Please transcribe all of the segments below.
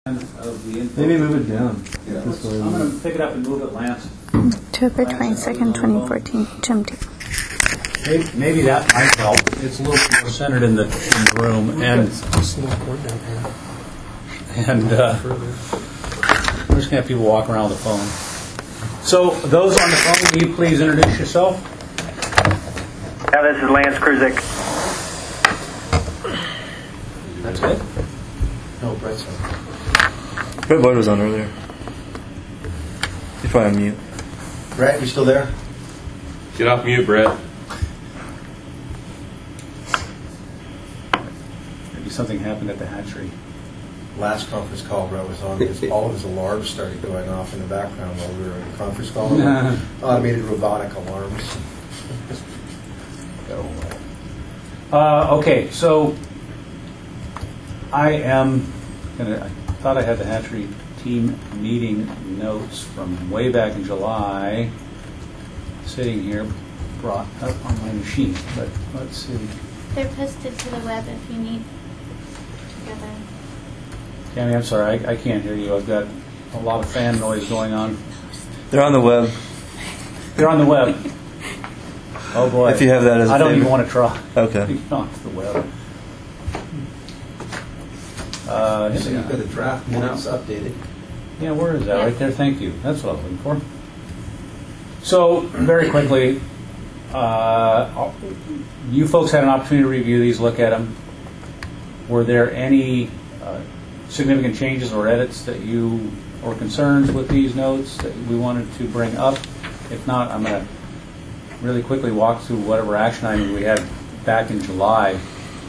Of the info. Maybe move it down. Yeah. I'm going to pick it up and move it, Lance. October 22nd, 2014, GMT. Maybe that might help. It's a little more centered in the room, and we're just going to have people walk around with the phone. So, those on the phone, will you please introduce yourself? Yeah, this is Lance Kruzik. That's it? No, Brett's on. Brett Boyd was on earlier. He's probably on mute. Brett, you still there? Get off mute, Brett. Maybe something happened at the hatchery. Last conference call Brett was on, all of his alarms started going off in the background while we were in the conference call. Automated robotic alarms. Okay, so I thought I had the hatchery team meeting notes from way back in July sitting here, brought up on my machine, but let's see. They're posted to the web if you need together. Tammy, I'm sorry, I can't hear you. I've got a lot of fan noise going on. They're on the web. They're on the web. Oh boy. If you have that as a I don't favorite. even want to try. Okay. Get onto the web. So you've got a draft minutes updated. Yeah, where is that? Right there. Thank you. That's what I was looking for. So, very quickly, you folks had an opportunity to review these, look at them. Were there any significant changes or edits that you, or concerns with these notes that we wanted to bring up? If not, I'm going to really quickly walk through whatever action items we had back in July.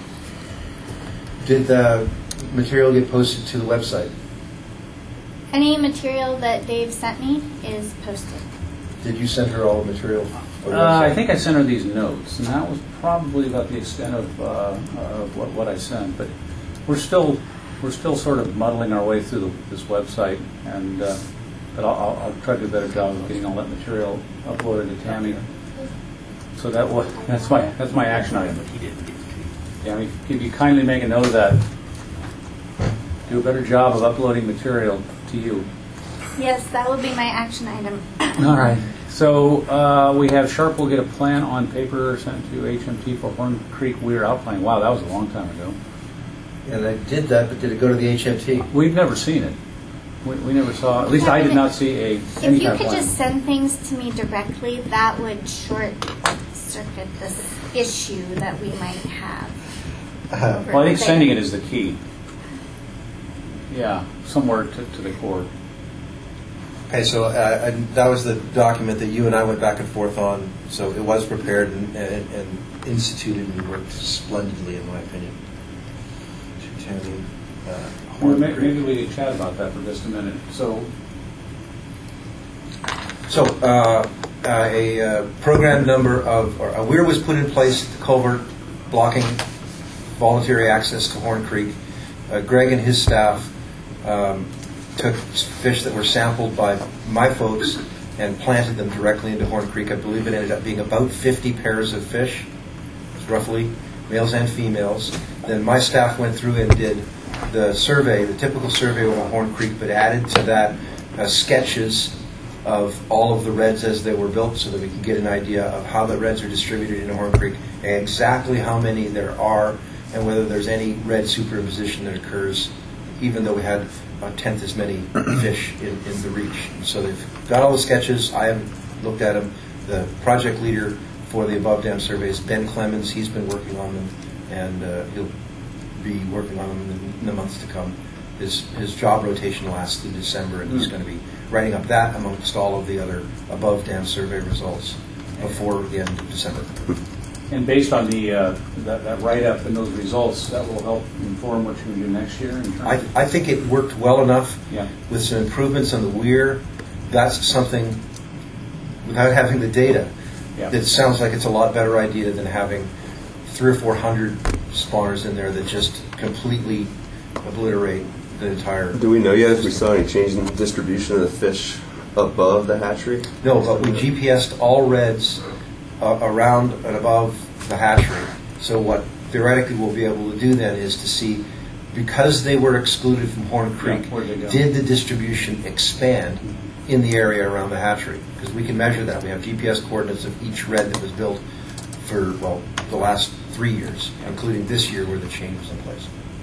Did the material get posted to the website? Any material that Dave sent me is posted. Did you send her all the material? I think I sent her these notes, and that was probably about the extent of what I sent. But we're still sort of muddling our way through this website, and but I'll try to do a better job of getting all that material uploaded to Tammy. So that's my action item. Tammy, if you kindly make a note of that, do a better job of uploading material to you. Yes, that will be my action item. All right. So we have Sharp will get a plan on paper sent to HMT for Horn Creek Weir outplanning. Wow, that was a long time ago. And I did that, but did it go to the HMT? We've never seen it. We never saw. At least I did not see any If kind you of could plan. just send things to me directly, that would short circuit this issue that we might have. Well, I think sending it is the key. Yeah, somewhere to the core. Okay, so that was the document that you and I went back and forth on. So it was prepared and instituted and worked splendidly, in my opinion. Well, maybe we could chat about that for just a minute. So a program number of, or a weir was put in place at the culvert blocking voluntary access to Horn Creek. Greg and his staff took fish that were sampled by my folks and planted them directly into Horn Creek. I believe it ended up being about 50 pairs of fish, roughly, males and females. Then my staff went through and did the survey, the typical survey over Horn Creek, but added to that sketches of all of the reds as they were built so that we can get an idea of how the reds are distributed in Horn Creek, and exactly how many there are, and whether there's any red superimposition that occurs, even though we had a tenth as many fish in the reach. And so they've got all the sketches. I haven't looked at them. The project leader for the above dam survey is Ben Clemens. He's been working on them, and he'll be working on them in the months to come. His job rotation lasts through December, and he's going to be writing up that amongst all of the other above dam survey results before the end of December. And based on the that write-up and those results, that will help inform what you can do next year? I think it worked well enough Yeah. with some improvements on the weir. That's something, without having the data, Yeah. it sounds like it's a lot better idea than having 300 or 400 spawners in there that just completely obliterate the entire... Do we know yet if we saw any change in the distribution of the fish above the hatchery? No, but we GPSed all reds around and above the hatchery. So what theoretically we'll be able to do then is to see because they were excluded from Horn Creek, where'd they go? did the distribution expand in the area around the hatchery? Because we can measure that. We have GPS coordinates of each red that was built for, well, the last 3 years, including this year where the change was in place.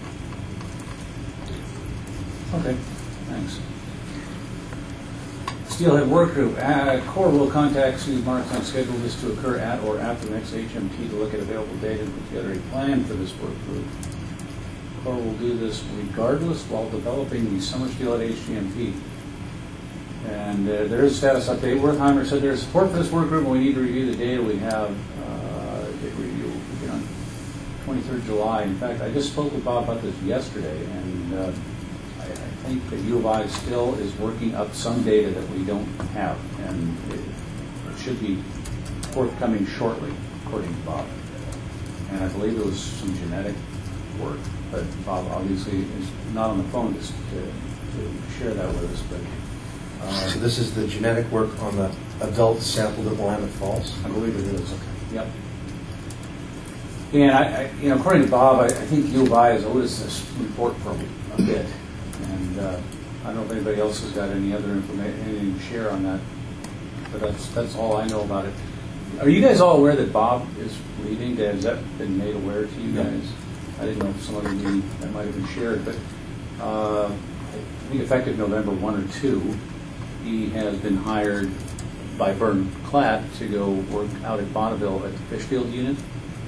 Okay, thanks. Steelhead Work Group. Corps will contact Sue Marks on schedule this to occur at or after the next HMT to look at available data and put together a plan for this work group. Corps will do this regardless while developing the summer steelhead HGMP. And there is a status update. Wertheimer said there is support for this work group, and we need to review the data we have. Data review will begin on 23rd July. In fact, I just spoke with Bob about this yesterday, and I think that U of I still is working up some data that we don't have, and it should be forthcoming shortly, according to Bob. And I believe it was some genetic work, but Bob obviously is not on the phone to share that with us. But So this is the genetic work on the adult sample at Willamette Falls? I believe it is. Okay. Yep. And I according to Bob, I think U of I has owed us this report for a bit. And I don't know if anybody else has got any other information, anything to share on that. But that's all I know about it. Are you guys all aware that Bob is leaving? Has that been made aware to you guys? I didn't know if some other meeting that might have been shared, but I think effective November 1 or 2, he has been hired by Vern Klatt to go work out at Bonneville at the Fishfield unit.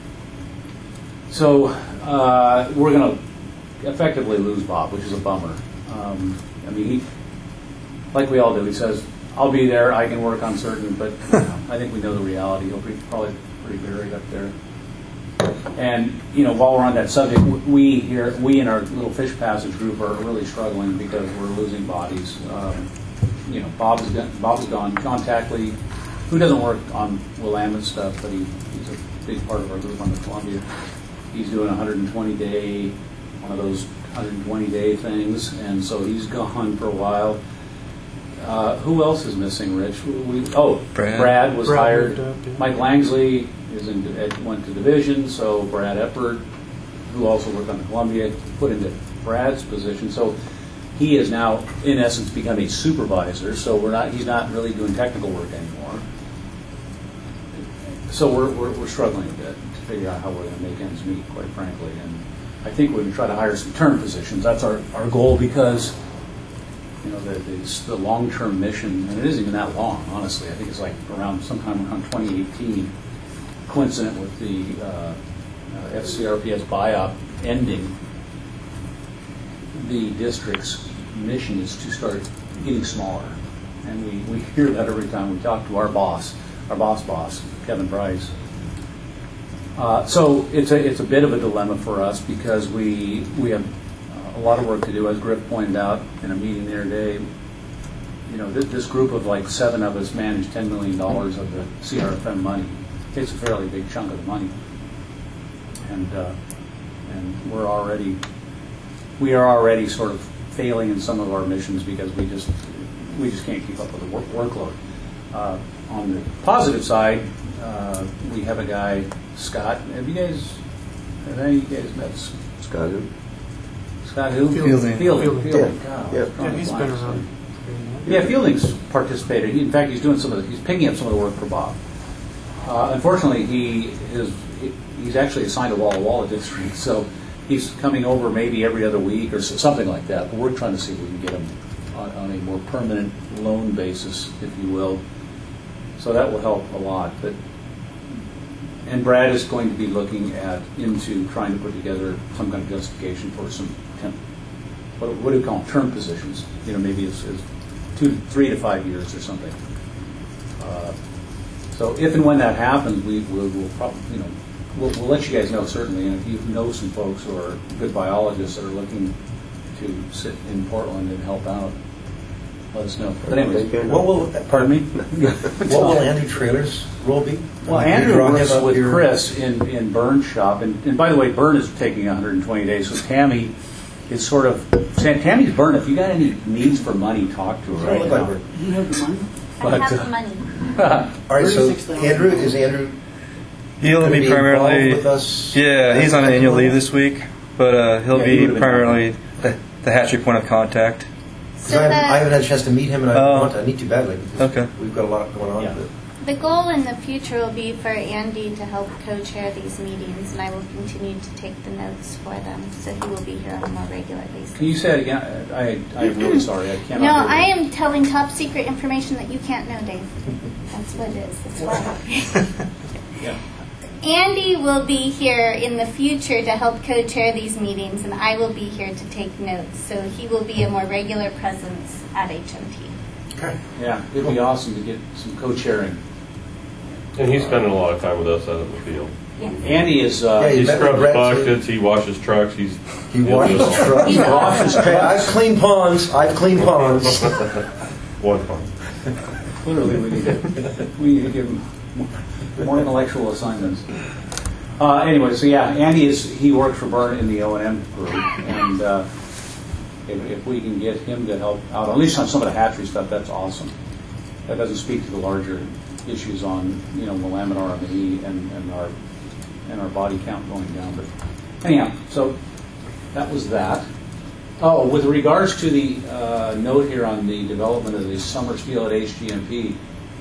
So we're going to effectively lose Bob, which is a bummer. I mean, like we all do, he says, I'll be there, I can work on certain, but I think we know the reality. He'll be probably pretty buried up there. And, while we're on that subject, we in our little fish passage group are really struggling because we're losing bodies. Bob is gone. John Tackley, who doesn't work on Willamette stuff, but he's a big part of our group on the Columbia. He's doing 120-day, one of those 120-day things, and so he's gone for a while. Who else is missing, Rich? Brad was hired. Mike Langsley went to division, so Brad Eppert, who also worked on the Columbia, put into Brad's position. So he has now, in essence, become a supervisor. So he's not really doing technical work anymore. So we're struggling a bit to figure out how we're going to make ends meet, quite frankly. And I think we're going to try to hire some term positions. That's our goal, because the long-term mission, and it isn't even that long, honestly. I think it's like sometime around 2018, coincident with the FCRPS BIOP ending. The district's mission is to start getting smaller, and we hear that every time we talk to our boss, Kevin Price. So it's a bit of a dilemma for us, because we have a lot of work to do, as Griff pointed out in a meeting the other day. This group of like 7 of us manage $10 million of the CRFM money. It takes a fairly big chunk of the money, and we are already sort of failing in some of our missions because we just can't keep up with the workload. On the positive side, we have a guy, Scott. Have any of you guys met Scott who? Scott who? Fielding. Fielding. Yeah. He's been around. Yeah, Fielding's participated. In fact, he's picking up some of the work for Bob. Unfortunately, he's actually assigned a Walla Walla district, so he's coming over maybe every other week or something like that. But we're trying to see if we can get him on a more permanent loan basis, if you will. So that will help a lot. And Brad is going to be looking into trying to put together some kind of justification for some what do we call them, term positions? Maybe it's 3 to 5 years or something. So if and when that happens, we'll probably we'll let you guys know, certainly. And if you know some folks who are good biologists that are looking to sit in Portland and help out, let us know. But anyways, pardon me? What will Andrew Traylor's role be? Well, Andrew works with Chris in Burn's shop, and by the way, Burn is taking 120 days. So Tammy is sort of Tammy's Burn. If you got any needs for money, talk to her right now. You have the money? I have the money. All right, so Andrew, He'll gonna be primarily involved with us? Yeah, he's on annual leave this week. But he'll Yeah, he be would've been primarily the hatchery point of contact. 'Cause So I haven't had a chance to meet him, and Oh. I need to badly. Because Okay. We've got a lot going on. Yeah. But the goal in the future will be for Andy to help co-chair these meetings, and I will continue to take the notes for them, so he will be here on a more regular basis. Can you say it again? I'm really sorry. I cannot. No, hear I you. am telling top secret information that you can't know, Dave. That's what it is. That's why. Yeah. Andy will be here in the future to help co-chair these meetings, and I will be here to take notes. So he will be a more regular presence at HMT. okay. Yeah, it'd be awesome to get some co-chairing. And he's spending a lot of time with us out in the field. Yes. Andy is. Yeah, He you met with scrubs Brett, buckets, he washes trucks, He he'll do washes it all. trucks. He washes Okay, I've cleaned ponds. I've cleaned ponds. One fun. Clearly, we need to give him more intellectual assignments. Anyway, so yeah, Andy he works for Byrne in the O&M group, and if we can get him to help out, at least on some of the hatchery stuff, that's awesome. That doesn't speak to the larger issues on Willamette RME and our body count going down. But anyhow, so that was that. Oh, with regards to the note here on the development of the summer steel at HGMP,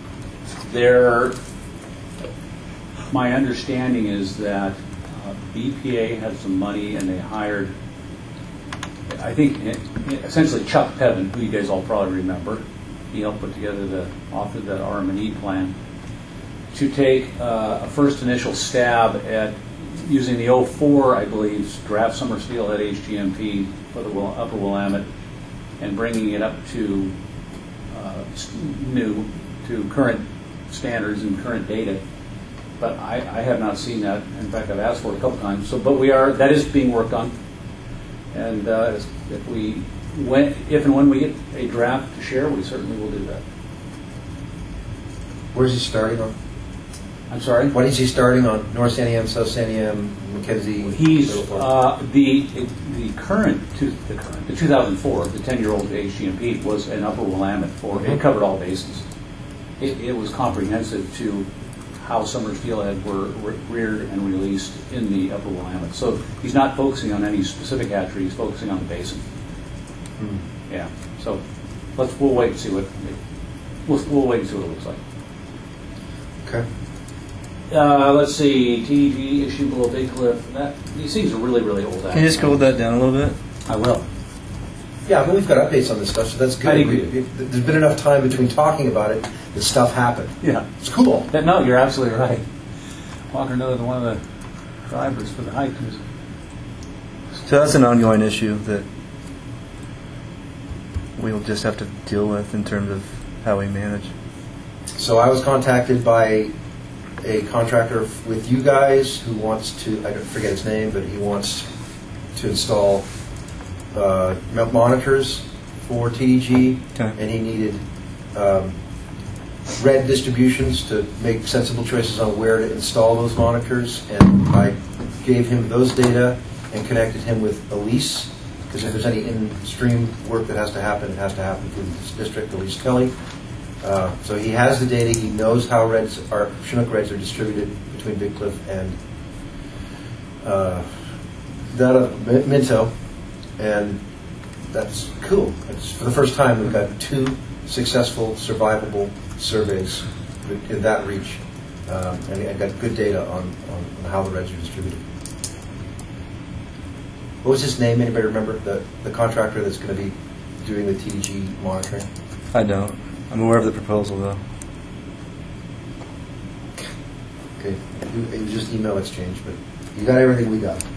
my understanding is that BPA had some money and they hired, I think, essentially Chuck Pevin, who you guys all probably remember. He helped put together authored that RM&E plan to take a first initial stab at using the 04, I believe, draft summer steel at HGMP for the Upper Willamette and bringing it up to current standards and current data. But I have not seen that. In fact, I've asked for it a couple times. So, but that is being worked on. And if and when we get a draft to share, we certainly will do that. Where's he starting on? I'm sorry? What is he starting on? North Santiam, South Santiam, Mackenzie? He's Littleform? the 2004, the 10-year-old HGMP was an Upper Willamette it covered all bases. It was comprehensive to how summer steelhead were reared and released in the Upper Willamette. So he's not focusing on any specific hatchery; he's focusing on the basin. Yeah. So we'll wait and see what we'll wait and see what it looks like. Okay. Let's see, TG issue below Big Cliff. These things are really, really old. Can you just cool that down a little bit? I will. Yeah, but we've got updates on this stuff, so that's good. I agree. There's been enough time between talking about it that stuff happened. Yeah. It's cool. No, you're absolutely right. Walker North, one of the drivers for the hike. So that's an ongoing issue that we'll just have to deal with in terms of how we manage. So I was contacted by a contractor with you guys who wants to, I forget his name, but he wants to install monitors for TDG, Okay. and he needed red distributions to make sensible choices on where to install those monitors, and I gave him those data and connected him with Elise, because if there's any in-stream work that has to happen, it has to happen through this district, Elise Kelly. So he has the data. He knows how Chinook reds are distributed between Big Cliff and that of Minto, and that's cool. It's, for the first time, we've got 2 successful survivable surveys in that reach, and I got good data on how the reds are distributed. What was his name? Anybody remember the contractor that's going to be doing the TDG monitoring? I don't. I'm aware of the proposal, though. Okay, it was just email exchange, but you got everything we got.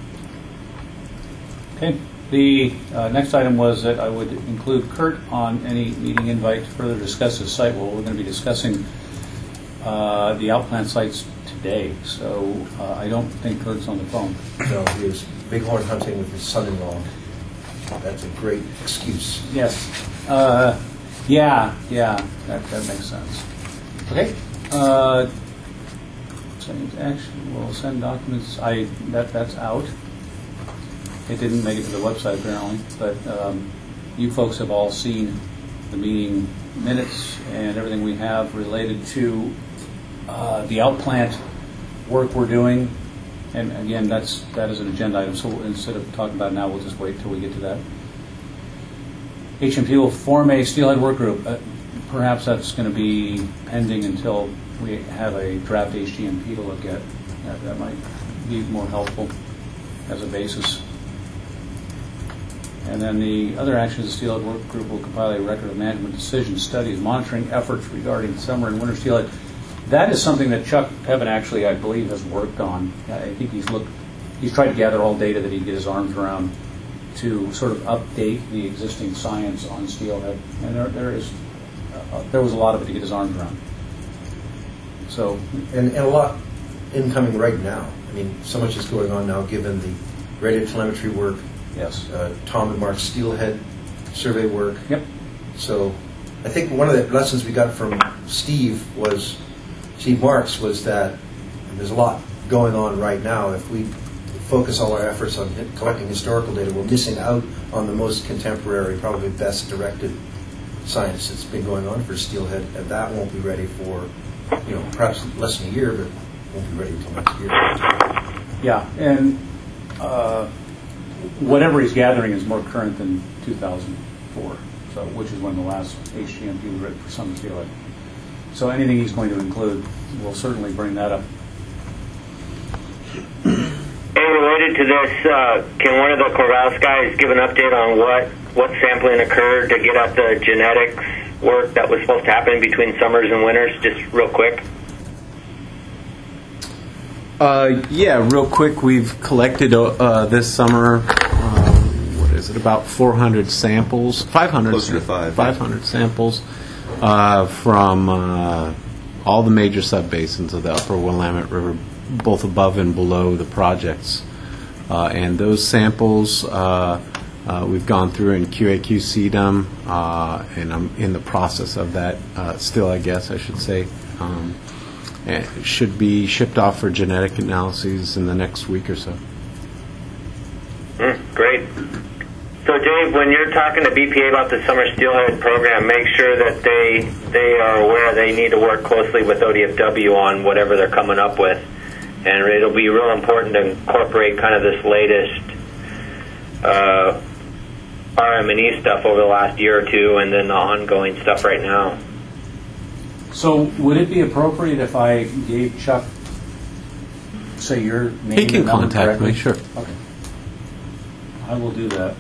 Okay. The next item was that I would include Kurt on any meeting invite to further discuss the site. Well, we're going to be discussing the outplant sites today, so I don't think Kurt's on the phone. So he was bighorn hunting with his son-in-law. That's a great excuse. Yes. Yeah, that makes sense. Okay. We'll send documents. That's out. It didn't make it to the website apparently, but you folks have all seen the meeting minutes and everything we have related to the outplant work we're doing And again, that is an agenda item, so instead of talking about it now, we'll just wait till we get to that. HMP will form a steelhead work group. Perhaps that's going to be pending until we have a draft HGMP to look at. That might be more helpful as a basis. And then the other actions, the steelhead work group will compile a record of management decisions, studies, monitoring efforts regarding summer and winter steelhead. That is something that Chuck Pevan actually, I believe, has worked on. I think he's tried to gather all data that he can get his arms around to sort of update the existing science on steelhead. And there was a lot of it to get his arms around. So, and a lot incoming right now. I mean, so much is going on now given the radio telemetry work, yes. Tom and Mark's steelhead survey work. Yep. So I think one of the lessons we got from Steve Marks was that there's a lot going on right now. If we focus all our efforts on collecting historical data, we're missing out on the most contemporary, probably best directed science that's been going on for steelhead, and that won't be ready for, perhaps less than a year, but won't be ready until next year. Yeah, and whatever he's gathering is more current than 2004, so which is when the last HGMP was written for summer steelhead. So anything he's going to include, we'll certainly bring that up. And related to this, can one of the Corvallis guys give an update on what sampling occurred to get at the genetics work that was supposed to happen between summers and winters, just real quick? Yeah, real quick, we've collected this summer, about 400 samples, 500. Closer to 500 samples from all the major subbasins of the upper Willamette River, both above and below the projects. And those samples, we've gone through and QA/QC'd them, and I'm in the process of that still, I guess I should say. And it should be shipped off for genetic analyses in the next week or so. Great. So, Dave, when you're talking to BPA about the summer steelhead program, make sure that they are aware they need to work closely with ODFW on whatever they're coming up with. And it'll be real important to incorporate kind of this latest RM&E stuff over the last year or two, and then the ongoing stuff right now. So would it be appropriate if I gave Chuck, say, your name He can and number contact directly? me, sure. Okay. I will do that.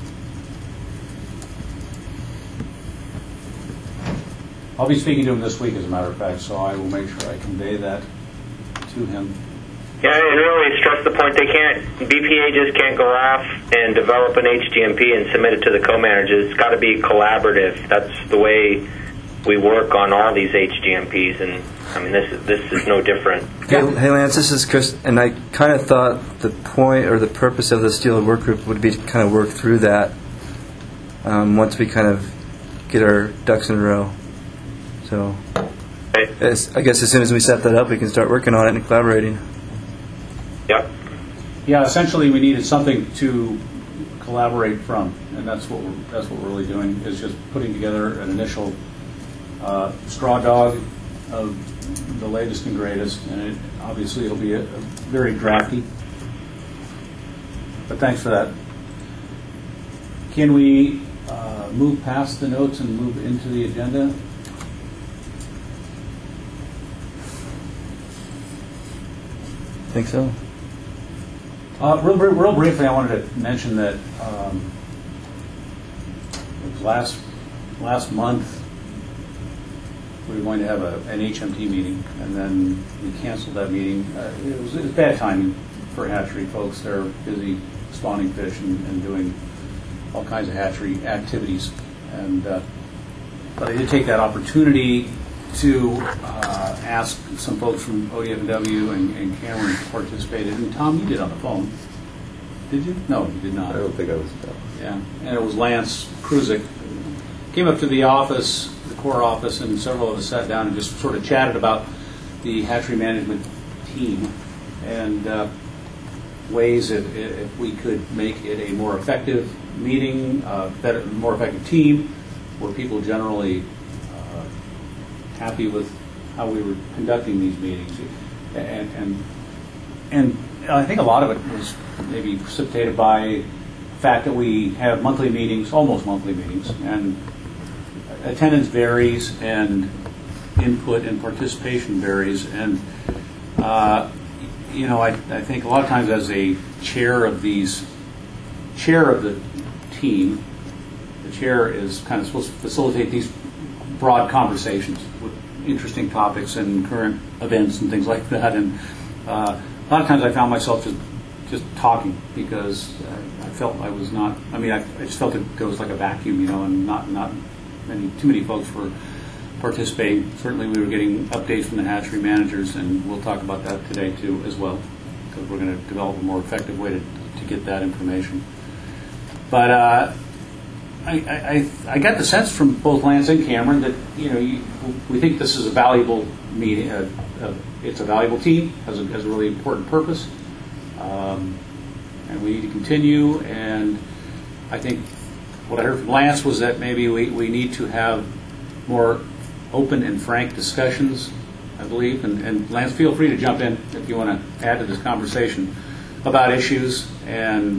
I'll be speaking to him this week, as a matter of fact, so I will make sure I convey that to him. Yeah, and really stress the point BPA just can't go off and develop an HGMP and submit it to the co-managers. It's got to be collaborative. That's the way we work on all these HGMPs, and I mean this is no different. Hey Lance, this is Chris, and I kind of thought the point or the purpose of the steelhead work group would be to kind of work through that once we kind of get our ducks in a row. So I guess as soon as we set that up, we can start working on it and collaborating. Yep. Yeah, essentially we needed something to collaborate from, and that's what we're really doing, is just putting together an initial straw dog of the latest and greatest, and obviously it'll be a very drafty. But thanks for that. Can we move past the notes and move into the agenda? I think so. Real briefly, I wanted to mention that last month we were going to have an HMT meeting, and then we canceled that meeting. It was bad timing for hatchery folks. They're busy spawning fish and doing all kinds of hatchery activities. And but I did take that opportunity to ask some folks from ODFW and Cameron participated. And Tom, you did on the phone. Did you? No, you did not. I don't think I was. Yeah, and it was Lance Kruzik. Came up to the office, the core office, and several of us sat down and just sort of chatted about the hatchery management team and ways if we could make it a more effective meeting, more effective team, where people generally happy with how we were conducting these meetings, and I think a lot of it was maybe precipitated by the fact that we have monthly meetings, almost monthly meetings, and attendance varies and input and participation varies. And, I think a lot of times as a chair of the team, the chair is kind of supposed to facilitate these broad conversations with interesting topics and current events and things like that. And a lot of times I found myself just talking because I felt I was not. I mean, I just felt there was like a vacuum, and not too many folks were participating. Certainly, we were getting updates from the hatchery managers, and we'll talk about that today too as well, because we're going to develop a more effective way to get that information. But I got the sense from both Lance and Cameron that we think this is a valuable meeting. It's a valuable team, has a really important purpose, and we need to continue. And I think what I heard from Lance was that maybe we need to have more open and frank discussions, I believe. And Lance, feel free to jump in if you want to add to this conversation about issues. And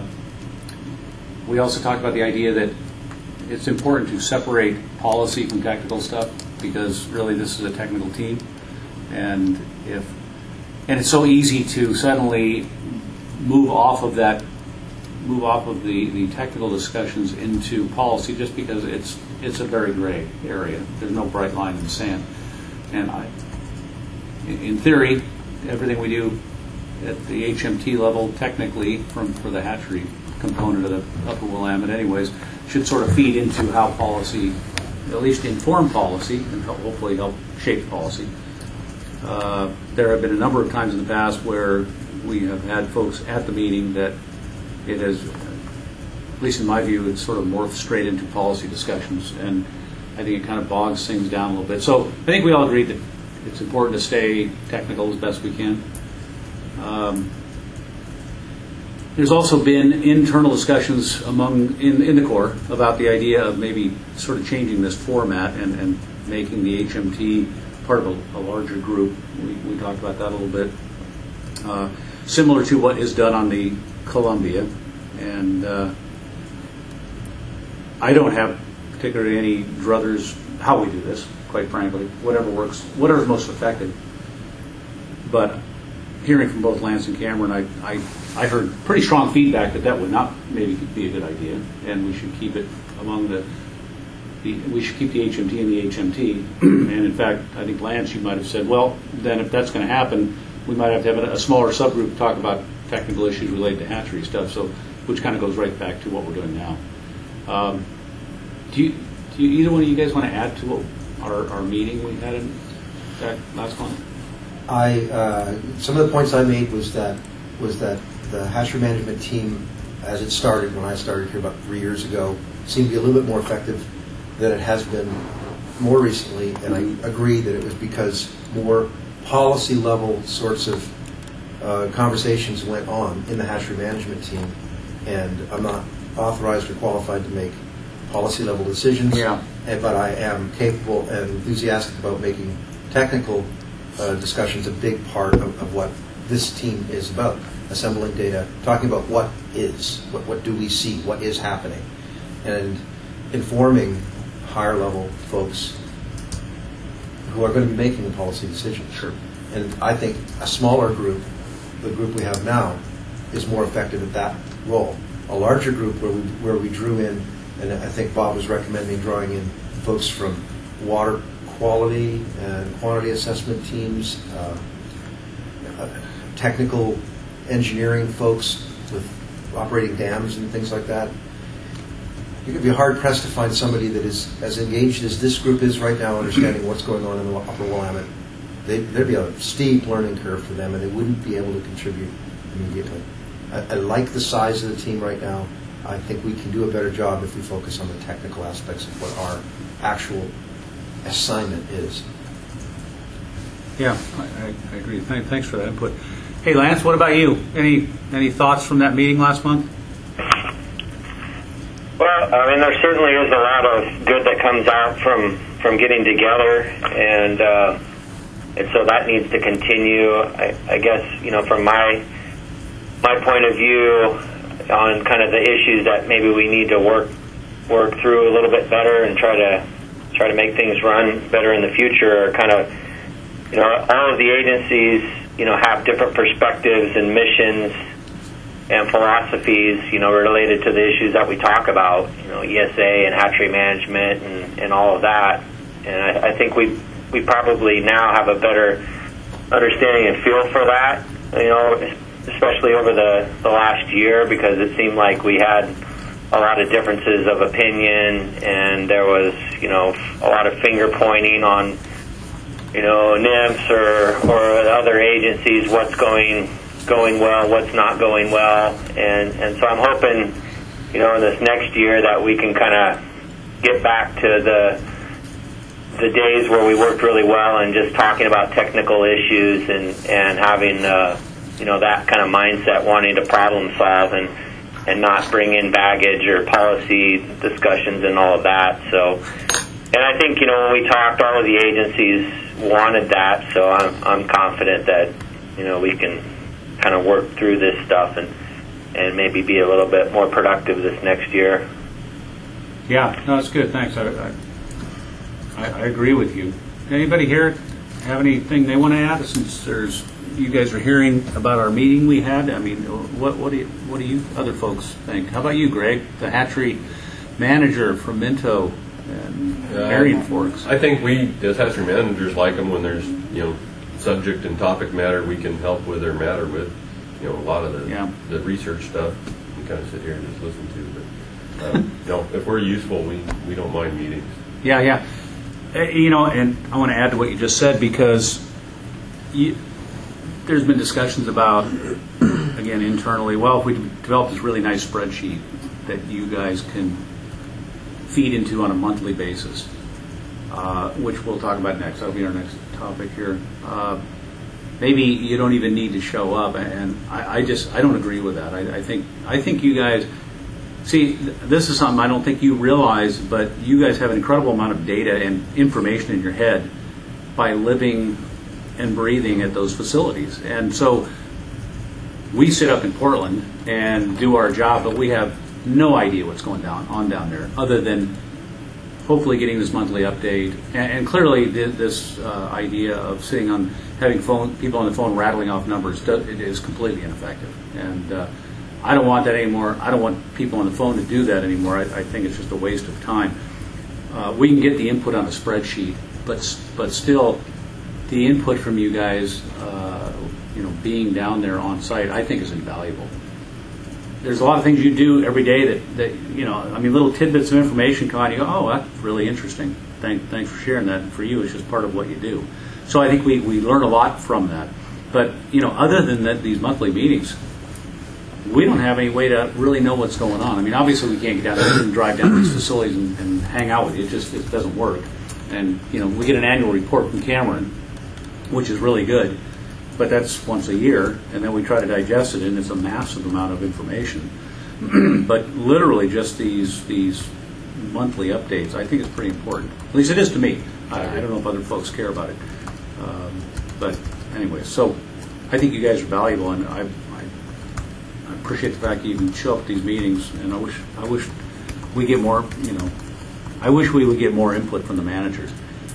we also talked about the idea that it's important to separate policy from technical stuff, because really this is a technical team, and it's so easy to suddenly move off of the technical discussions into policy, just because it's a very gray area. There's no bright line in the sand. And in theory, everything we do at the HMT level, technically, for the hatchery component of the Upper Willamette anyways, should sort of feed into how policy, at least inform policy, and hopefully help shape policy. There have been a number of times in the past where we have had folks at the meeting that it has, at least in my view, it's sort of morphed straight into policy discussions, and I think it kind of bogs things down a little bit. So I think we all agree that it's important to stay technical as best we can. There's also been internal discussions in the Corps about the idea of maybe sort of changing this format and making the HMT part of a larger group. We talked about that a little bit. Similar to what is done on the Columbia. And I don't have particularly any druthers how we do this, quite frankly. Whatever works, whatever's most effective. But hearing from both Lance and Cameron, I heard pretty strong feedback that would not maybe be a good idea, and we should keep it among we should keep the HMT and the HMT. And in fact, I think Lance, you might have said, well, then if that's going to happen, we might have to have a smaller subgroup to talk about technical issues related to hatchery stuff. So, which kind of goes right back to what we're doing now. Do either one of you guys want to add to what our meeting we had in that last one? Some of the points I made was that the hatchery management team, as it started when I started here about 3 years ago, seemed to be a little bit more effective than it has been more recently, and I agree that it was because more policy level sorts of conversations went on in the hatchery management team, and I'm not authorized or qualified to make policy level decisions, but I am capable and enthusiastic about making technical discussions a big part of what this team is about. Assembling data, talking about what do we see, what is happening, and informing higher level folks who are going to be making the policy decisions. Sure. And I think a smaller group, the group we have now, is more effective at that role. A larger group where we drew in, and I think Bob was recommending drawing in folks from water quality and quantity assessment teams, technical engineering folks with operating dams and things like that. You could be hard pressed to find somebody that is as engaged as this group is right now, understanding what's going on in the Upper Willamette. There'd be a steep learning curve for them, and they wouldn't be able to contribute immediately. I like the size of the team right now. I think we can do a better job if we focus on the technical aspects of what our actual assignment is. Yeah, I agree. Thanks for that input. Hey, Lance, what about you? Any thoughts from that meeting last month? Well, I mean, there certainly is a lot of good that comes out from getting together, and so that needs to continue. I guess, from my my point of view on kind of the issues that maybe we need to work through a little bit better and try to make things run better in the future are kind of, all of the agencies, have different perspectives and missions and philosophies, related to the issues that we talk about, ESA and hatchery management and all of that. And I think we probably now have a better understanding and feel for that, especially over the last year, because it seemed like we had a lot of differences of opinion, and there was, a lot of finger pointing on, NIMS or other agencies, what's going well, what's not going well, and so I'm hoping, in this next year that we can kind of get back to the days where we worked really well and just talking about technical issues and having that kind of mindset, wanting to problem solve and not bring in baggage or policy discussions and all of that. So, and I think when we talked, all of the agencies wanted that. So I'm confident that we can kind of work through this stuff and maybe be a little bit more productive this next year. Yeah, no, that's good. Thanks. I agree with you. Anybody here have anything they want to add? Since you guys are hearing about our meeting we had. I mean, what do you other folks think? How about you, Greg, the hatchery manager from Minto and Marion Forks? I think we, as hatchery managers, like them when there's subject and topic matter we can help with or matter with. A lot of the research stuff we kind of sit here and just listen to. But if we're useful, we don't mind meetings. Yeah. And I want to add to what you just said, because there's been discussions about, again, internally, well, if we develop this really nice spreadsheet that you guys can feed into on a monthly basis, which we'll talk about next. That'll be our next topic here. Maybe you don't even need to show up, and I don't agree with that. I think you guys, see, this is something I don't think you realize, but you guys have an incredible amount of data and information in your head by living and breathing at those facilities. And so we sit up in Portland and do our job, but we have no idea what's going on down there, other than hopefully getting this monthly update. And clearly this idea of sitting on, having people on the phone rattling off numbers, it is completely ineffective. And I don't want that anymore. I don't want people on the phone to do that anymore. I think it's just a waste of time. We can get the input on a spreadsheet, but still, the input from you guys, being down there on site, I think is invaluable. There's a lot of things you do every day that little tidbits of information come out and you go, oh, that's really interesting. Thanks for sharing that. And for you, it's just part of what you do. So I think we learn a lot from that. But, other than that, these monthly meetings, we don't have any way to really know what's going on. I mean, obviously we can't get down there and drive down to these facilities and hang out with you. It doesn't work. And, we get an annual report from Cameron, which is really good, but that's once a year, and then we try to digest it, and it's a massive amount of information. But literally just these monthly updates, I think is pretty important. At least it is to me. I don't know if other folks care about it. But anyway, so I think you guys are valuable, and I appreciate the fact that you even show up at these meetings, and I wish we get more, I wish we would get more input from the managers.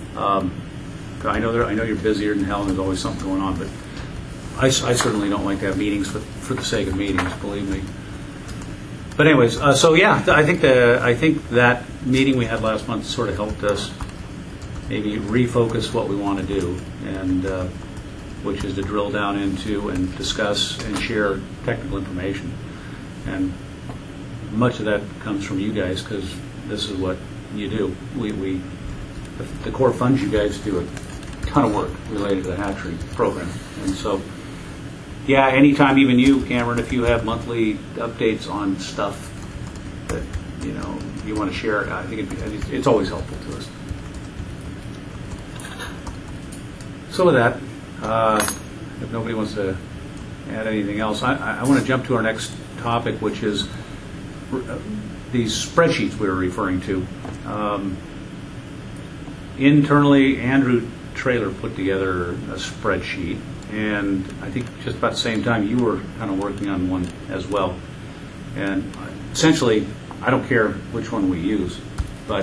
I know you're busier than hell, and there's always something going on, but I certainly don't like to have meetings for the sake of meetings, believe me. But anyways, so yeah, I think that meeting we had last month sort of helped us maybe refocus what we want to do, and which is to drill down into and discuss and share technical information. And much of that comes from you guys, because this is what you do. The Corps funds you guys do a ton of work related to the hatchery program. And so, yeah, anytime, even you, Cameron, if you have monthly updates on stuff that you want to share, I think it's always helpful to us. So with that, if nobody wants to add anything else, I want to jump to our next topic, which is these spreadsheets we were referring to. Internally, Andrew Traylor put together a spreadsheet, and I think just about the same time you were kind of working on one as well. And essentially, I don't care which one we use, but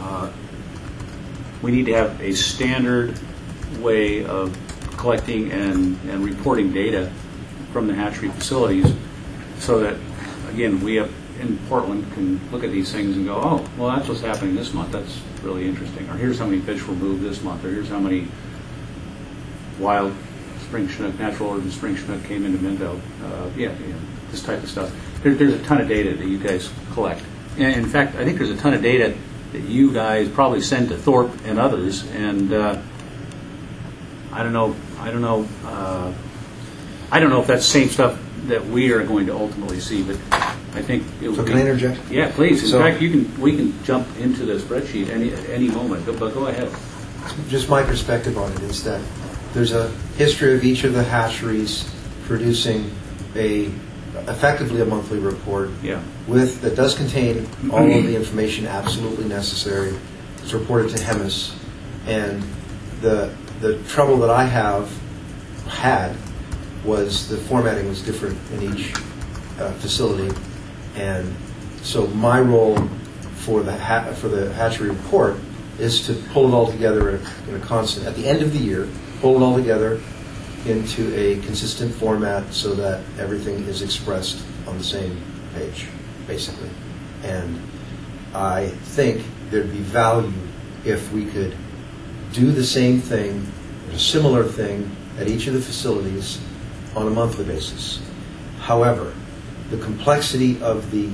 we need to have a standard way of collecting and reporting data from the hatchery facilities so that, again, we have in Portland can look at these things and go, oh, well, that's what's happening this month. That's really interesting. Or here's how many fish were moved this month. Or here's how many wild spring chinook, natural origin spring chinook came into Minto. This type of stuff. There's a ton of data that you guys collect. And in fact, I think there's a ton of data that you guys probably send to Thorpe and others. And I don't know if that's the same stuff that we are going to ultimately see, but I think it would So be... can I interject? Yeah, please. In So- fact, we can jump into the spreadsheet at any moment, but go ahead. Just my perspective on it is that there's a history of each of the hatcheries producing effectively a monthly report Yeah. that does contain all of the information absolutely necessary. It's reported to HEMIS, and the trouble that I had was the formatting was different in each facility, and so my role for the hatchery report is to pull it all together in a constant, at the end of the year, pull it all together into a consistent format so that everything is expressed on the same page, basically. And I think there'd be value if we could do the same thing, or a similar thing, at each of the facilities on a monthly basis. However, the complexity of the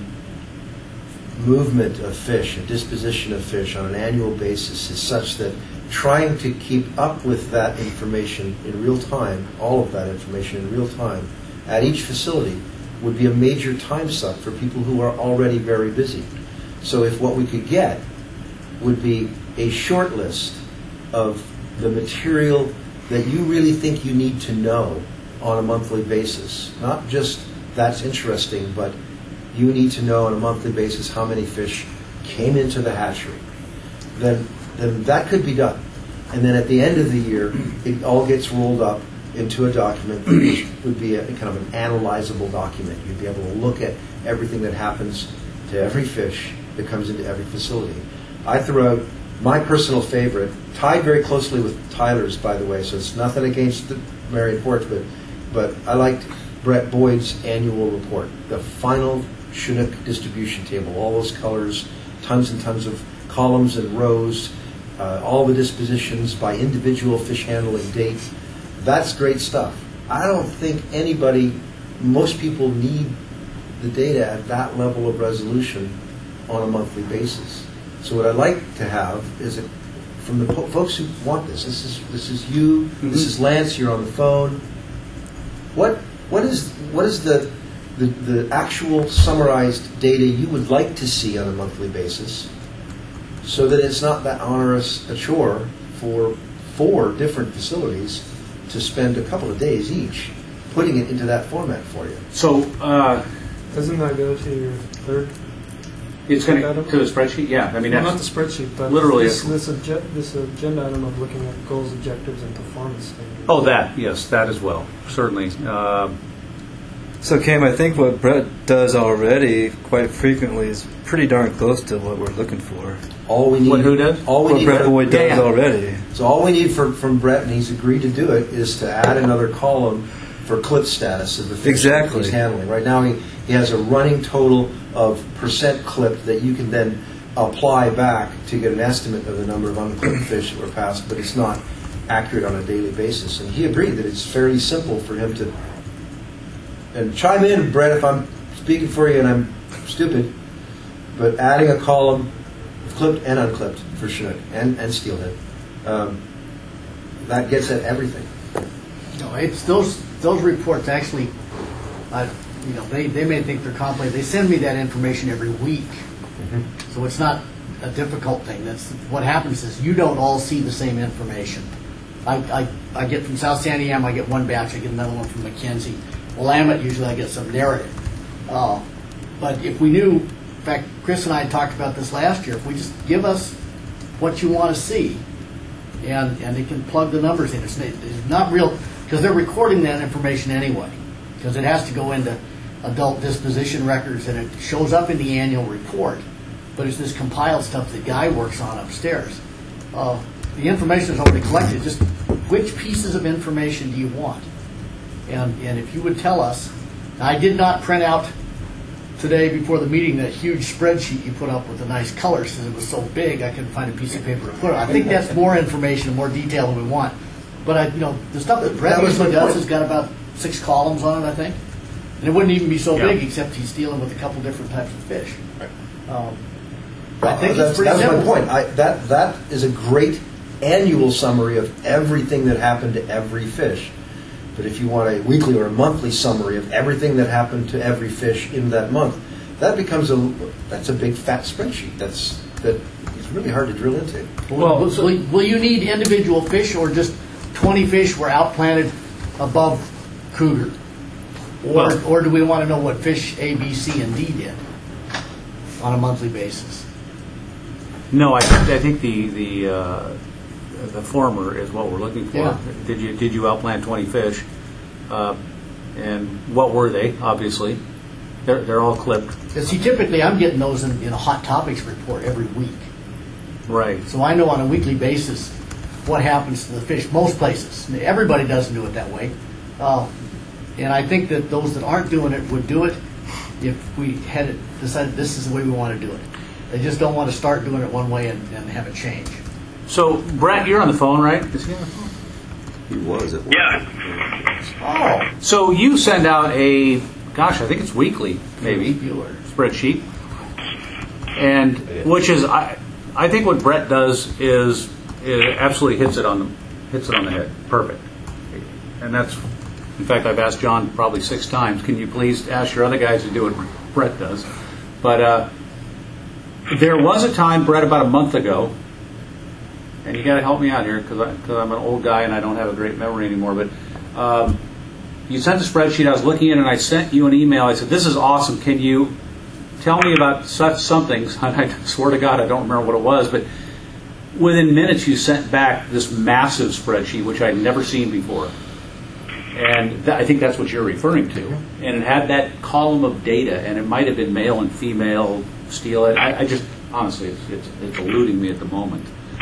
movement of fish and disposition of fish on an annual basis is such that trying to keep up with that information in real time, all of that information in real time, at each facility would be a major time suck for people who are already very busy. So if what we could get would be a short list of the material that you really think you need to know on a monthly basis, not just that's interesting, but you need to know on a monthly basis how many fish came into the hatchery, then that could be done. And then at the end of the year, it all gets rolled up into a document which would be a kind of an analyzable document. You'd be able to look at everything that happens to every fish that comes into every facility. I threw out my personal favorite, tied very closely with Tyler's, by the way, so it's nothing against the Marion Porch, but I liked Brett Boyd's annual report, the final Chinook distribution table, all those colors, tons and tons of columns and rows, all the dispositions by individual fish handling date. That's great stuff. I don't think most people need the data at that level of resolution on a monthly basis. So what I'd like to have is from the folks who want this. This is you. Mm-hmm. This is Lance. You're on the phone. What is the actual summarized data you would like to see on a monthly basis, so that it's not that onerous a chore for 4 different facilities to spend a couple of days each putting it into that format for you. So doesn't that go to your third? It's going to the spreadsheet. Yeah, I mean well, that's not the spreadsheet, but literally this agenda item of looking at goals, objectives, and performance standards. Oh, that as well, certainly. So, Cam, I think what Brett does already quite frequently is pretty darn close to what we're looking for. All we need. What, who does? All we what need Brett Boyd does already. So all we need from Brett, and he's agreed to do it, is to add another column for clip status of the fish that he's handling. Right now he has a running total of % clipped that you can then apply back to get an estimate of the number of unclipped fish that were passed, but it's not accurate on a daily basis. And he agreed that it's fairly simple for him to, and chime in, Brett, if I'm speaking for you and I'm stupid, but adding a column of clipped and unclipped for Chinook and steelhead, that gets at everything. No, it's those reports actually, they may think they're complicated. They send me that information every week. Mm-hmm. So it's not a difficult thing. That's what happens is you don't all see the same information. I get from South San Diego, I get one batch, I get another one from McKenzie. Willamette, usually I get some narrative. But if we knew, in fact, Chris and I talked about this last year, if we just give us what you want to see, and they can plug the numbers in. It's not real. because they're recording that information anyway, because it has to go into adult disposition records and it shows up in the annual report, but it's this compiled stuff that Guy works on upstairs. The information is already collected, just which pieces of information do you want? And if you would tell us, I did not print out today before the meeting that huge spreadsheet you put up with the nice colors because it was so big I couldn't find a piece of paper to put it on. I think that's more information, more detail than we want. But the stuff that Brett usually does has got about 6 columns on it, I think. And it wouldn't even be so big, except he's dealing with a couple different types of fish. I think it's pretty simple. That's my point. That is a great annual summary of everything that happened to every fish. But if you want a weekly or a monthly summary of everything that happened to every fish in that month, that's a big fat spreadsheet. That is really hard to drill into. Well, will you need individual fish, or just 20 fish were outplanted above cougar? Or do we want to know what fish A, B, C, and D did on a monthly basis? No, I think the former is what we're looking for. Yeah. Did you outplant 20 fish? And what were they? Obviously, they're all clipped. See, typically I'm getting those in a hot topics report every week. Right. So I know on a weekly basis what happens to the fish. Most places, everybody doesn't do it that way. And I think that those that aren't doing it would do it if we had decided this is the way we want to do it. They just don't want to start doing it one way and have it change. So, Brett, you're on the phone, right? Is he on the phone? He was at work. Yeah. Oh. So you send out I think it's weekly, maybe, spreadsheet. And which is, I think what Brett does is absolutely hits it on the head. Perfect. And that's, in fact, I've asked John probably 6 times, can you please ask your other guys to do what Brett does? But there was a time, Brett, about a month ago, and you got to help me out here because I'm an old guy and I don't have a great memory anymore. But you sent the spreadsheet. I was looking at it and I sent you an email. I said, "This is awesome. Can you tell me about such something?" I swear to God, I don't remember what it was. But within minutes, you sent back this massive spreadsheet, which I'd never seen before. And I think that's what you're referring to. And it had that column of data, and it might have been male and female steelhead. I just honestly, it's eluding me at the moment.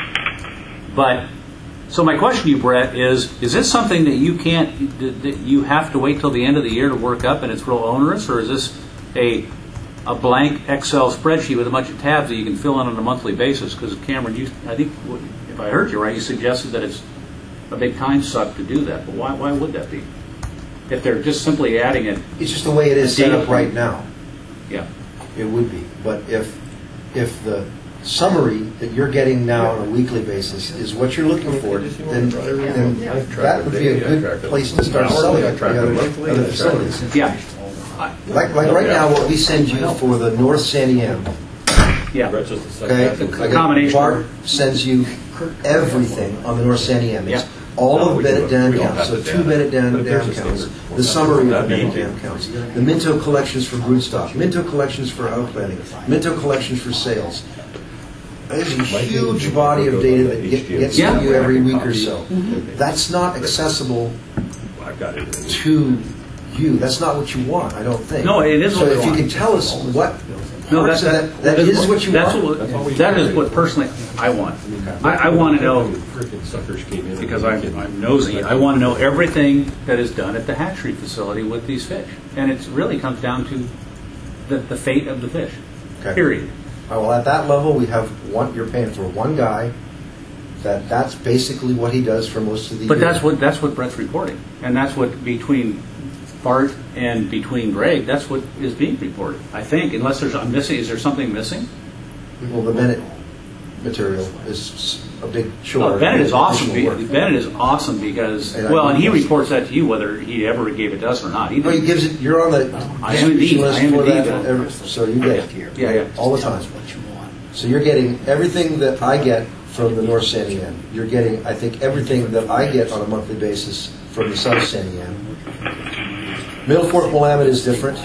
But so my question to you, Brett, is this something that you have to wait till the end of the year to work up and it's real onerous, or is this a blank Excel spreadsheet with a bunch of tabs that you can fill in on a monthly basis? Because Cameron, I think if I heard you right, you suggested that it's a big time suck to do that. But why would that be? If they're just simply adding it, it's just the way it is set up right now. Yeah, it would be. But if the summary that you're getting now on a weekly basis is what you're looking for, then that would be a good place to start selling it to other facilities. Yeah. Like right now, what we send you for the North Sandy M. Yeah. Okay. Combination. Bart sends you everything on the North Sandy M. It's all of the bedded dam counts, so 2 bedded dam counts, the summary of the bedded dam counts, the Minto collections for broodstock, Minto collections for outplanting, Minto collections for sales. There's a huge body of data that gets to you every week or so. That's not accessible to you. That's not what you want, I don't think. No, it is so what if you can tell us what parts of that is what you want. That is what personally I want. I want to know, because I'm nosy, I want to know everything that is done at the hatchery facility with these fish. And it really comes down to the fate of the fish, period. Well, at that level, you're paying for one guy. That's basically what he does for most of the year. But that's what Brett's reporting, and that's what between Bart and between Greg, that's what is being reported. I think, unless I'm missing. Is there something missing? Well, the Bennett material is a big chore. No, Bennett is awesome. Bennett is awesome because and he reports that to you whether he ever gave it to us or not. He gives it. You're on the distribution list for that, so you get it all the time. So you're getting everything that I get from the North Sandy M. You're getting, I think, everything that I get on a monthly basis from the South Sandy M. Middle Fork Willamette is different.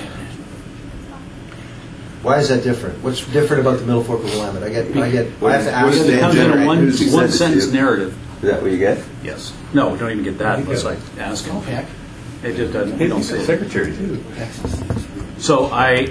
Why is that different? What's different about the Middle Fork Willamette? I have to ask. It comes in a one sentence narrative. Is that what you get? Yes. No, we don't even get that unless I ask him. Okay. It just doesn't, we don't see it. Secretary, too. So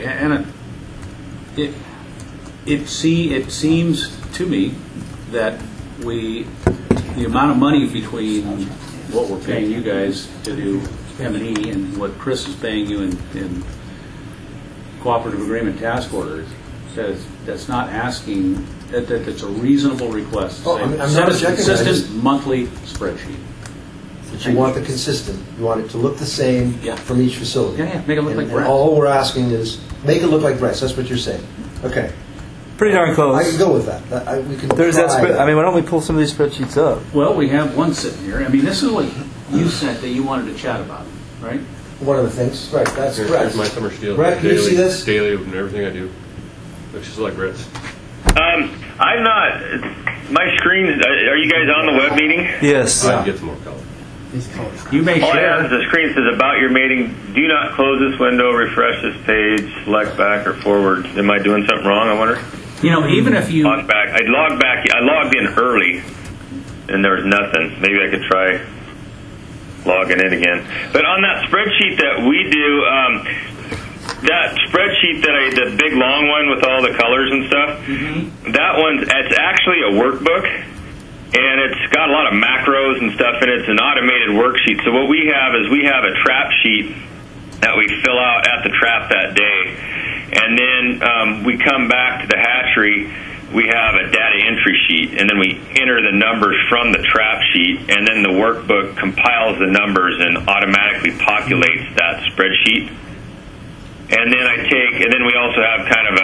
it seems to me that the amount of money between what we're paying you guys to do M&E and what Chris is paying you in cooperative agreement task orders says that's not asking that it's a reasonable request. Oh, I'm not set a objecting to that. consistent monthly spreadsheet. But you want the consistent. You want it to look the same from each facility. Yeah, make it look like and Brett. all we're asking is make it look like Brett's. That's what you're saying. Okay. Pretty darn close. I can go with that. We can There's that try spread. that. I mean, why don't we pull some of these spreadsheets up? Well, we have one sitting here. I mean, this is what you sent that you wanted to chat about, right? One of the things. Right, that's Here's Brett. my summer steel. Brett, can you see this? Daily and everything I do. Looks just like Brett's. I'm not. My screen. Are you guys on the web meeting? Yes. I can get some more color. These colors. You may All I share. have is the screen says about your meeting. Do not close this window. Refresh this page. Select back or forward. Am I doing something wrong? I wonder. You know, even if you Log back. I logged back. I logged in early, and there was nothing. Maybe I could try logging in again. But on that spreadsheet that we do, that spreadsheet the big long one with all the colors and stuff, that it's actually a workbook, and it's got a lot of macros and stuff, and it's an automated worksheet. So what we have is we have a trap sheet that we fill out at the trap that day, and then we come back to the hatchery. We have a data entry sheet, and then we enter the numbers from the trap sheet, and then the workbook compiles the numbers and automatically populates that spreadsheet. And then we also have kind of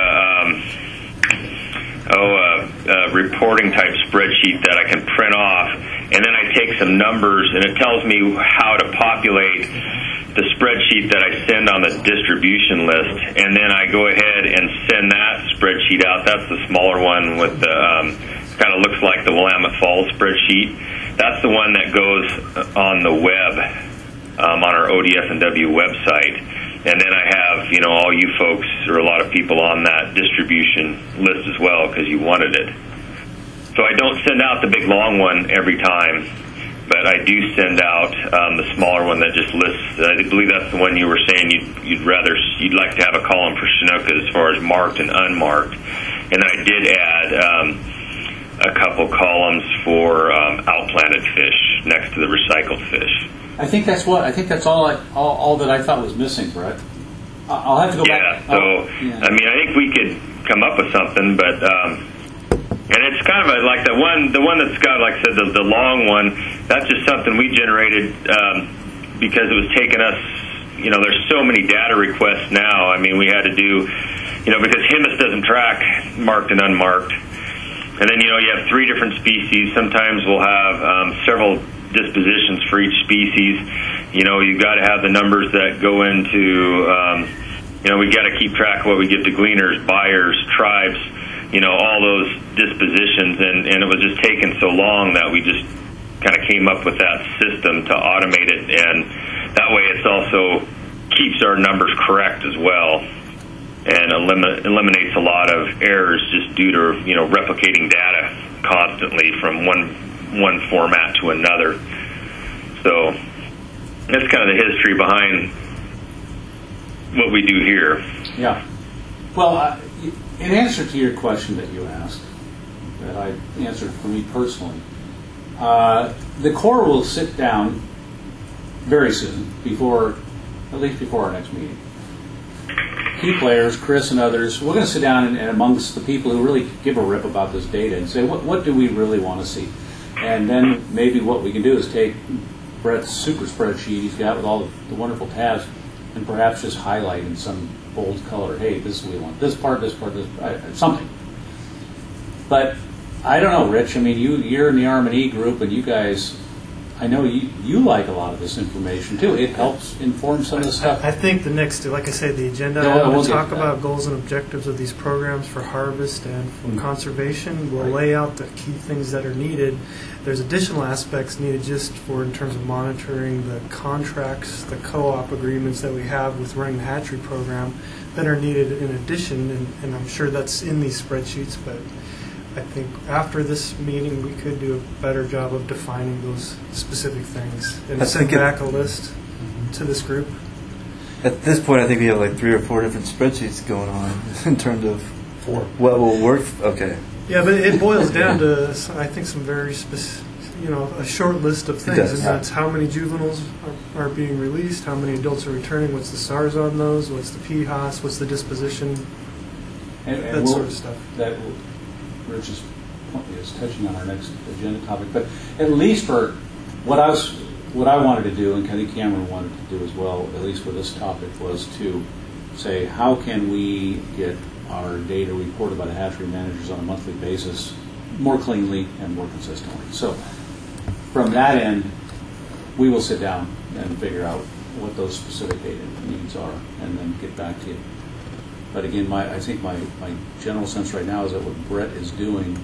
a reporting type spreadsheet that I can print off, and then I take some numbers, and it tells me how to populate the spreadsheet that I send on the distribution list, and then I go ahead and send that spreadsheet out. That's the smaller one with the kind of looks like the Willamette Falls spreadsheet. That's the one that goes on the web on our ODS&W website. And then I have, all you folks, or a lot of people on that distribution list as well, because you wanted it. So I don't send out the big long one every time, but I do send out the smaller one that just lists. I believe that's the one you were saying you'd like to have a column for Chinook as far as marked and unmarked. And then I did add a couple columns for outplanted fish next to the recycled fish. I think that's all that I thought was missing, Brett. I'll have to go back. Yeah, so, I mean, I think we could come up with something, but, and it's kind of like the one that's got, like I said, the long one, that's just something we generated because it was taking us, there's so many data requests now. I mean, we had to do, because HIMIS doesn't track marked and unmarked. And then, you have 3 different species. Sometimes we'll have several dispositions for each species. You've got to have the numbers that go into, we got to keep track of what we give to gleaners, buyers, tribes, all those dispositions. And it was just taking so long that we just kind of came up with that system to automate it. And that way it's also keeps our numbers correct as well, and eliminates a lot of errors just due to, replicating data constantly from one format to another. So that's kind of the history behind what we do here. Yeah. Well, in answer to your question that you asked, that I answered for me personally, the Corps will sit down very soon, at least before our next meeting. Key players, Chris and others, we're going to sit down and amongst the people who really give a rip about this data and say, what do we really want to see? And then maybe what we can do is take Brett's super spreadsheet he's got with all the wonderful tabs and perhaps just highlight in some bold color, hey, this is what we want, this part, something. But I don't know, Rich, I mean, you're in the R&E group, and you guys, I know you like a lot of this information too. It helps inform some of the stuff. I think the next, like I said, the agenda, we'll talk about goals and objectives of these programs for harvest and for conservation. We'll lay out the key things that are needed. There's additional aspects needed just for in terms of monitoring the contracts, the co-op agreements that we have with running the hatchery program that are needed in addition, and I'm sure that's in these spreadsheets, but I think after this meeting, we could do a better job of defining those specific things and send back a list to this group. At this point, I think we have like 3 or 4 different spreadsheets going on in terms of what will work. Okay. Yeah, but it boils down to, I think, some very specific, a short list of things. And that's how many juveniles are being released, how many adults are returning, what's the SARS on those, what's the PHOS, what's the disposition, that sort of stuff. That Rich is touching on our next agenda topic. But at least for what I wanted to do, and I think Cameron wanted to do as well, at least for this topic, was to say how can we get our data reported by the hatchery managers on a monthly basis more cleanly and more consistently. So from that end, we will sit down and figure out what those specific data needs are and then get back to you. But again, I think my general sense right now is that what Brett is doing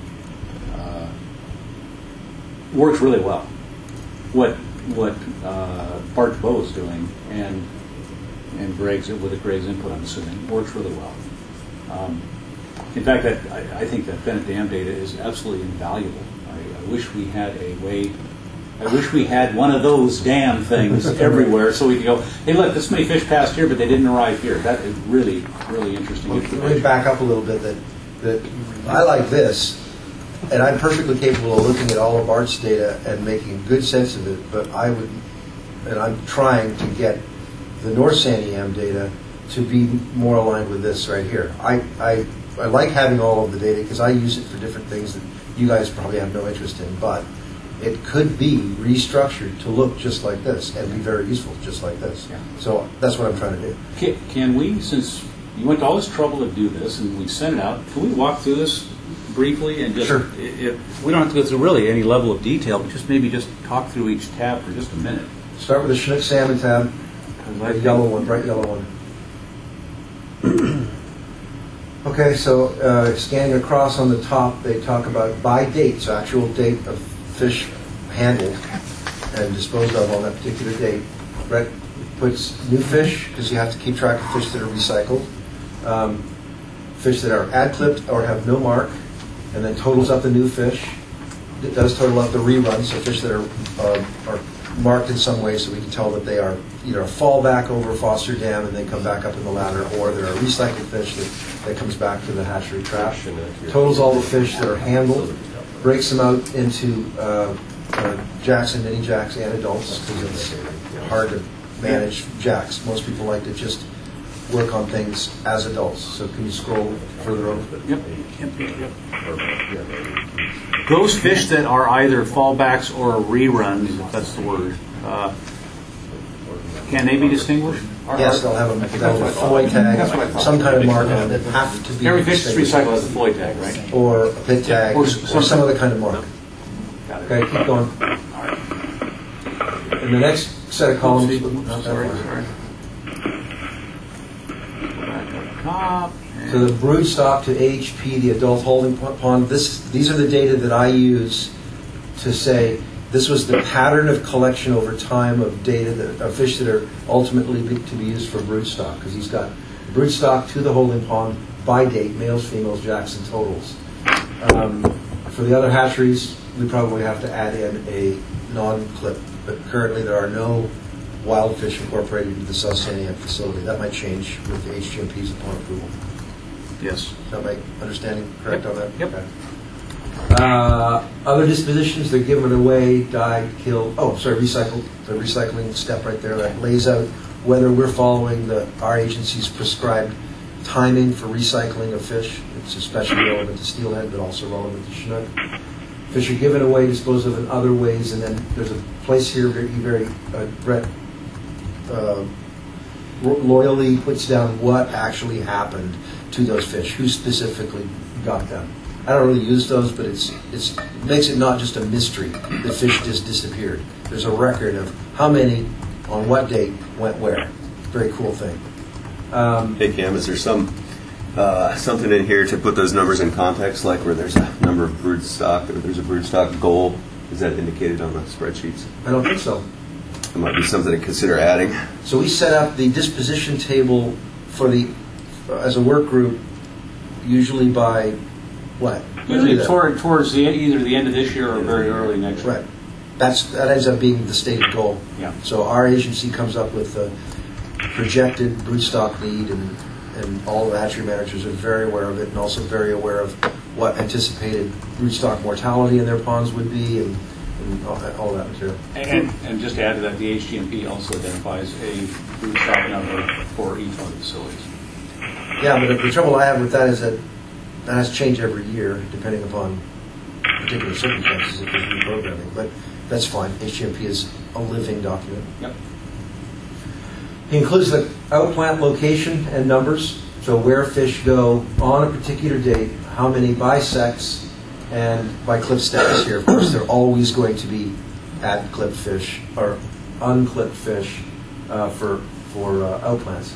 works really well. What Bart DeBow is doing and Greg's input, I'm assuming, works really well. In fact, I think that Bennett Dam data is absolutely invaluable. I wish we had a way. I wish we had one of those damn things everywhere, so we could go, hey, look, this many fish passed here, but they didn't arrive here. That is really, really interesting. Let me back up a little bit. That I like this, and I'm perfectly capable of looking at all of Bart's data and making good sense of it. But I'm trying to get the North Santiam data to be more aligned with this right here. I like having all of the data because I use it for different things that you guys probably have no interest in, but it could be restructured to look just like this and be very useful just like this. Yeah. So that's what I'm trying to do. Can we, since you went to all this trouble to do this and we sent it out, can we walk through this briefly and just, sure. We don't have to go through really any level of detail, but just maybe just talk through each tab for just a minute. Start with the Chinook salmon tab, the yellow one, bright yellow one. Okay, so scanning across on the top, they talk about by date, so actual date of fish handled and disposed of on that particular date. Brett puts new fish, because you have to keep track of fish that are recycled, fish that are ad-clipped or have no mark, and then totals up the new fish. It does total up the reruns, so fish that are marked in some way so we can tell that they are either a fallback over Foster Dam and they come back up in the ladder, or they're a recycled fish that comes back to the hatchery trap. Totals all the fish that are handled, breaks them out into jacks and mini jacks and adults, because it's hard to manage jacks. Most people like to just work on things as adults. So can you scroll further over? Yep. Those fish that are either fallbacks or reruns, if that's the word, can they be distinguished? Yes, they'll have a FOI tag, some kind of mark on it. Have to be. Every fish is recycled has a FOI tag, right? Or a pit tag, or some other kind of mark. Okay, keep going. In the next set of columns. So the brood stock to AHP, the adult holding pond. These are the data that I use to say this was the pattern of collection over time of data of fish that are ultimately to be used for brood stock. Because he's got brood stock to the holding pond by date, males, females, jacks, and totals. For the other hatcheries, we probably have to add in a non-clip. But currently there are no wild fish incorporated into the South Santiam facility. That might change with the HGMPs upon approval. Yes. Is that my understanding correct on that? Yep. Okay. Other dispositions, they're given away, died, killed. Oh, sorry, recycled. The recycling step right there that lays out whether we're following our agency's prescribed timing for recycling of fish. It's especially relevant to steelhead, but also relevant to Chinook. Fish are given away, disposed of in other ways, and then there's a place here where Brett loyally puts down what actually happened to those fish, who specifically got them. I don't really use those, but it makes it not just a mystery that fish just disappeared. There's a record of how many, on what date, went where. Very cool thing. Hey Cam, is there something in here to put those numbers in context, like where there's a number of brood stock or there's a brood stock goal? Is that indicated on the spreadsheets? I don't think so. It might be something to consider adding. So we set up the disposition table as a work group, usually by What? Usually towards either the end of this year or very early next year. Right. That ends up being the stated goal. Yeah. So our agency comes up with a projected broodstock need, and all the hatchery managers are very aware of it, and also very aware of what anticipated broodstock mortality in their ponds would be, and all that material. And just to add to that, the HGMP also identifies a broodstock number for each one of the facilities. Yeah, but the trouble I have with that is that has to change every year, depending upon particular circumstances if there's reprogramming. But that's fine. HGMP is a living document. Yep. It includes the outplant location and numbers, so where fish go on a particular date, how many by sex, and by clip status here. Of course, they're always going to be at clipped fish or unclipped fish for outplants.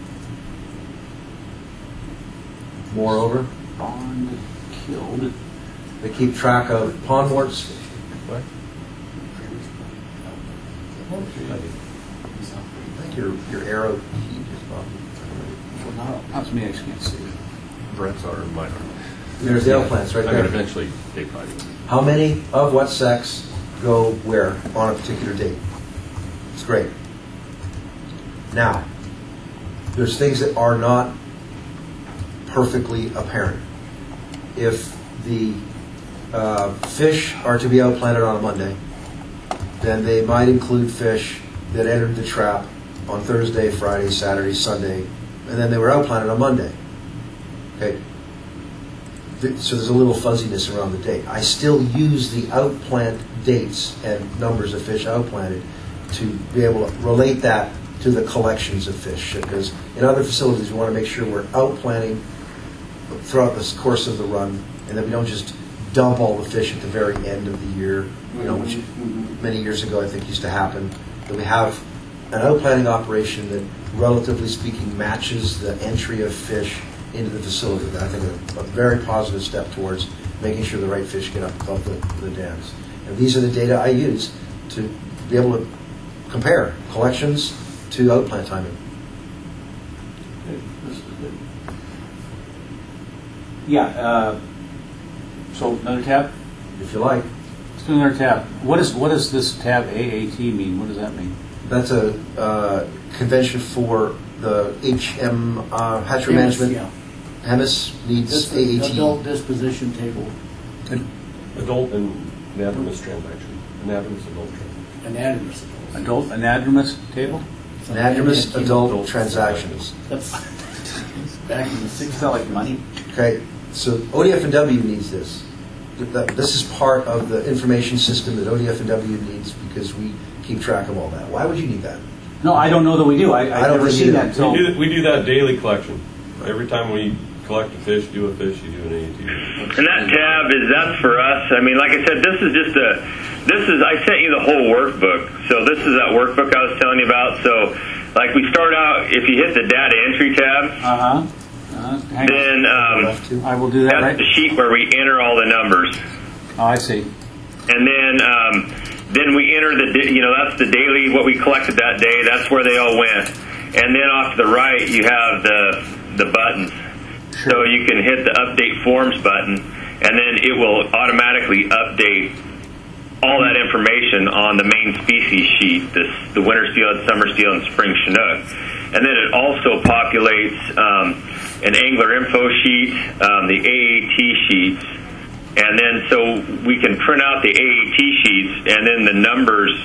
Moreover, Pond killed. they keep track of pond morts. What? I think your arrow key just popped. That's me, I just can't see. Brett's are and mine are. There's the outplants right I there. could eventually take mine. How many of what sex go where on a particular date? It's great. Now, there's things that are not perfectly apparent. If the fish are to be outplanted on a Monday, then they might include fish that entered the trap on Thursday, Friday, Saturday, Sunday, and then they were outplanted on Monday. Okay. So there's a little fuzziness around the date. I still use the outplant dates and numbers of fish outplanted to be able to relate that to the collections of fish, because in other facilities we want to make sure we're outplanting throughout the course of the run, and that we don't just dump all the fish at the very end of the year, which many years ago I think used to happen. That we have an outplanting operation that, relatively speaking, matches the entry of fish into the facility. That I think is a very positive step towards making sure the right fish get up above the dams. And these are the data I use to be able to compare collections to outplant timing. Yeah. So another tab? If you like. Let's do another tab. What does this tab AAT mean? What does that mean? That's a convention for the hatchery management. Yeah. HEMIS needs AAT. Adult disposition table. Adult and anadromous transaction. Anadromous adult transaction. Anadromous. Adult anadromous table? Anadromous adult transactions. That's back in the 60s. Is that like money? Okay, so ODF&W needs this. This is part of the information system that ODF&W needs because we keep track of all that. Why would you need that? No, I don't know that we do. I've don't never think seen either. that until... We do that daily collection. Every time we collect a fish, do a fish, you do an AAT. And that tab that's for us. I mean, like I said, this is just I sent you the whole workbook. So this is that workbook I was telling you about. So, like we start out, if you hit the data entry tab, then I will do that. That's right? the sheet where we enter all the numbers. Oh, I see. And then we enter that's the daily, what we collected that day. That's where they all went. And then off to the right, you have the buttons. Sure. So you can hit the update forms button, and then it will automatically update all that information on the main species sheet, the winter steelhead, summer steelhead, and spring chinook. And then it also populates an angler info sheet, the AAT sheets, and then so we can print out the AAT sheets, and then the numbers.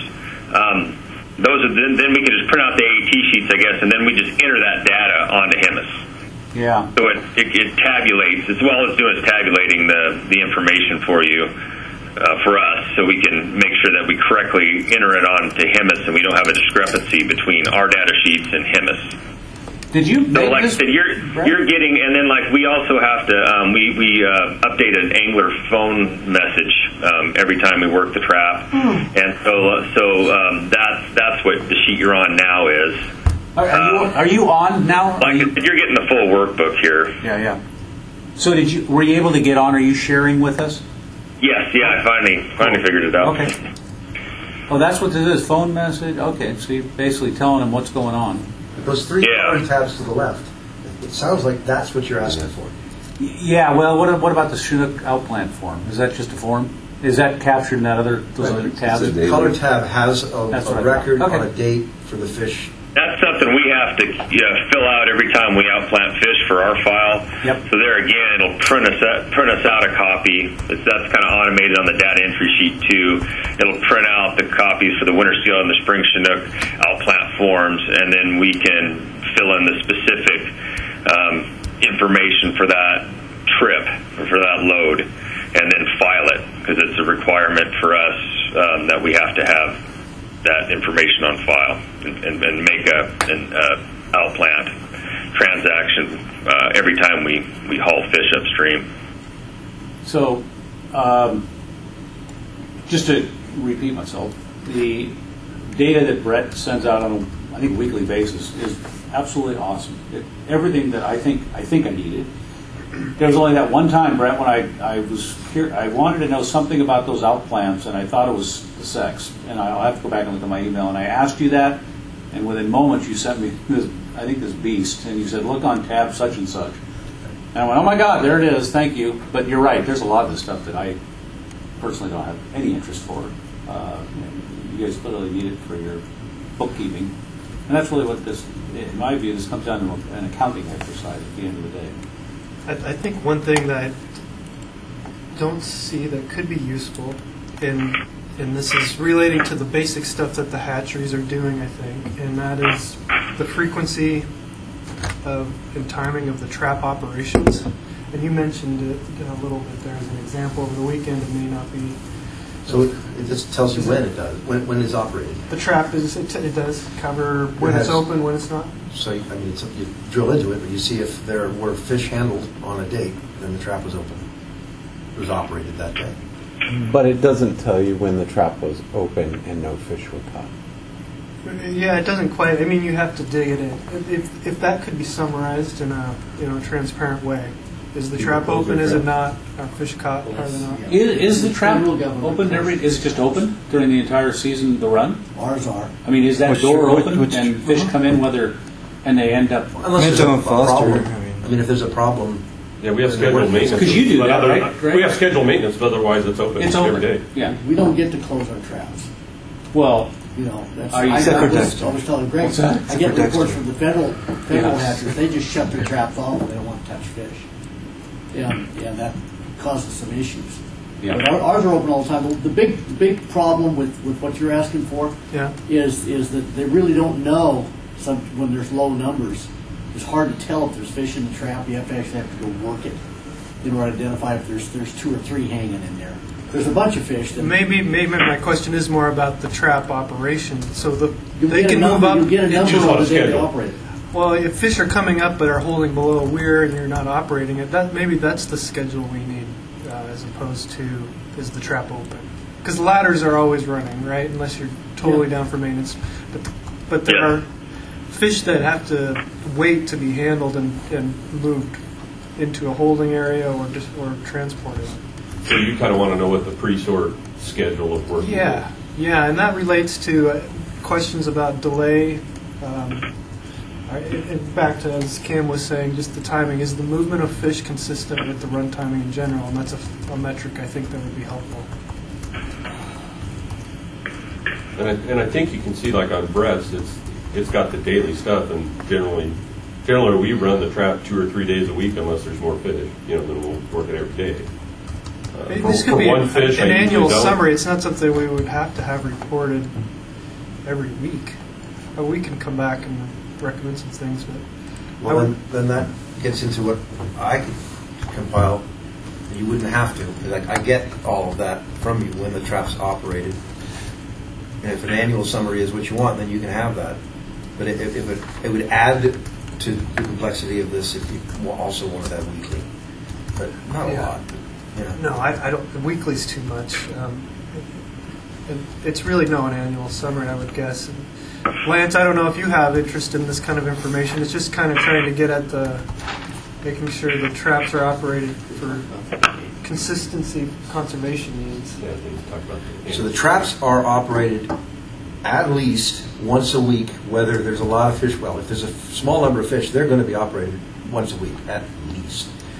Then we can just print out the AAT sheets, I guess, and then we just enter that data onto HEMIS. Yeah. So it tabulates, as well as doing is tabulating the information for you, for us, so we can make sure that we correctly enter it onto HEMIS and we don't have a discrepancy between our data sheets and HEMIS. Did you? So, like I said, you're getting, and then like we also have to we update an angler phone message every time we work the trap, and so that's what the sheet you're on now is. Are you on now? Like you're getting the full workbook here. Yeah. So were you able to get on? Are you sharing with us? Yes, yeah, I finally figured it out. Okay. Oh, that's what this is, phone message? Okay, so you're basically telling them what's going on. Those three tabs to the left, it sounds like that's what you're asking for. Yeah, well, what about the Chinook outplant form? Is that just a form? Is that captured in that those other tabs? The color tab has a record okay. on a date for the fish. That's something we have to fill out every time we outplant fish for our file. Yep. So there again, it'll print us out a copy. That's kind of automated on the data entry sheet too. It'll print out the copies for the winter seal and the spring Chinook outplant forms, and then we can fill in the specific information for that trip or for that load, and then file it because it's a requirement for us that we have to have that information on file and make an outplant transaction every time we haul fish upstream. So, just to repeat myself, the data that Brett sends out on a, I think, weekly basis is absolutely awesome. Everything that I think I needed. There was only that one time, Brett, when I wanted to know something about those outplants, and I thought it was the sex. And I'll have to go back and look at my email. And I asked you that, and within moments you sent me this beast, and you said, look on tab such and such. And I went, oh my God, there it is, thank you. But you're right, there's a lot of this stuff that I personally don't have any interest for. You guys clearly need it for your bookkeeping. And that's really what this, in my view, this comes down to an accounting exercise at the end of the day. I think one thing that I don't see that could be useful, and this is relating to the basic stuff that the hatcheries are doing, I think, and that is the frequency and timing of the trap operations. And you mentioned it a little bit there as an example. Over the weekend, it may not be. So it just tells you when it does, when it's operated. The trap it does cover when it's open, when it's not. So I mean, you drill into it, but you see if there were fish handled on a date, then the trap was open. It was operated that day. But it doesn't tell you when the trap was open and no fish were caught. Yeah, it doesn't quite. I mean, you have to dig it in. If that could be summarized in a transparent way. Is the trap open? Is it not? Are fish caught? Are they not? Is the trap open? Is it just open during the entire season of the run? Ours are. I mean, is that door open and fish come in and they end up? Unless there's a problem. I mean, if there's a problem. Yeah, we have scheduled maintenance. Because you do that, right? We have scheduled maintenance, but otherwise it's open every day. Yeah. We don't get to close our traps. Well, That's. Are you I was telling Greg. I get reports from the federal Yes. hatcheries. They just shut their traps off. They don't want to touch fish. Yeah, that causes some issues. Yeah. But ours are open all the time. The big problem with what you're asking for is that they really don't know when there's low numbers. It's hard to tell if there's fish in the trap. You actually have to go work it in order to identify if there's 2 or 3 hanging in there. There's a bunch of fish. Maybe my question is more about the trap operation. So they can move up. You get a number on the day they operate. Well, if fish are coming up but are holding below a weir and you're not operating it, maybe that's the schedule we need, as opposed to is the trap open? Because ladders are always running, right? Unless you're totally down for maintenance. But there are fish that have to wait to be handled and moved into a holding area or transported. So you kind of want to know what the pre-sort schedule of work is. Yeah, and that relates to questions about delay. Back to, as Cam was saying, just the timing. Is the movement of fish consistent with the run timing in general? And that's a metric I think that would be helpful. And I think you can see, like on Brett's, it's got the daily stuff, and generally we run the trap 2 or 3 days a week unless there's more fish. Then we'll work it every day. This could be an annual summary. It's not something we would have to have reported every week. But we can come back and recommend some things. But then that gets into what I could compile. You wouldn't have to. Because I get all of that from you when the trap's operated. And if an annual summary is what you want, then you can have that. But it would add to the complexity of this if you also wanted that weekly. But not a lot. No, I don't. The weekly's too much. And it's really an annual summary, I would guess. And Lance, I don't know if you have interest in this kind of information. It's just kind of trying to get at making sure the traps are operated for consistency conservation needs. So the traps are operated at least once a week, whether there's a lot of fish. Well, if there's a small number of fish, they're going to be operated once a week at least.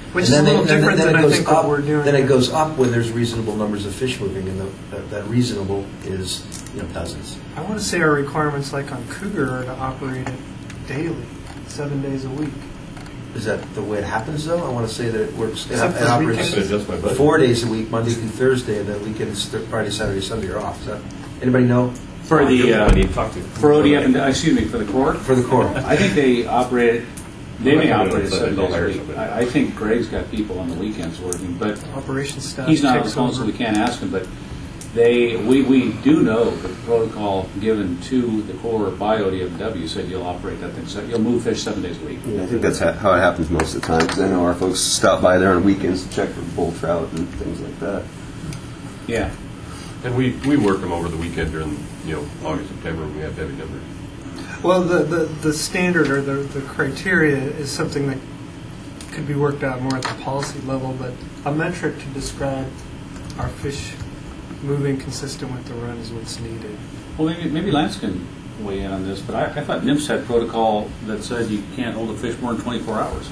Which is a little different than I think what we're doing. Then it goes up when there's reasonable numbers of fish moving, and that reasonable is dozens. I want to say our requirements, like on Cougar, are to operate it daily, 7 days a week. Is that the way it happens, though? I want to say that it works. It Except for operates weekends. 4 days a week, Monday through Thursday, and then weekends, Friday, Saturday, Sunday are off. Is that, anybody know? For the for ODF and excuse me, for the Corps. For the Corps, I think they operate. They may operate 7 days a week. I think Greg's got people on the weekends working, but operations staff. He's not on the phone, so we can't ask him. But we do know that the protocol given to the Corps by ODFW said you'll operate that thing. So you'll move fish 7 days a week. Yeah, I think that's how it happens most of the time. Because I know our folks stop by there on weekends to check for bull trout and things like that. Yeah. And we work them over the weekend during August, September when we have heavy numbers. Well, the standard or the criteria is something that could be worked out more at the policy level, but a metric to describe our fish moving consistent with the run is what's needed. Well, maybe Lance can weigh in on this, but I thought NIMS had protocol that said you can't hold a fish more than 24 hours.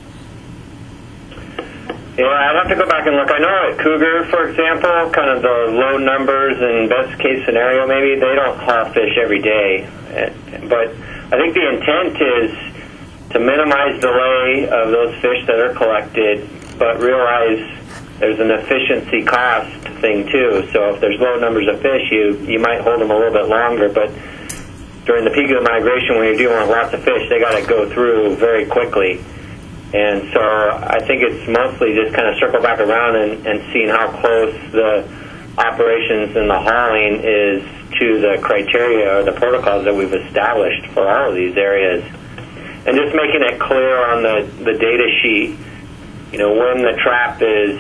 Yeah, I'd have to go back and look. I know at Cougar, for example, kind of the low numbers and best case scenario, maybe they don't haul fish every day. But I think the intent is to minimize delay of those fish that are collected, but realize there's an efficiency cost thing too. So if there's low numbers of fish, you might hold them a little bit longer, but during the peak of the migration when you're dealing with lots of fish, they got to go through very quickly. And so I think it's mostly just kind of circle back around and seeing how close the operations and the hauling is to the criteria or the protocols that we've established for all of these areas. And just making it clear on the data sheet, when the trap is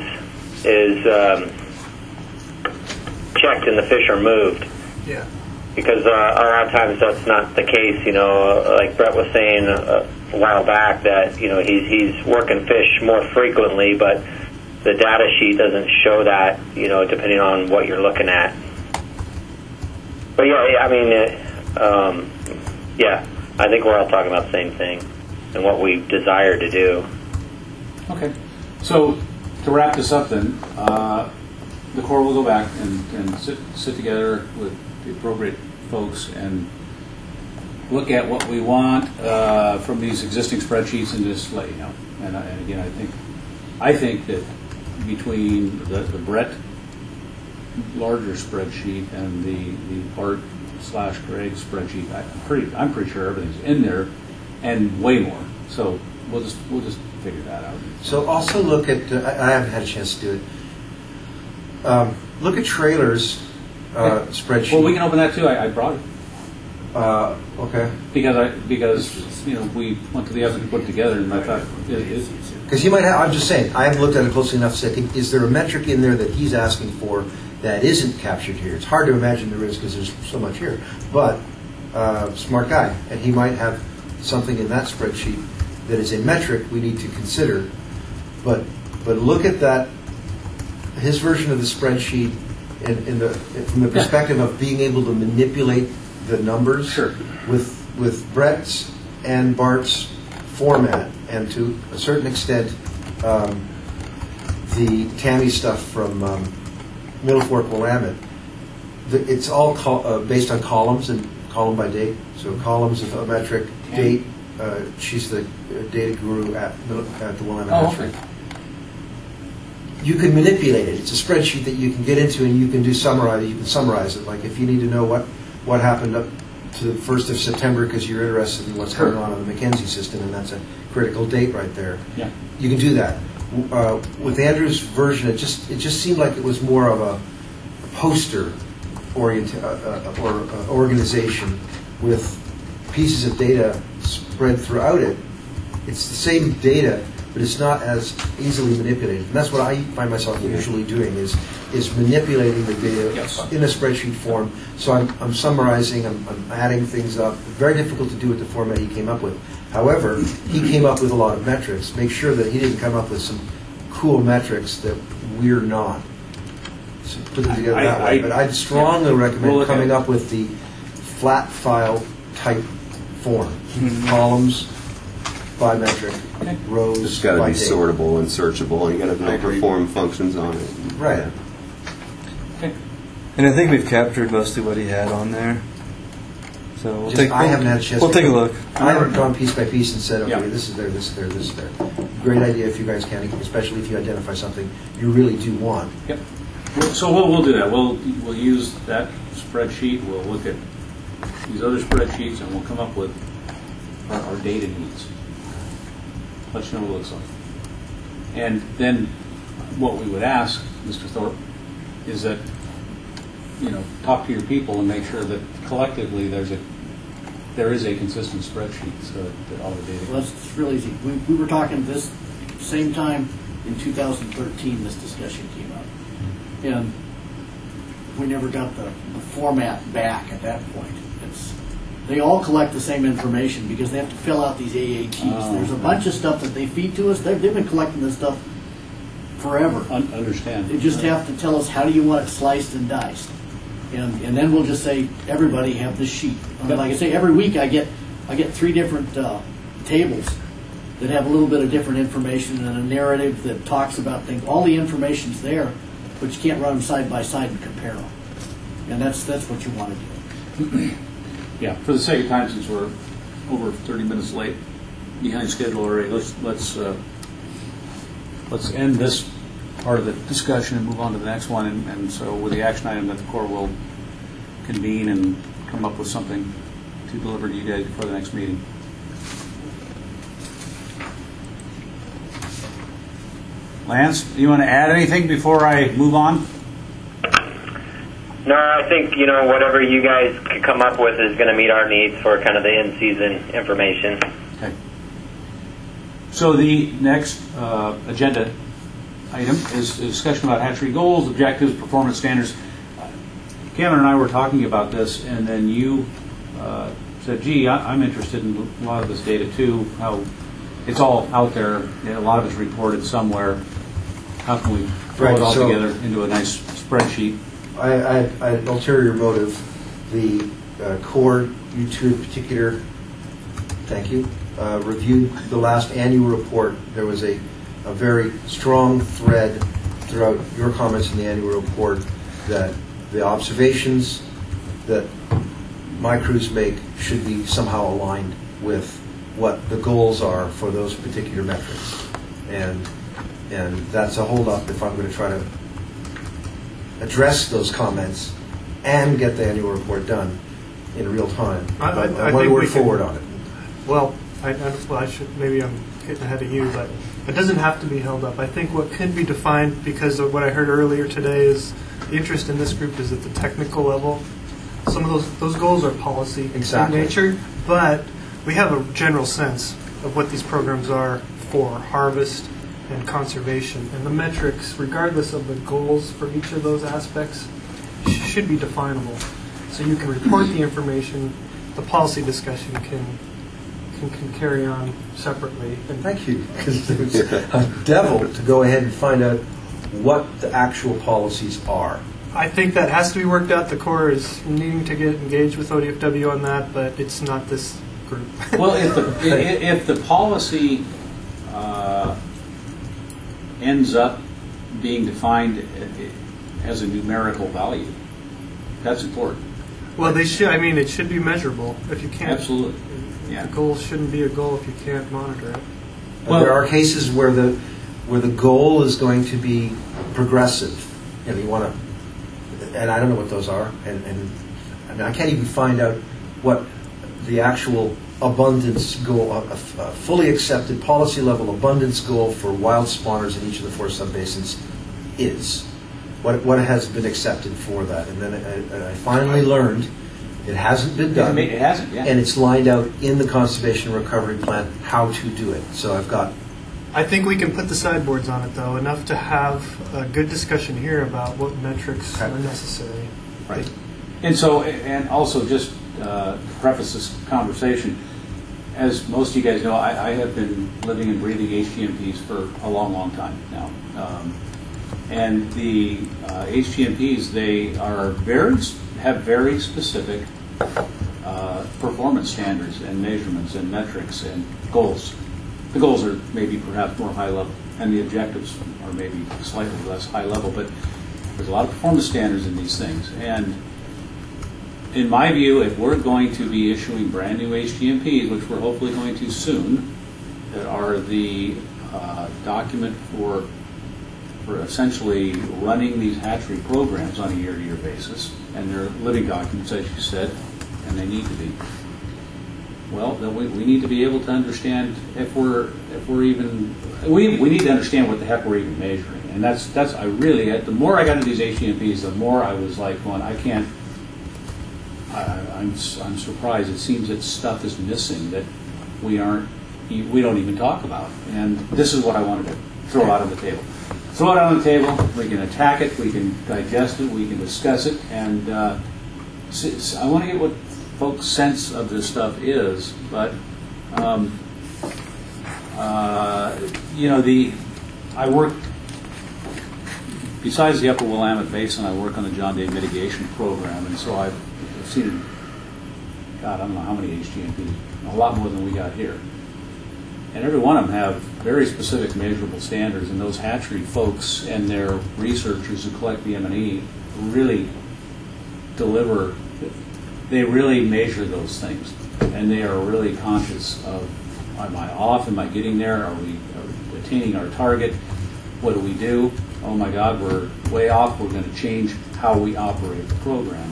checked and the fish are moved. Yeah. Because a lot of times that's not the case. Like Brett was saying a while back that he's working fish more frequently, but the data sheet doesn't show that. Depending on what you're looking at. But yeah, I mean, I think we're all talking about the same thing and what we desire to do. Okay, so to wrap this up, then the Corps will go back and sit together with the appropriate folks and look at what we want from these existing spreadsheets and just let you know. And again, I think that between the Brett larger spreadsheet and the Bart/Greg spreadsheet, I'm pretty sure everything's in there and way more. So we'll just figure that out. So also look at I haven't had a chance to do it. Look at trailers spreadsheet. Well, we can open that too. I brought it. Okay. Because we went to the effort to put it together, and I thought because you might have. I'm just saying. I haven't looked at it closely enough to say, is there a metric in there that he's asking for that isn't captured here? It's hard to imagine there is because there's so much here. But smart guy, and he might have something in that spreadsheet that is a metric we need to consider. But look at that. His version of the spreadsheet from the perspective of being able to manipulate the numbers. Sure. With Brett's and Bart's format, and to a certain extent, the Tammy stuff from Middle Fork Willamette. It's all based on columns and column by date. So columns of a metric, date. She's the data guru at the Willamette Hatchery. Okay. You can manipulate it. It's a spreadsheet that you can get into, and you can summarize. You can summarize it. Like if you need to know what happened up to the 1st of September because you're interested in what's going on in the Mackenzie system, and that's a critical date right there. Yeah. You can do that. With Andrew's version, it just seemed like it was more of a poster organization with pieces of data spread throughout it. It's the same data, but it's not as easily manipulated. And that's what I find myself usually doing is manipulating the data in a spreadsheet form. So I'm summarizing, I'm adding things up. Very difficult to do with the format he came up with. However, he came up with a lot of metrics. Make sure that he didn't come up with some cool metrics that we're not. So put them together that way. But I'd strongly recommend coming up with the flat file type form. Columns, by metric, rows It's got to by be date. sortable and searchable, and you got to I know agree. perform functions on it. Right. Yeah. Okay. And I think we've captured mostly what he had on there. So we'll take. I haven't had a chance. We'll to take a go- look. I haven't gone piece by piece and said, okay, Yeah. this is there, this is there, this is there. Great idea if you guys can, especially if you identify something you really do want. Yep. So we'll do that. We'll use that spreadsheet. We'll look at these other spreadsheets, and we'll come up with our data needs. Let you know what it looks like. And then what we would ask, Mr. Thorpe, is that, talk to your people and make sure that collectively there is a consistent spreadsheet so that all the data. Well, it's real easy. We were talking this same time in 2013, this discussion came up. And we never got the format back at that point. They all collect the same information because they have to fill out these AATs. Oh. There's a bunch of stuff that they feed to us. They've been collecting this stuff forever. Understand. They just have to tell us how do you want it sliced and diced. And then we'll just say, everybody have this sheet. Like I say, every week I get 3 different tables that have a little bit of different information and a narrative that talks about things. All the information's there, but you can't run them side by side and compare them. And that's what you want to do. Yeah. For the sake of time, since we're over 30 minutes late, behind schedule already, let's end this part of the discussion and move on to the next one. And so with the action item that the Corps will convene and come up with something to deliver to you guys before the next meeting. Lance, do you want to add anything before I move on? No, I think, whatever you guys could come up with is going to meet our needs for kind of the in-season information. Okay. So the next agenda item is a discussion about hatchery goals, objectives, performance standards. Cameron and I were talking about this, and then you said, gee, I'm interested in a lot of this data too, how it's all out there, and a lot of it's reported somewhere. How can we throw it all together into a nice spreadsheet? I had an ulterior motive. The Corps, you two in particular, thank you, reviewed the last annual report. There was a very strong thread throughout your comments in the annual report that the observations that my crews make should be somehow aligned with what the goals are for those particular metrics. And that's a hold-up if I'm going to try to address those comments and get the annual report done in real time. I One think word we can- forward on it. Well, I should, maybe I'm getting ahead of you, but it doesn't have to be held up. I think what can be defined, because of what I heard earlier today, is the interest in this group is at the technical level. Some of those goals are policy Exactly. in nature, but we have a general sense of what these programs are for harvest and conservation. And the metrics, regardless of the goals for each of those aspects, should be definable. So you can report the information, the policy discussion can carry on separately. And Thank you, because it's a devil to go ahead and find out what the actual policies are. I think that has to be worked out. The Corps is needing to get engaged with ODFW on that, but it's not this group. Well, if the policy ends up being defined as a numerical value, that's important. Well, they should. I mean, it should be measurable. If you can't, Absolutely. Yeah. the goal shouldn't be a goal if you can't monitor it. Well, there are cases where the goal is going to be progressive, and you want to, and I don't know what those are, and I mean, I can't even find out what the actual abundance goal, a fully accepted policy level abundance goal for wild spawners in each of the 4 subbasins is. What has been accepted for that, and then I finally learned it hasn't been done. It hasn't, yeah. And it's lined out in the conservation recovery plan how to do it. So I've got. I think we can put the sideboards on it, though, enough to have a good discussion here about what metrics are necessary. Right. And so, and also just to preface this conversation, as most of you guys know, I have been living and breathing HGMPs for a long, long time now. And the HGMPs, they are have very specific performance standards and measurements and metrics and goals. The goals are maybe perhaps more high level, and the objectives are maybe slightly less high level, but there's a lot of performance standards in these things. And in my view, if we're going to be issuing brand new HGMPs, which we're hopefully going to soon, that are the document for essentially running these hatchery programs on a year-to-year basis, and they're living documents, as you said, and they need to be. Well, then we need to be able to understand if we're even we need to understand what the heck we're even measuring, and that's I really the more I got into these HGMPs, the more I was like going, I can't. I'm surprised. It seems that stuff is missing that we don't even talk about, and this is what I wanted to throw out on the table. Throw it on the table. We can attack it. We can digest it. We can discuss it, and I want to get what folks' sense of this stuff is, but I work besides the Upper Willamette Basin. I work on the John Day Mitigation Program, and so I've seen, God, I don't know how many HGMPs, a lot more than we got here, and every one of them have very specific measurable standards, and those hatchery folks and their researchers who collect the M&E really deliver. They really measure those things, and they are really conscious of, am I off? Am I getting there? Are we attaining our target? What do we do? Oh my God, we're way off. We're going to change how we operate the program,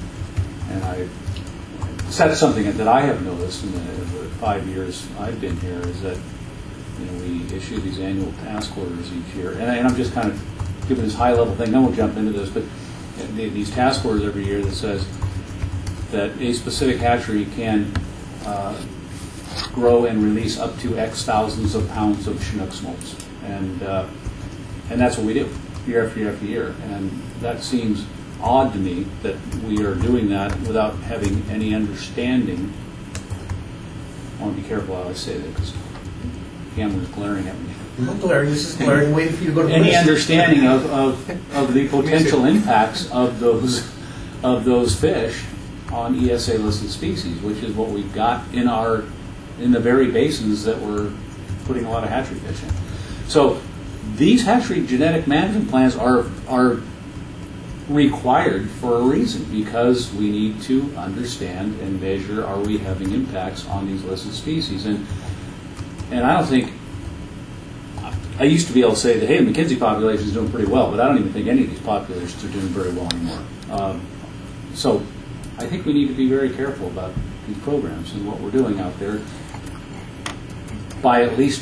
that's something that I have noticed in the 5 years I've been here, is that we issue these annual task orders each year, and I'm just kind of giving this high level thing. Then we'll jump into this, but these task orders every year that says that a specific hatchery can grow and release up to X thousands of pounds of Chinook smolts, and that's what we do year after year after year. And that seems odd to me that we are doing that without having any understanding. I want to be careful how I say that because Cameron's glaring at me. Not glaring. This is glaring. Waiting for you to go to any understanding of the potential impacts of those fish on ESA listed species, which is what we've got in the very basins that we're putting a lot of hatchery fish in. So these hatchery genetic management plans are required for a reason, because we need to understand and measure, are we having impacts on these listed species. And I don't think, I used to be able to say that, hey, the McKinsey population is doing pretty well, but I don't even think any of these populations are doing very well anymore. So I think we need to be very careful about these programs and what we're doing out there by at least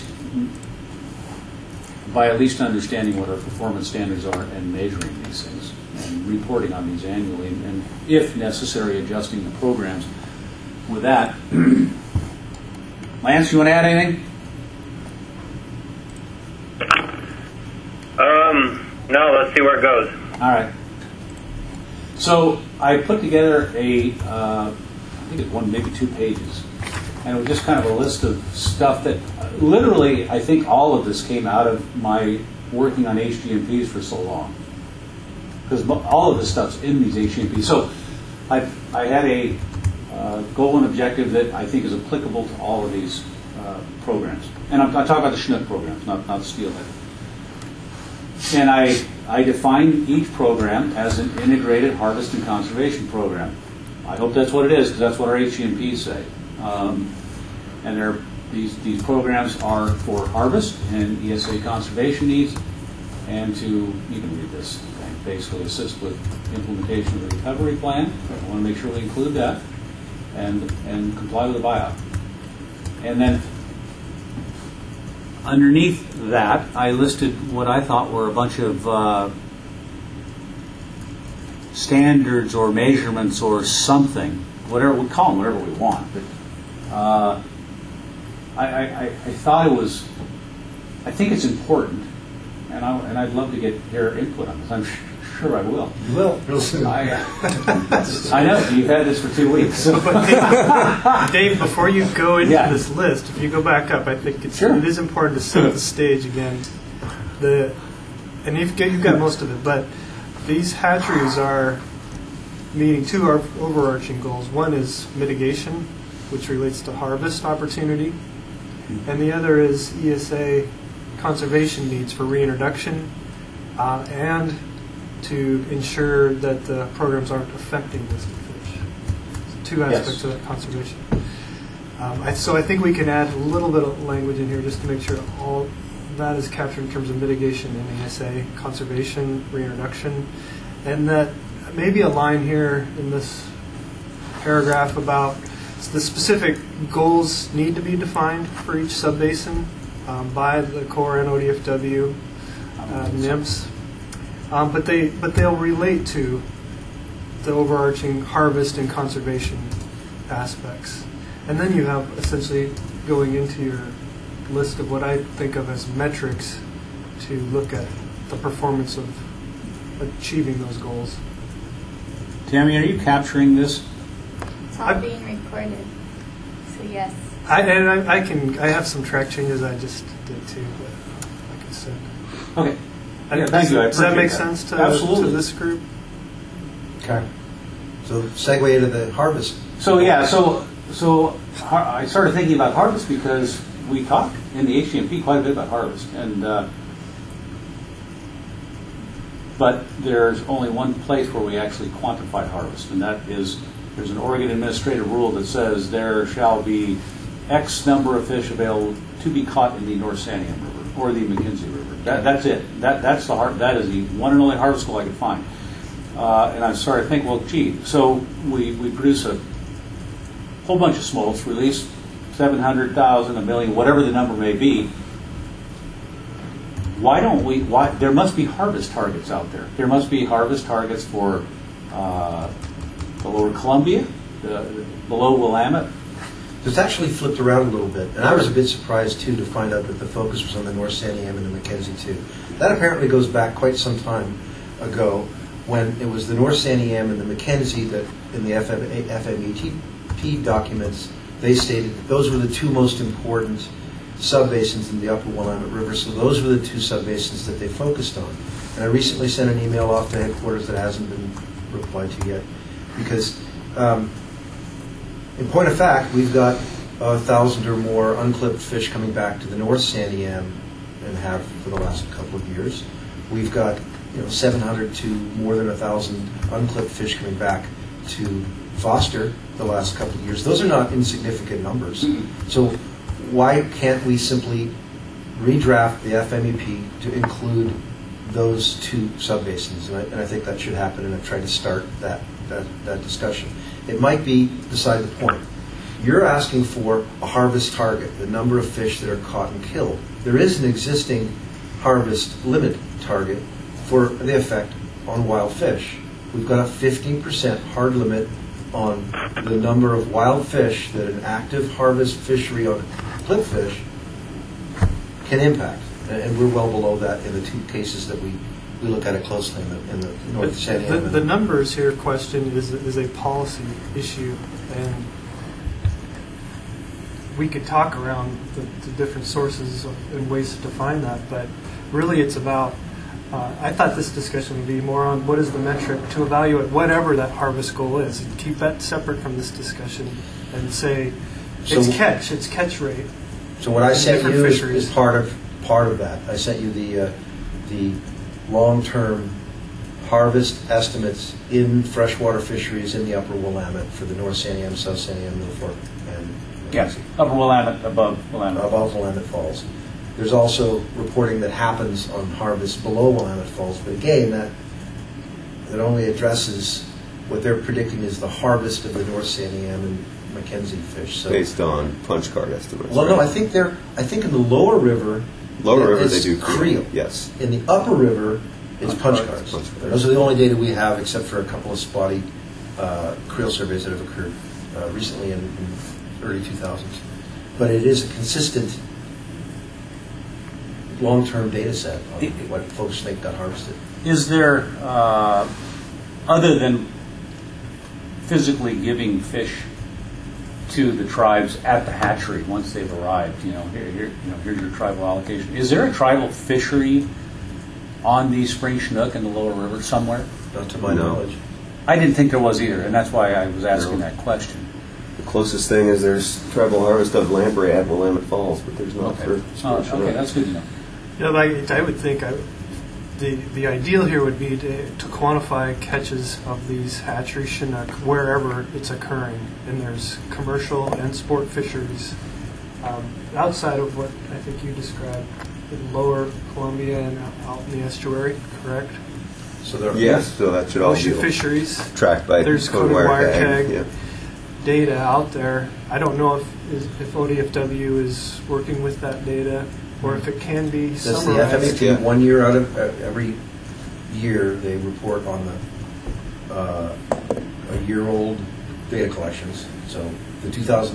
understanding what our performance standards are and measuring these things and reporting on these annually, and if necessary, adjusting the programs. With that, Lance, you want to add anything? No, let's see where it goes. All right. So I put together I think it's one, maybe 2 pages, and it was just kind of a list of stuff that literally, I think all of this came out of my working on HGMPs for so long, because all of this stuff's in these HGMPs. So I had a goal and objective that I think is applicable to all of these programs, and I'm talking about the Chinook programs, not the steelhead. And I defined each program as an integrated harvest and conservation program. I hope that's what it is, because that's what our HGMPs say. And these programs are for harvest and ESA conservation needs, and you can read this, and basically assist with implementation of the recovery plan. I want to make sure we include that, and comply with the buyout. And then underneath that, I listed what I thought were a bunch of standards or measurements or something, whatever we call them, whatever we want. But I thought I think it's important, and I'd love to hear input on this. I'm sure I will. You will, real soon. I know, you've had this for 2 weeks. So. But Dave, before you go into this list, if you go back up, I think it is important to set the stage again. And you've got most of it, but these hatcheries are meeting 2 overarching goals. One is mitigation, which relates to harvest opportunity, and the other is ESA conservation needs for reintroduction and to ensure that the programs aren't affecting listed fish. So two aspects of that conservation. So I think we can add a little bit of language in here just to make sure all that is captured in terms of mitigation in ESA, conservation, reintroduction, and that maybe a line here in this paragraph about the specific goals need to be defined for each subbasin by the Corps and ODFW, NIMS, but they'll relate to the overarching harvest and conservation aspects. And then you have essentially going into your list of what I think of as metrics to look at the performance of achieving those goals. Tammy, are you capturing this? It's all being recorded, so yes. I have some track changes I just did too, but like I said. Okay. Yeah, thank you. Does that make sense to this group? Okay. So segue into the harvest. So I started thinking about harvest because we talked in the HGMP quite a bit about harvest, and but there's only one place where we actually quantify harvest, and that is there's an Oregon administrative rule that says there shall be X number of fish available to be caught in the North Santiam River or the McKenzie River. That's it. That is the one and only harvest goal I could find. And I started to think, well, gee, so we produce a whole bunch of smolts, release 700,000, a million, whatever the number may be. Why don't we? There must be harvest targets out there. There must be harvest targets for the Lower Columbia, below Willamette. It's actually flipped around a little bit, and I was a bit surprised too to find out that the focus was on the North Santiam and the McKenzie too. That apparently goes back quite some time ago when it was the North Santiam and the McKenzie that in the FMETP documents they stated that those were the two most important subbasins in the upper Willamette River, so those were the two subbasins that they focused on. And I recently sent an email off to headquarters that hasn't been replied to yet, because in point of fact, we've got 1,000 or more unclipped fish coming back to the North Santiam and have for the last couple of years. We've got 700 to more than 1,000 unclipped fish coming back to Foster the last couple of years. Those are not insignificant numbers. Mm-hmm. So why can't we simply redraft the FMEP to include those two subbasins? And I think that should happen, and I've tried to start that discussion. It might be beside the point. You're asking for a harvest target, the number of fish that are caught and killed. There is an existing harvest limit target for the effect on wild fish. We've got a 15% hard limit on the number of wild fish that an active harvest fishery on clip fish can impact. And we're well below that in the two cases that we look at it closely in the North Santiam. The numbers here question is a policy issue, and we could talk around the different sources and ways to define that, but really it's about, I thought this discussion would be more on what is the metric to evaluate whatever that harvest goal is, and keep that separate from this discussion and say it's catch rate. So what I sent you is part of that. I sent you the long-term harvest estimates in freshwater fisheries in the upper Willamette for the North Santiam, South Santiam, Middle Fork, and yes, upper Willamette, above Willamette Falls. There's also reporting that happens on harvest below Willamette Falls, but again, that only addresses what they're predicting is the harvest of the North Santiam and McKenzie fish. So, based on punch card estimates. Well, right? No, I think in the lower river. Lower river, they do creel. Yes. In the upper river, it's punch cards. Those are the only data we have, except for a couple of spotty creel surveys that have occurred recently in early 2000s. But it is a consistent long-term data set on what folks think got harvested. Is there, other than physically giving fish to the tribes at the hatchery once they've arrived, here's your tribal allocation. Is there a tribal fishery on the Spring Chinook in the lower river somewhere? Not to my knowledge. I didn't think there was either, and that's why I was asking that question. The closest thing is there's tribal harvest of lamprey at Willamette Falls, but there's not for Spanish Okay, Chinook. that's good to know. I would think the ideal here would be to quantify catches of these hatchery Chinook wherever it's occurring, and there's commercial and sport fisheries outside of what I think you described in Lower Columbia and out in the estuary, correct? So there, Yes, so that should all Ocean be fisheries. tracked by There's code coded wire tag. tag Yeah. data out there. I don't know if ODFW is working with that data or if it can be Does the summarized. FMEP 1 year out of every year they report on the a year-old data collections? So the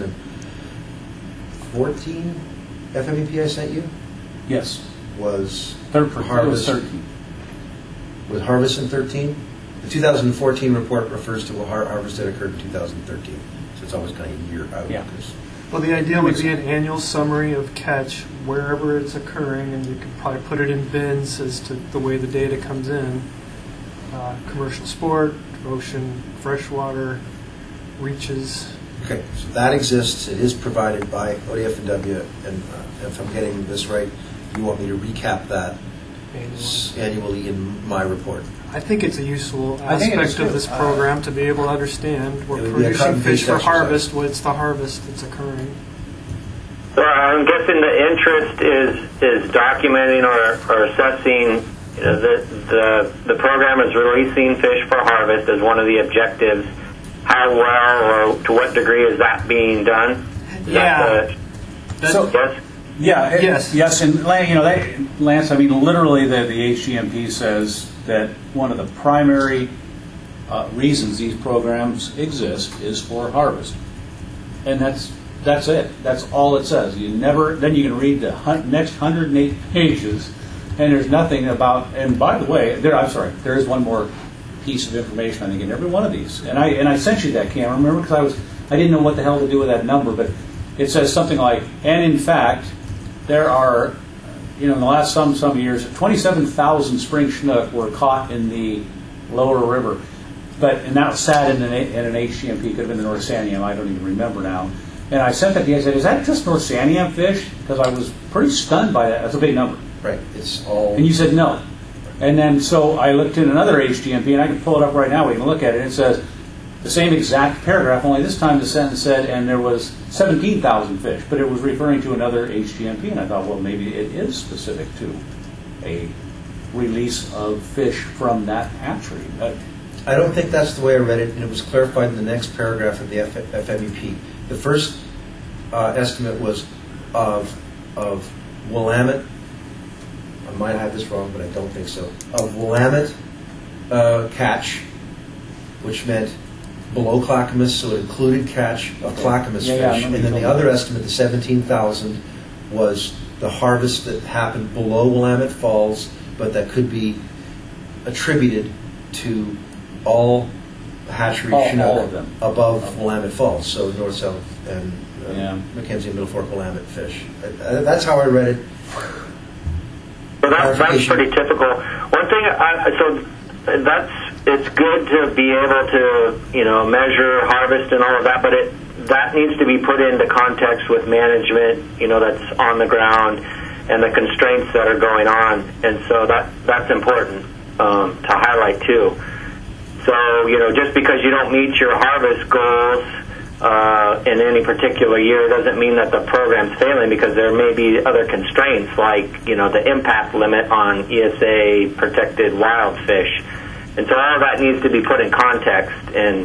2014 FMEP I sent you Yes. was Third for harvest. 13. Was harvest in 13? The 2014 report refers to a harvest that occurred in 2013. So it's always kind of a year out. Yeah. Well, the idea would be an annual summary of catch wherever it's occurring, and you could probably put it in bins as to the way the data comes in. Commercial sport, ocean, freshwater, reaches. Okay, so that exists. It is provided by ODF&W, and if I'm getting this right, you want me to recap that annually in my report. I think it's a useful I think it is aspect of too. this program to be able to understand we're It would be a cut producing and fish paste for exercise. harvest, what's the harvest that's occurring. So I'm guessing the interest is documenting or assessing. You know, the program is releasing fish for harvest as one of the objectives. How well or to what degree is that being done? Is that So- yes. Yeah. Yes. Yes, and Lance, I mean, literally, the HGMP says that one of the primary reasons these programs exist is for harvest, and that's it. That's all it says. You never. Then you can read the next 108 pages, and there's nothing about. And by the way, there is one more piece of information I think in every one of these, and I sent you that, Cam. Remember, because I didn't know what the hell to do with that number, but it says something like, and in fact, there are, in the last some years, 27,000 spring Chinook were caught in the lower river, and that sat in an HGMP, could have been the North Santiam, I don't even remember now. And I sent that to you, I said, is that just North Santiam fish? Because I was pretty stunned by that. That's a big number. Right. It's all. And you said no. And then so I looked in another HGMP, and I can pull it up right now, we can look at it. It says the same exact paragraph, only this time the sentence said, and there was 17,000 fish, but it was referring to another HGMP, and I thought, well, maybe it is specific to a release of fish from that hatchery. I don't think that's the way I read it, and it was clarified in the next paragraph of the FMEP. The first estimate was of Willamette. I might have this wrong, but I don't think so. Of Willamette catch, which meant below Clackamas, so it included catch of Clackamas fish. And then the other estimate, the 17,000, was the harvest that happened below Willamette Falls, but that could be attributed to all hatchery Chinook above Willamette Falls, so north, south, and Mackenzie and Middle Fork Willamette fish. That's how I read it. So that's pretty typical. One thing, it's good to be able to measure harvest and all of that, but that needs to be put into context with management, that's on the ground and the constraints that are going on, and so that's important to highlight too. So just because you don't meet your harvest goals in any particular year doesn't mean that the program's failing, because there may be other constraints like the impact limit on ESA protected wild fish, and so all of that needs to be put in context. And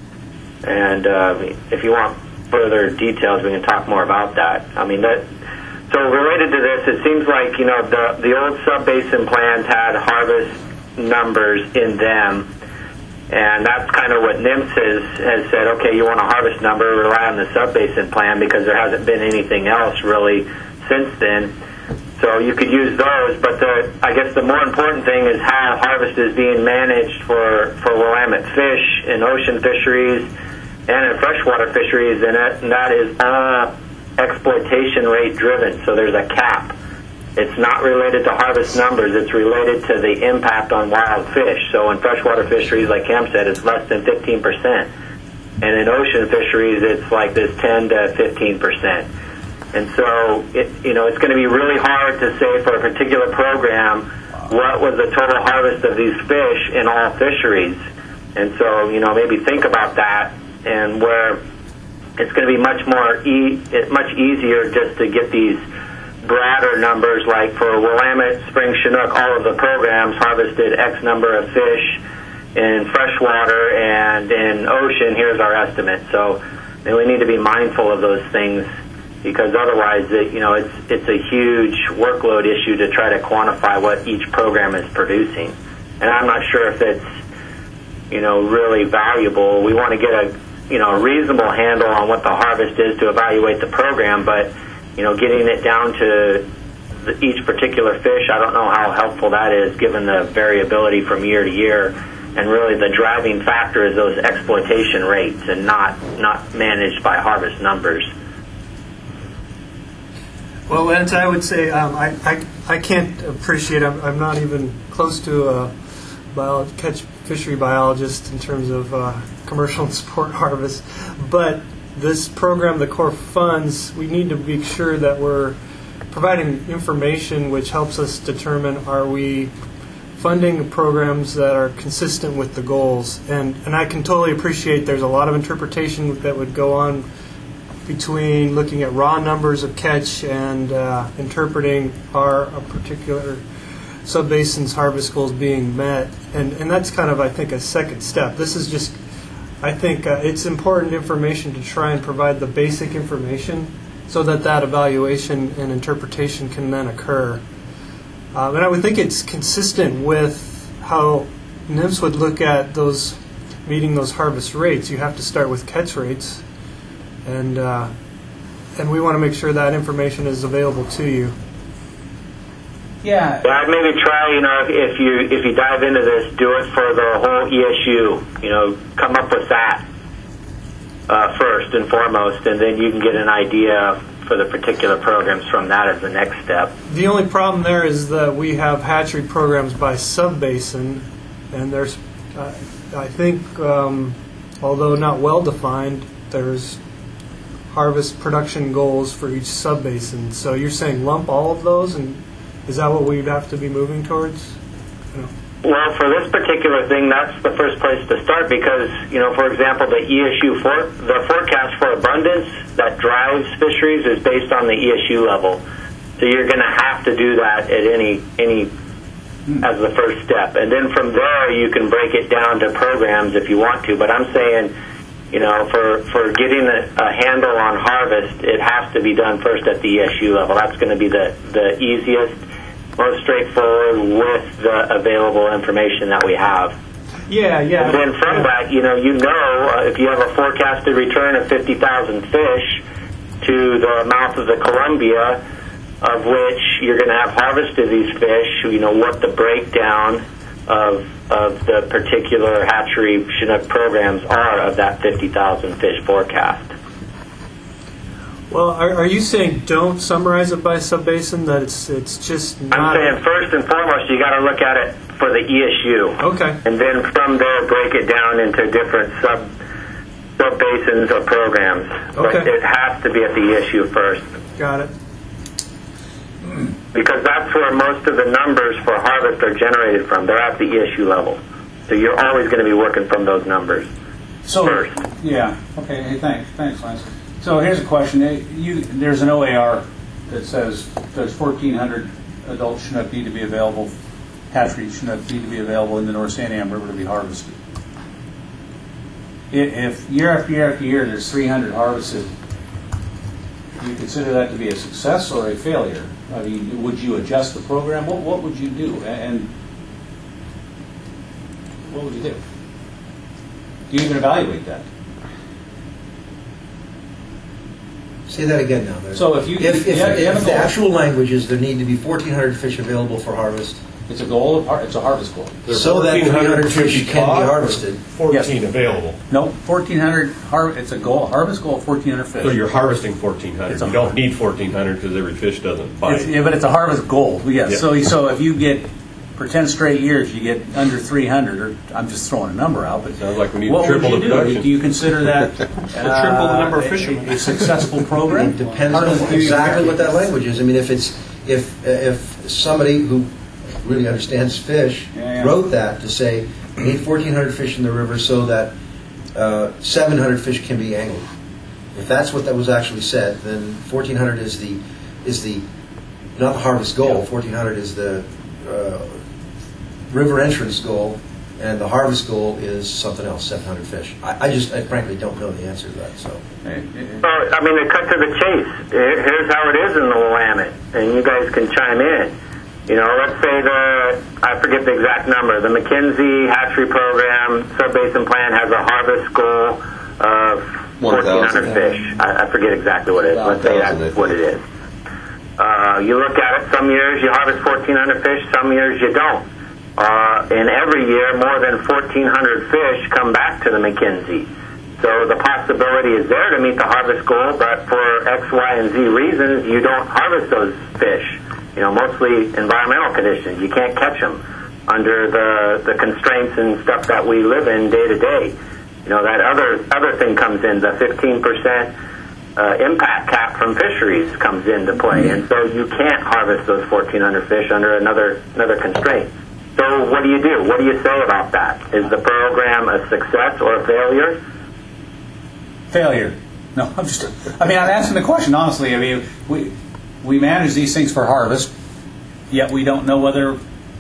if you want further details, we can talk more about that. I mean that. So related to this, it seems like the old sub-basin plans had harvest numbers in them. And that's kind of what NIMS has said, okay, you want a harvest number, rely on the sub-basin plan, because there hasn't been anything else really since then. So you could use those, but I guess the more important thing is how harvest is being managed for Willamette fish in ocean fisheries and in freshwater fisheries, and that is exploitation rate driven, so there's a cap. It's not related to harvest numbers. It's related to the impact on wild fish. So in freshwater fisheries, like Cam said, it's less than 15%. and in ocean fisheries it's like this 10 to 15%. And so it's going to be really hard to say for a particular program what was the total harvest of these fish in all fisheries. And so maybe think about that, and where it's going to be much easier just to get these broader numbers, like for Willamette, Spring Chinook, all of the programs harvested X number of fish in freshwater, and in ocean, here's our estimate. So we need to be mindful of those things, because otherwise, it's a huge workload issue to try to quantify what each program is producing. And I'm not sure if it's really valuable. We want to get a reasonable handle on what the harvest is to evaluate the program, but getting it down to each particular fish, I don't know how helpful that is, given the variability from year to year. And really, the driving factor is those exploitation rates, and not managed by harvest numbers. Well, Lance, I would say I can't appreciate. I'm not even close to a catch fishery biologist in terms of commercial and sport harvest, but this program, the core funds, we need to be sure that we're providing information which helps us determine, are we funding programs that are consistent with the goals. And I can totally appreciate there's a lot of interpretation that would go on between looking at raw numbers of catch and interpreting a particular subbasin's harvest goals being met. And that's kind of, I think, a second step. This is just, I think it's important information to try and provide the basic information so that evaluation and interpretation can then occur. And I would think it's consistent with how NIMS would look at meeting those harvest rates. You have to start with catch rates, and we want to make sure that information is available to you. Yeah, I'd maybe try, if you dive into this, do it for the whole ESU. Come up with that first and foremost, and then you can get an idea for the particular programs from that as the next step. The only problem there is that we have hatchery programs by subbasin, and there's, I think, although not well defined, there's harvest production goals for each subbasin. So you're saying lump all of those, and is that what we'd have to be moving towards? Well, for this particular thing, that's the first place to start, because, for example, the ESU the forecast for abundance that drives fisheries is based on the ESU level. So you're going to have to do that at any as the first step, and then from there you can break it down to programs if you want to. But I'm saying, for getting a handle on harvest, it has to be done first at the ESU level. That's going to be the easiest, most straightforward with the available information that we have. Yeah. And then from that, if you have a forecasted return of 50,000 fish to the mouth of the Columbia, of which you're going to have harvested these fish, what the breakdown of the particular hatchery Chinook programs are of that 50,000 fish forecast. Well, are you saying don't summarize it by subbasin, that it's just not... I'm saying first and foremost, you got to look at it for the ESU. Okay. And then from there, break it down into different subbasins or programs. Okay. But it has to be at the ESU first. Got it. Because that's where most of the numbers for harvest are generated from. They're at the ESU level. So you're always going to be working from those numbers first. Yeah. Okay. Hey, thanks, Lance. So here's a question. There's an OAR that says there's 1,400 adult Chinook need to be available, hatchery Chinook need to be available in the North Santiam River to be harvested. If year after year after year there's 300 harvested, do you consider that to be a success or a failure? I mean, would you adjust the program? What would you do? And what would you do? Do you even evaluate that? Say that again now. So if the actual language is there need to be 1,400 fish available for harvest, it's a goal. It's a harvest goal. So that 300 fish can be harvested. 14 available. No, 1,400. It's a goal. Harvest goal of 1,400 fish. So you're harvesting 1,400. You don't need 1,400 because every fish doesn't bite. But it's a harvest goal. Yes. Yeah. So if you get for 10 straight years you get under 300, or I'm just throwing a number out, but Sounds like we need what to triple would the you do? production. Do you consider that triple the number of fishermen. a successful program? It depends on exactly what that language is. I mean, if somebody who really understands fish wrote that to say we need 1,400 fish in the river so that 700 fish can be angled. If that's what that was actually said, then 1,400 is the not the harvest goal. 1,400 is the river entrance goal, and the harvest goal is something else, 700 fish. I frankly don't know the answer to that. So, Well, I mean, to cut to the chase, here's how it is in the Willamette, and you guys can chime in. You know, let's say I forget the exact number, the McKenzie hatchery program sub-basin plan has a harvest goal of 1,400 fish. I forget exactly what it is. Let's say that's what it is. You look at it, some years you harvest 1,400 fish, some years you don't. And every year more than 1,400 fish come back to the McKenzie. So the possibility is there to meet the harvest goal, but for X, Y, and Z reasons, you don't harvest those fish. You know, mostly environmental conditions. You can't catch them under the constraints and stuff that we live in day to day. You know, that other thing comes in, the 15% impact cap from fisheries comes into play, and so you can't harvest those 1,400 fish under another constraint. So what do you do? What do you say about that? Is the program a success or a failure? Failure. No, I'm asking the question honestly. I mean, we manage these things for harvest, yet we don't know whether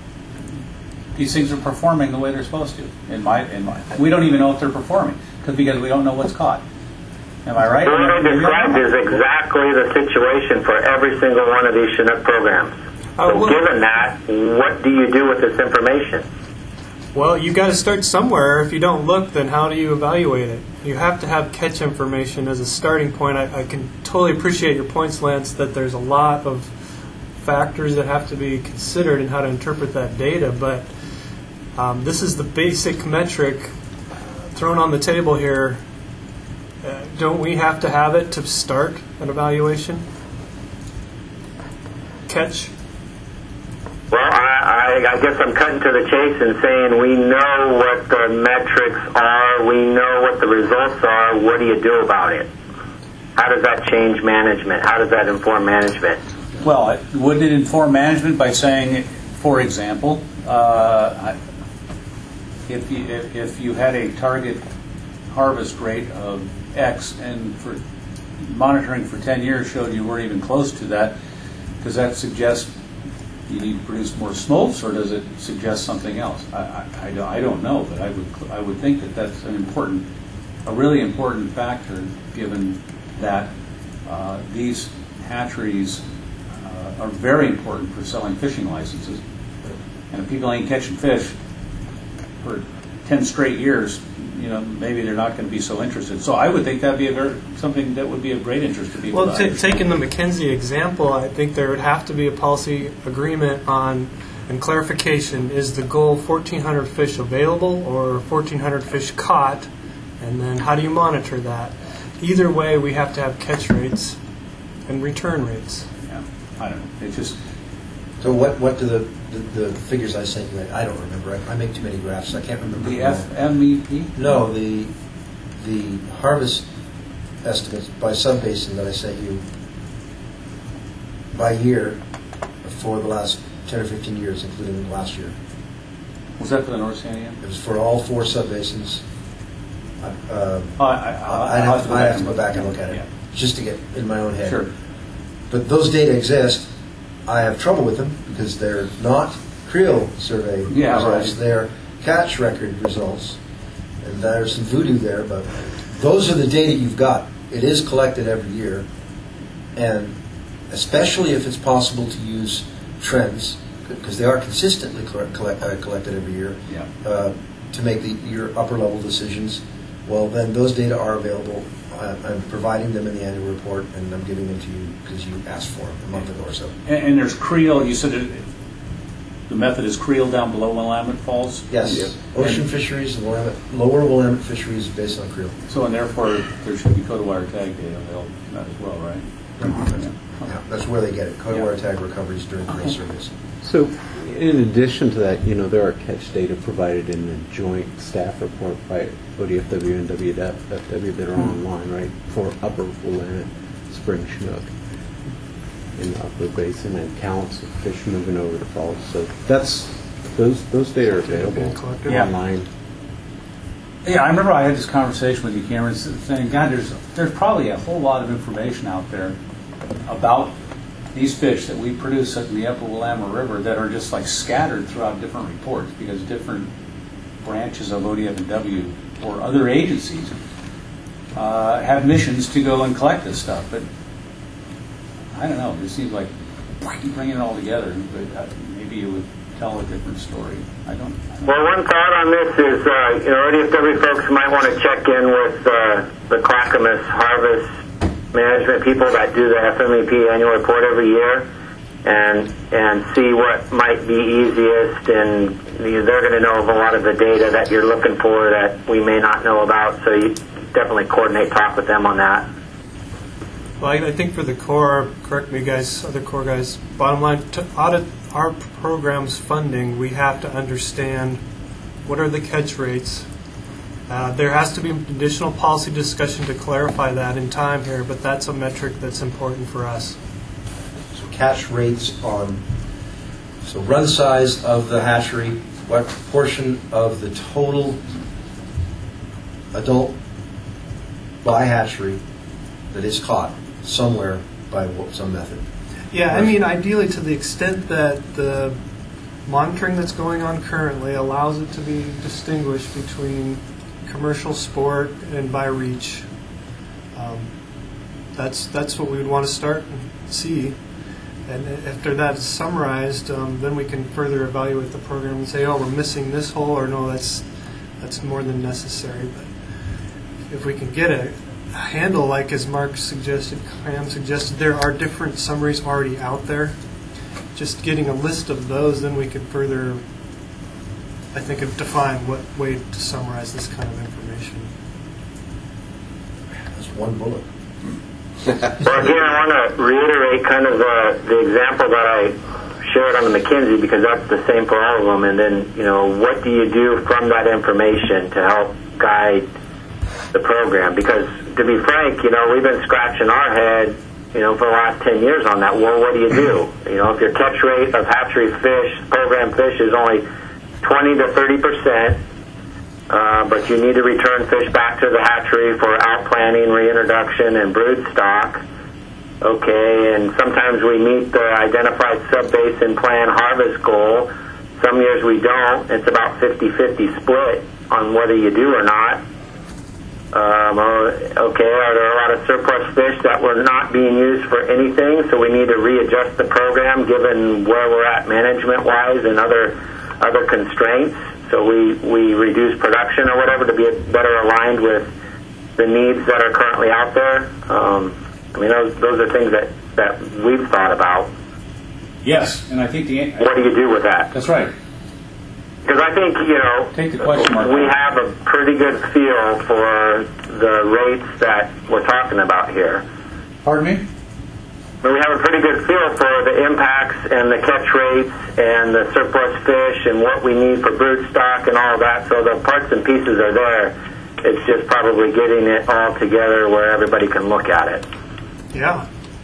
these things are performing the way they're supposed to. We don't even know if they're performing because we don't know what's caught. Am I right? What I described is exactly the situation for every single one of these Chinook programs. So given that, what do you do with this information? Well, you got to start somewhere. If you don't look, then how do you evaluate it? You have to have catch information as a starting point. I can totally appreciate your points, Lance, that there's a lot of factors that have to be considered in how to interpret that data, but this is the basic metric thrown on the table here. Don't we have to have it to start an evaluation? Catch? Well, I guess I'm cutting to the chase and saying we know what the metrics are, we know what the results are, what do you do about it? How does that change management? How does that inform management? Well, wouldn't it inform management by saying, for example, if you had a target harvest rate of X and for monitoring for 10 years showed you weren't even close to that, does that suggest you need to produce more smolts, or does it suggest something else? I don't know, but I would think that that's a really important factor, given that these hatcheries are very important for selling fishing licenses. And if people ain't catching fish for 10 straight years, you know, maybe they're not going to be so interested. So I would think that'd be something that would be of great interest to people. Well, taking the McKenzie example, I think there would have to be a policy agreement on and clarification. Is the goal 1,400 fish available or 1,400 fish caught? And then how do you monitor that? Either way, we have to have catch rates and return rates. Yeah, I don't know. It's just. So what do the figures I sent you? I don't remember. I make too many graphs. I can't remember. The FMEP? No, the harvest estimates by sub-basin that I sent you by year for the last 10 or 15 years, including last year. Was that for the North Sandian? It was for all 4 sub-basins. I have to go back and look at it, just to get in my own head. Sure. But those data exist. I have trouble with them because they're not Creel survey results. Right. They're catch record results. And there's some voodoo there, but those are the data you've got. It is collected every year. And especially if it's possible to use trends, because they are consistently collected every year, to make your upper level decisions, well, then those data are available. I'm providing them in the annual report, and I'm giving them to you because you asked for them a month ago or so. And there's Creel. You said the method is Creel down below Willamette Falls? Yes. Yep. Ocean fisheries, lower Willamette fisheries based on Creel. So, and therefore, there should be code-wire tag data available from that as well, right? Yeah, that's where they get it. Code-wire tag recoveries during Creel surveys. So, In addition to that, there are catch data provided in the joint staff report by ODFW and WFW that are online, right, for Upper Willamette, Spring Chinook in the Upper Basin, and counts of fish moving over the falls. So those data are available online. Yeah, I remember I had this conversation with you, Cameron, saying, God, there's probably a whole lot of information out there about these fish that we produce in the Upper Willamette River that are just like scattered throughout different reports because different branches of ODFW or other agencies have missions to go and collect this stuff. But I don't know, it seems like you bring it all together, maybe you would tell a different story. I don't know. Well, one thought on this is, ODFW folks might want to check in with the Clackamas Harvest Management people that do the FMEP annual report every year and see what might be easiest, and they're going to know of a lot of the data that you're looking for that we may not know about, so you definitely coordinate, talk with them on that. Well, I think for the Corps, correct me guys, other Corps guys, bottom line, to audit our program's funding, we have to understand what are the catch rates. There has to be additional policy discussion to clarify that in time here, but that's a metric that's important for us. So catch rates on, so run size of the hatchery, what proportion of the total adult by hatchery that is caught somewhere by some method. Yeah, I mean, ideally to the extent that the monitoring that's going on currently allows it to be distinguished between commercial sport and by reach. That's what we would want to start and see. And after that's summarized, then we can further evaluate the program and say, oh, we're missing this hole, or no, that's more than necessary. But if we can get a handle, like as Mark suggested, Cam suggested, there are different summaries already out there. Just getting a list of those, then we can further, I think, define what way to summarize this kind of information. That's one bullet. Well, again, I want to reiterate kind of the example that I shared on the McKinsey, because that's the same for all of them. And then, what do you do from that information to help guide the program? Because to be frank, we've been scratching our head, for the last 10 years on that. Well, what do you do? If your catch rate of hatchery fish, program fish, is only 20 to 30%, but you need to return fish back to the hatchery for outplanting, reintroduction, and brood stock. Okay, and sometimes we meet the identified sub-basin plan harvest goal. Some years we don't. It's about 50-50 split on whether you do or not. Okay, are there a lot of surplus fish that were not being used for anything, so we need to readjust the program given where we're at management-wise and other constraints? So we reduce production or whatever to be better aligned with the needs that are currently out there. Those are things that we've thought about. Yes, and I think what do you do with that? That's right. Because I think, take the question mark. We have a pretty good feel for the rates that we're talking about here. Pardon me? But we have a pretty good feel for the impacts and the catch rates and the surplus fish and what we need for brood stock and all of that. So the parts and pieces are there. It's just probably getting it all together where everybody can look at it. Yeah.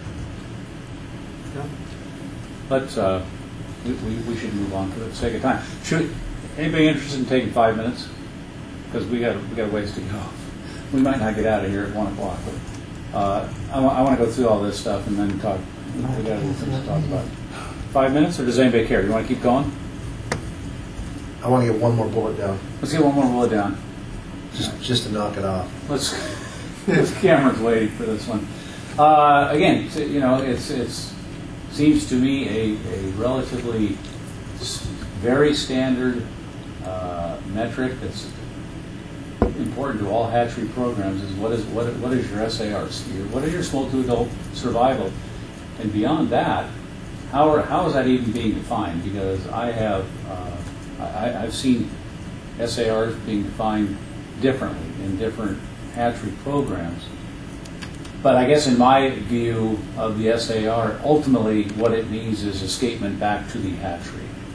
Let's, we should move on for the sake of time. Anybody interested in taking 5 minutes? Because we got a ways to go. We might not get out of here at 1 o'clock, but I want to go through all this stuff and then talk. We got a little things to talk about. 5 minutes, or does anybody care? You want to keep going? I want to get one more bullet down. Let's get one more bullet down. Just to knock it off. Cameron's waiting for this one. Again, it's seems to me a relatively very standard metric that's important to all hatchery programs is what is your SARs? What is your smolt to adult survival? And beyond that, how is that even being defined? Because I've seen SARs being defined differently in different hatchery programs. But I guess in my view of the SAR, ultimately what it means is escapement back to the hatchery.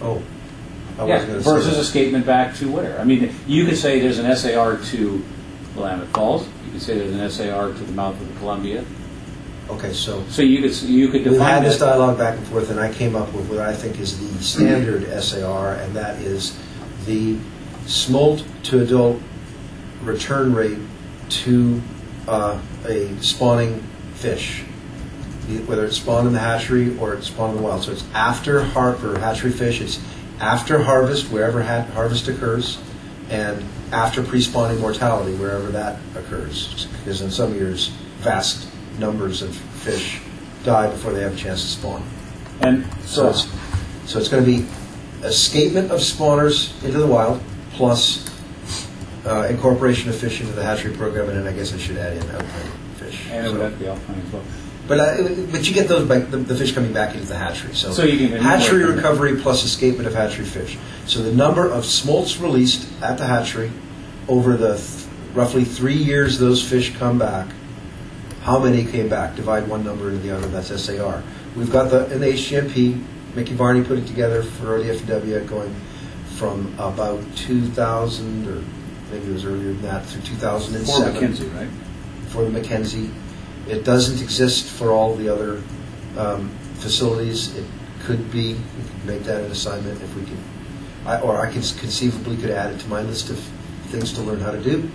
Oh. I Yeah, was gonna say versus that. escapement back to where? I mean, you could say there's an SAR to Willamette Falls. You could say there's an SAR to the mouth of the Columbia. Okay, so So you could define we've had this that. dialogue back and forth, and I came up with what I think is the standard SAR, and that is the smolt to adult return rate to a spawning fish, whether it's spawned in the hatchery or it's spawned in the wild. So it's after for hatchery fish, it's after harvest, wherever harvest occurs, and after pre-spawning mortality, wherever that occurs. Because in some years, vast numbers of fish die before they have a chance to spawn. And So it's going to be escapement of spawners into the wild, plus incorporation of fish into the hatchery program, and then I guess I should add in alpine fish. and it would have to be alpine as well. But you get those the fish coming back into the hatchery. So you can hatchery incorporate them. recovery plus escapement of hatchery fish. So the number of smolts released at the hatchery over the roughly 3 years those fish come back, how many came back? Divide one number into the other, that's SAR. We've got in the HGMP, Mickey Varney put it together for the FW going from about 2000, or maybe it was earlier than that, through 2007. For McKenzie, right? For the McKenzie. It doesn't exist for all the other facilities. It could be. We could make that an assignment if we can. I conceivably could add it to my list of things to learn how to do.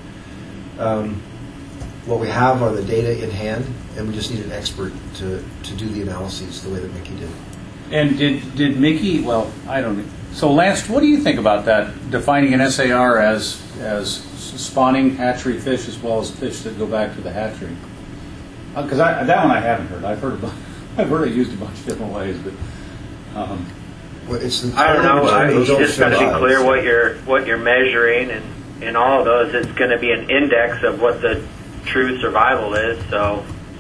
What we have are the data in hand, and we just need an expert to do the analyses the way that Mickey did. And did Mickey? Well, I don't know. So Lance, what do you think about that? Defining an SAR as spawning hatchery fish as well as fish that go back to the hatchery. Because that one I haven't heard. I've heard it used a bunch of different ways, but. Well, I don't know. You just got to be clear what you're measuring, and in all of those, it's going to be an index of what the true survival is. So,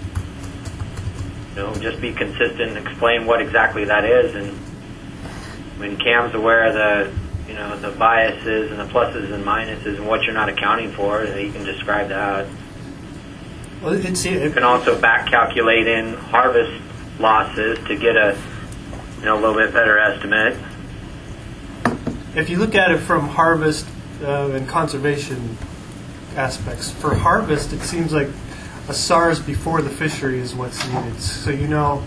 just be consistent and explain what exactly that is. And when Cam's aware of the biases and the pluses and minuses and what you're not accounting for, you can describe that. Well, you can also back calculate in harvest losses to get a little bit better estimate. If you look at it from harvest and conservation aspects, for harvest, it seems like a SARS before the fishery is what's needed. So you know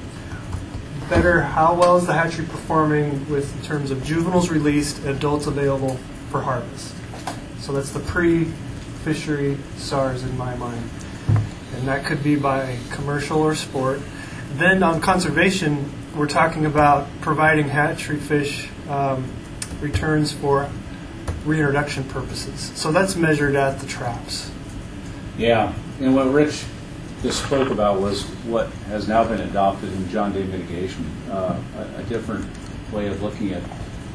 better how well is the hatchery performing in terms of juveniles released, adults available for harvest. So that's the pre-fishery SARS in my mind. And that could be by commercial or sport. Then on conservation, we're talking about providing hatchery fish returns for reintroduction purposes. So that's measured at the traps. Yeah, and what Rich just spoke about was what has now been adopted in John Day mitigation, a different way of looking at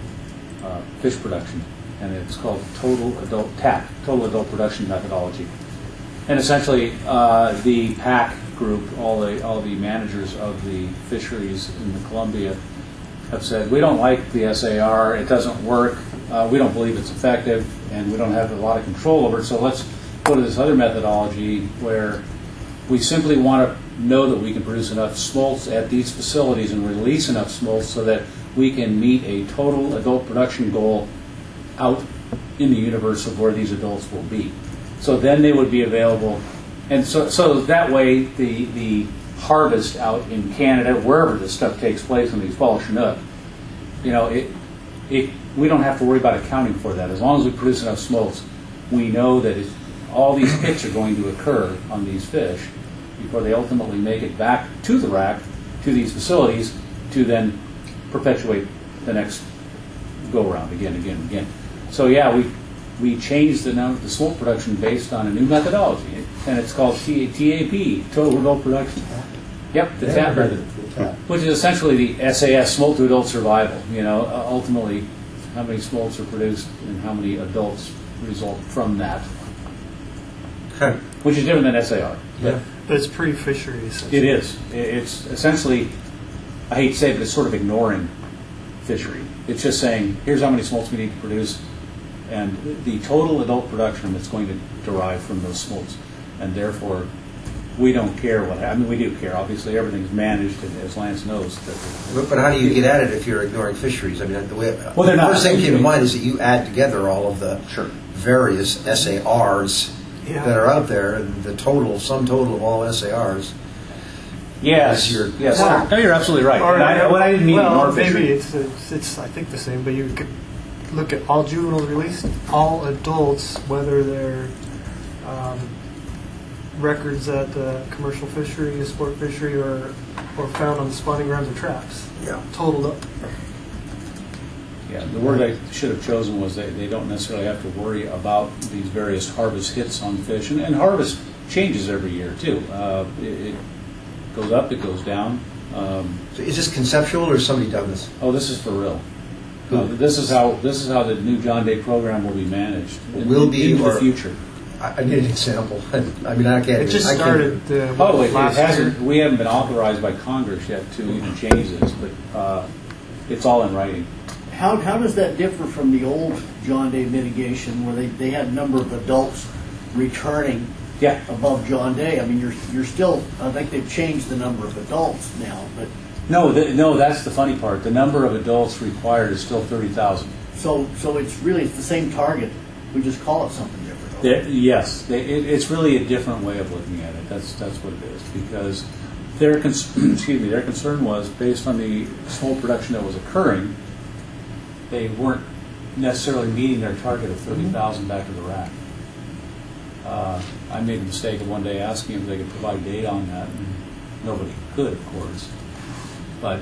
fish production, and it's called total adult production methodology. And essentially, the PAC group, all the managers of the fisheries in the Columbia, have said, we don't like the SAR, it doesn't work, we don't believe it's effective, and we don't have a lot of control over it, so let's go to this other methodology where we simply want to know that we can produce enough smolts at these facilities and release enough smolts so that we can meet a total adult production goal out in the universe of where these adults will be. So then they would be available, and so that way the harvest out in Canada, wherever this stuff takes place in these fall Chinook, we don't have to worry about accounting for that. As long as we produce enough smolts, we know that all these hits are going to occur on these fish before they ultimately make it back to the rack, to these facilities, to then perpetuate the next go-around again. So yeah, we changed the smolt production based on a new methodology, and it's called TAP, Total Adult Production. Yep, the TAP method, which is essentially the SAS, Smolt to Adult Survival. Ultimately, how many smolts are produced and how many adults result from that. Okay. Which is different than SAR. But it's pre-fisheries. It is. It's essentially, I hate to say it, but it's sort of ignoring fishery. It's just saying, here's how many smolts we need to produce, and the total adult production that's going to derive from those smolts. And therefore, we don't care what. I mean, we do care. Obviously, everything's managed, and as Lance knows. But how do you get at it if you're ignoring fisheries? I mean, the they're not. first thing that came to mind is that you add together all of the various SARs that are out there, and the sum total of all SARs. Yes. Yes. No, you're absolutely right. I didn't mean ignore fisheries. Maybe it's I think the same, but you could look at all juveniles released, all adults, whether they're records at the commercial fishery, sport fishery, or found on the spawning grounds or traps. Yeah. Totaled up. Yeah, the word I should have chosen was they don't necessarily have to worry about these various harvest hits on fish, and harvest changes every year too. It goes up, it goes down. So is this conceptual, or has somebody done this? Oh, this is for real. This is how the new John Day program will be managed. Will be into the future. I need an example. I mean, I can't. It just started. It hasn't. We haven't been authorized by Congress yet to even change this, but it's all in writing. How does that differ from the old John Day mitigation, where they had a number of adults returning above John Day? I mean, you're still. I think they've changed the number of adults now, but no, that's the funny part. The number of adults required is still 30,000. So it's really the same target. We just call it something different. Yes, it's really a different way of looking at it. That's what it is, because their concern was based on the smolt production that was occurring. They weren't necessarily meeting their target of 30,000 back to the rack. I made the mistake of one day asking if they could provide data on that, and nobody could, of course. But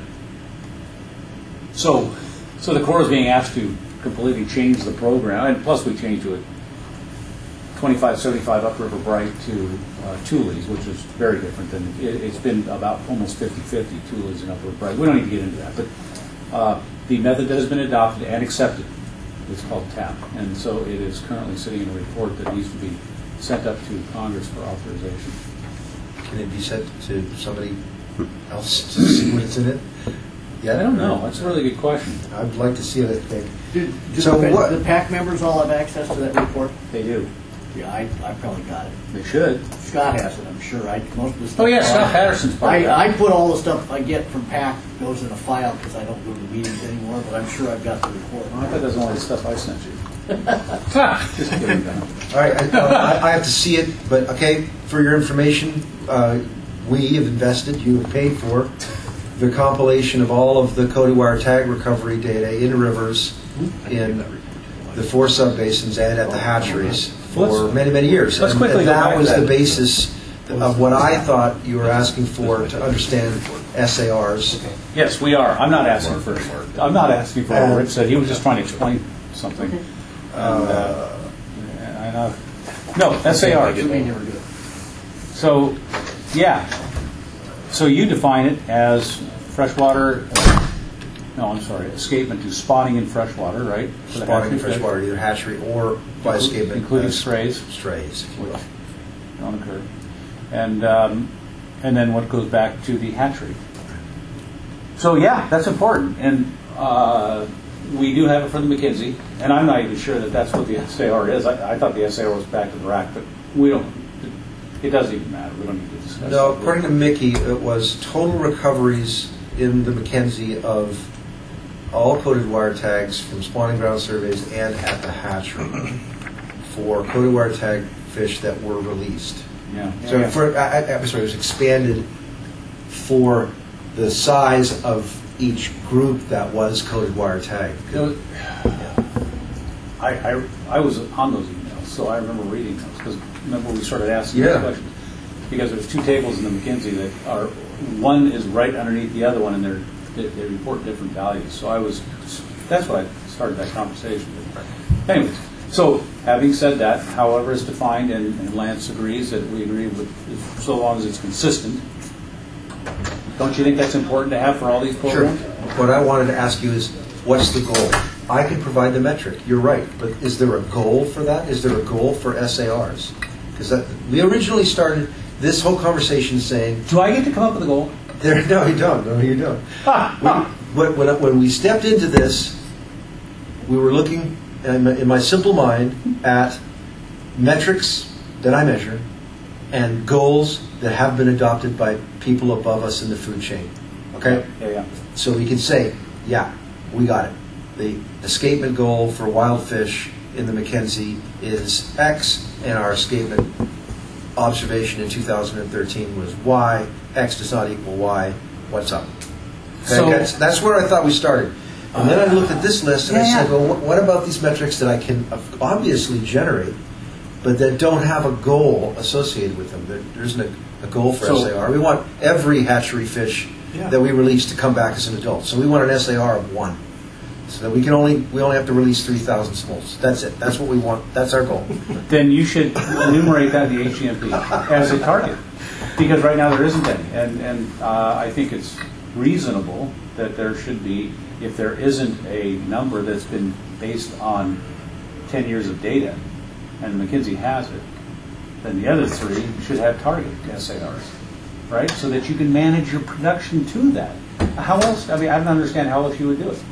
so the Corps is being asked to completely change the program, and plus we changed to it 25-75 upriver bright to Thule's, which is very different than it's been about almost 50-50 Thule's and upriver bright. We don't need to get into that, but the method that has been adopted and accepted is called TAP, and so it is currently sitting in a report that needs to be sent up to Congress for authorization. Can it be sent to somebody else to see what's in it? Yeah, I don't know. That's a really good question. I'd like to see it. Do the PAC members all have access to that report? They do. Yeah, I probably got it. They should. Scott has it, I'm sure. Most of the stuff. Oh yeah, Scott Patterson's part of that. I put all the stuff I get from PAC goes in a file because I don't go to meetings anymore. But I'm sure I've got the report. I thought that was only the stuff I sent you. Just kidding. All right, I have to see it, but okay. For your information, we have invested. You have paid for the compilation of all of the Cody Wire tag recovery data in rivers in the 4 subbasins and at the hatcheries for many, many years. Let's quickly go back that was to that. the basis of what I thought you were asking for to understand SARs. Yes, we are. I'm not asking for what Rich said. He was just trying to explain something. No, SAR. So, yeah. So you define it as freshwater. No, I'm sorry. Escapement to spawning in freshwater, right? Spawning in freshwater, either hatchery or by escapement, including strays. Strays, which don't occur, and then what goes back to the hatchery. So yeah, that's important, and we do have it for the McKinsey, and I'm not even sure that that's what the SAR is. I thought the SAR was back to the rack, but we don't. It doesn't even matter. We don't need to discuss. No, according to Mickey, it was total recoveries in the McKenzie of all coded wire tags from spawning ground surveys and at the hatchery for coded wire tag fish that were released. Yeah. So I'm sorry, it was expanded for the size of each group that was coded wire tag. I was on those emails, so I remember reading those because remember we started asking those questions because there's 2 tables in the McKinsey that are one is right underneath the other one, and they report different values. So that's why I started that conversation. Anyways, so having said that, however it's defined, and Lance agrees that we agree with, so long as it's consistent. Don't you think that's important to have for all these programs? Sure. What I wanted to ask you is, what's the goal? I can provide the metric. You're right, but is there a goal for that? Is there a goal for SARs? Because we originally started this whole conversation saying, do I get to come up with a goal? No, you don't. No, you don't. When we stepped into this, we were looking, in my simple mind, at metrics that I measure and goals that have been adopted by people above us in the food chain. Okay? Yeah. So we can say, yeah, we got it. The escapement goal for wild fish in the Mackenzie is X, and our escapement observation in 2013 was Y. X does not equal Y. What's up? Okay? So that's where I thought we started. And then I looked at this list and I said, well, what about these metrics that I can obviously generate, but that don't have a goal associated with them? There isn't a goal for SAR. We want every hatchery fish that we release to come back as an adult. So we want an SAR of 1. So that we only have to release 3,000 smolts. That's it. That's what we want. That's our goal. Then you should enumerate that in the HGMP as a target, because right now there isn't any. And I think it's reasonable that there should be, if there isn't a number that's been based on 10 years of data, and McKinsey has it, then the other 3 should have target SARs, right? So that you can manage your production to that. How else? I mean, I don't understand how else you would do it.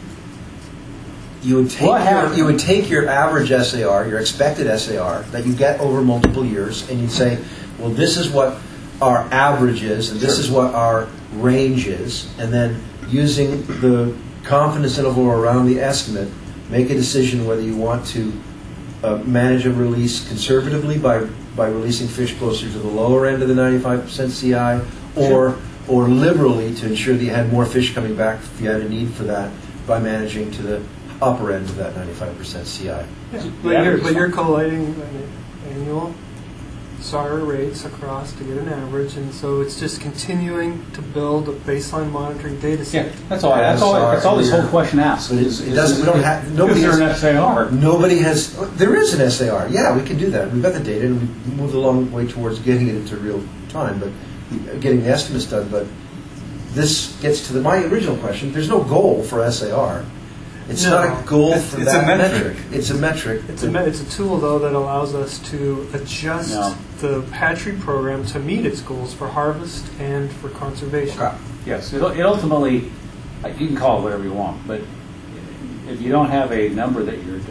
You would take your average SAR, your expected SAR that you get over multiple years, and you'd say, well, this is what our average is, and this is what our range is, and then using the confidence interval around the estimate, make a decision whether you want to manage a release conservatively by releasing fish closer to the lower end of the 95% CI, or liberally to ensure that you had more fish coming back if you had a need for that by managing to the upper end of that 95% CI. Yeah. But you're collating annual SAR rates across to get an average, and so it's just continuing to build a baseline monitoring data set. Yeah, that's all this whole question asks. Nobody has an SAR. Nobody has. There is an SAR. Yeah, we can do that. We've got the data, and we've moved a long way towards getting it into real time, but getting the estimates done. But this gets to my original question. There's no goal for SAR. It's not a goal for that metric. It's a metric. It's a tool, though, that allows us to adjust the hatchery program to meet its goals for harvest and for conservation. Okay. Yes, it ultimately, you can call it whatever you want, but if you don't have a number that you're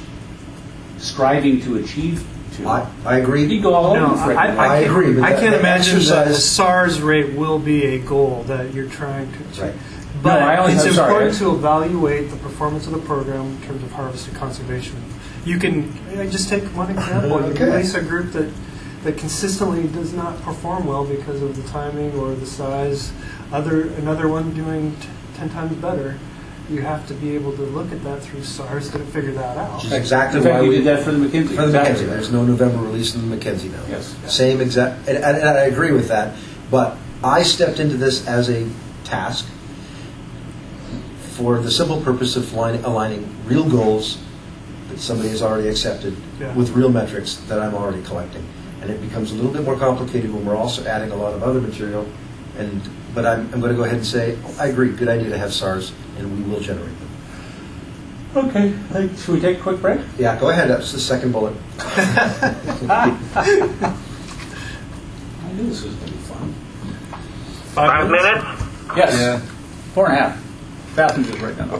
striving to achieve I agree. You go all over the frickin'. I agree. But I can't imagine that the SARS rate will be a goal that you're trying to achieve. Right. But it's important to evaluate the performance of the program in terms of harvest and conservation. You can just take one example. You can release a group that consistently does not perform well because of the timing or the size. Another one doing 10 times better. You have to be able to look at that through SARS to figure that out. Exactly why we did that for the Mackenzie. For the Mackenzie, there's no November release in the Mackenzie now. Yes. Same exact, and I agree with that. But I stepped into this as a task for the simple purpose of aligning real goals that somebody has already accepted with real metrics that I'm already collecting. And it becomes a little bit more complicated when we're also adding a lot of other material. But I'm going to go ahead and say, I agree, good idea to have SARs, and we will generate them. Okay, should we take a quick break? Yeah, go ahead. That's the second bullet. I knew this was going to be fun. 5 minutes? Yes. Yeah. 4.5. Passengers right now.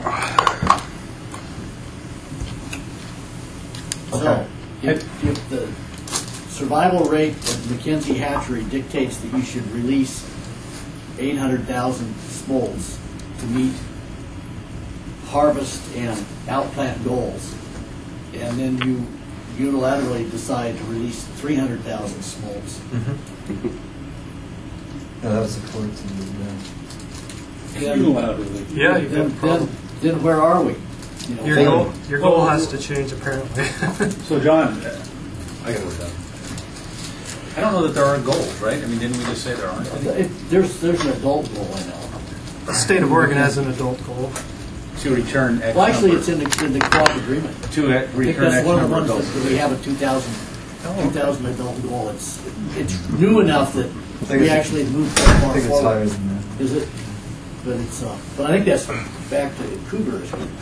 So, if the survival rate of Mackenzie hatchery dictates that you should release 800,000 smolts to meet harvest and outplant goals, and then you unilaterally decide to release 300,000 smolts. That was the point to me. Then where are we? Your goal has to change, apparently. So, John, I got to look up. I don't know that there are goals, right? I mean, didn't we just say there aren't any? There's an adult goal, I know. The state of Oregon has an adult goal. To return X Well, actually, number. it's in the co-op agreement. To return X That's one of the number ones of that we have a 2,000 adult goal. It's new enough that we actually moved that far I think it's forward. higher than that. Is it? But it's but I think that's back to Cougar. Isn't it?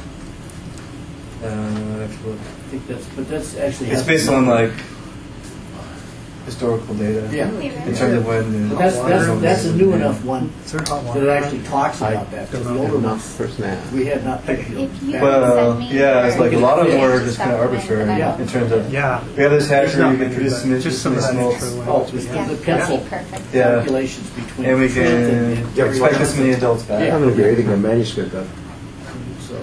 I have to look. I think that's actually. It's based on like historical data. Yeah. In terms of when. But that's a new enough one Is there hot water? that actually talks about that. Because the older ones, we had not picked it. If you Well, send me yeah, it's like a lot of them were your just kind of supplement, arbitrary then I in terms of. Yeah. We have this hatchery, Not we can introduce some just some of that small. intro Oh, language. it's Yeah, the pencil that'd be perfect. Yeah. calculations between. And we fruit can and dairy expect this many adults back. Yeah. I'm going to be reading a manuscript of. So,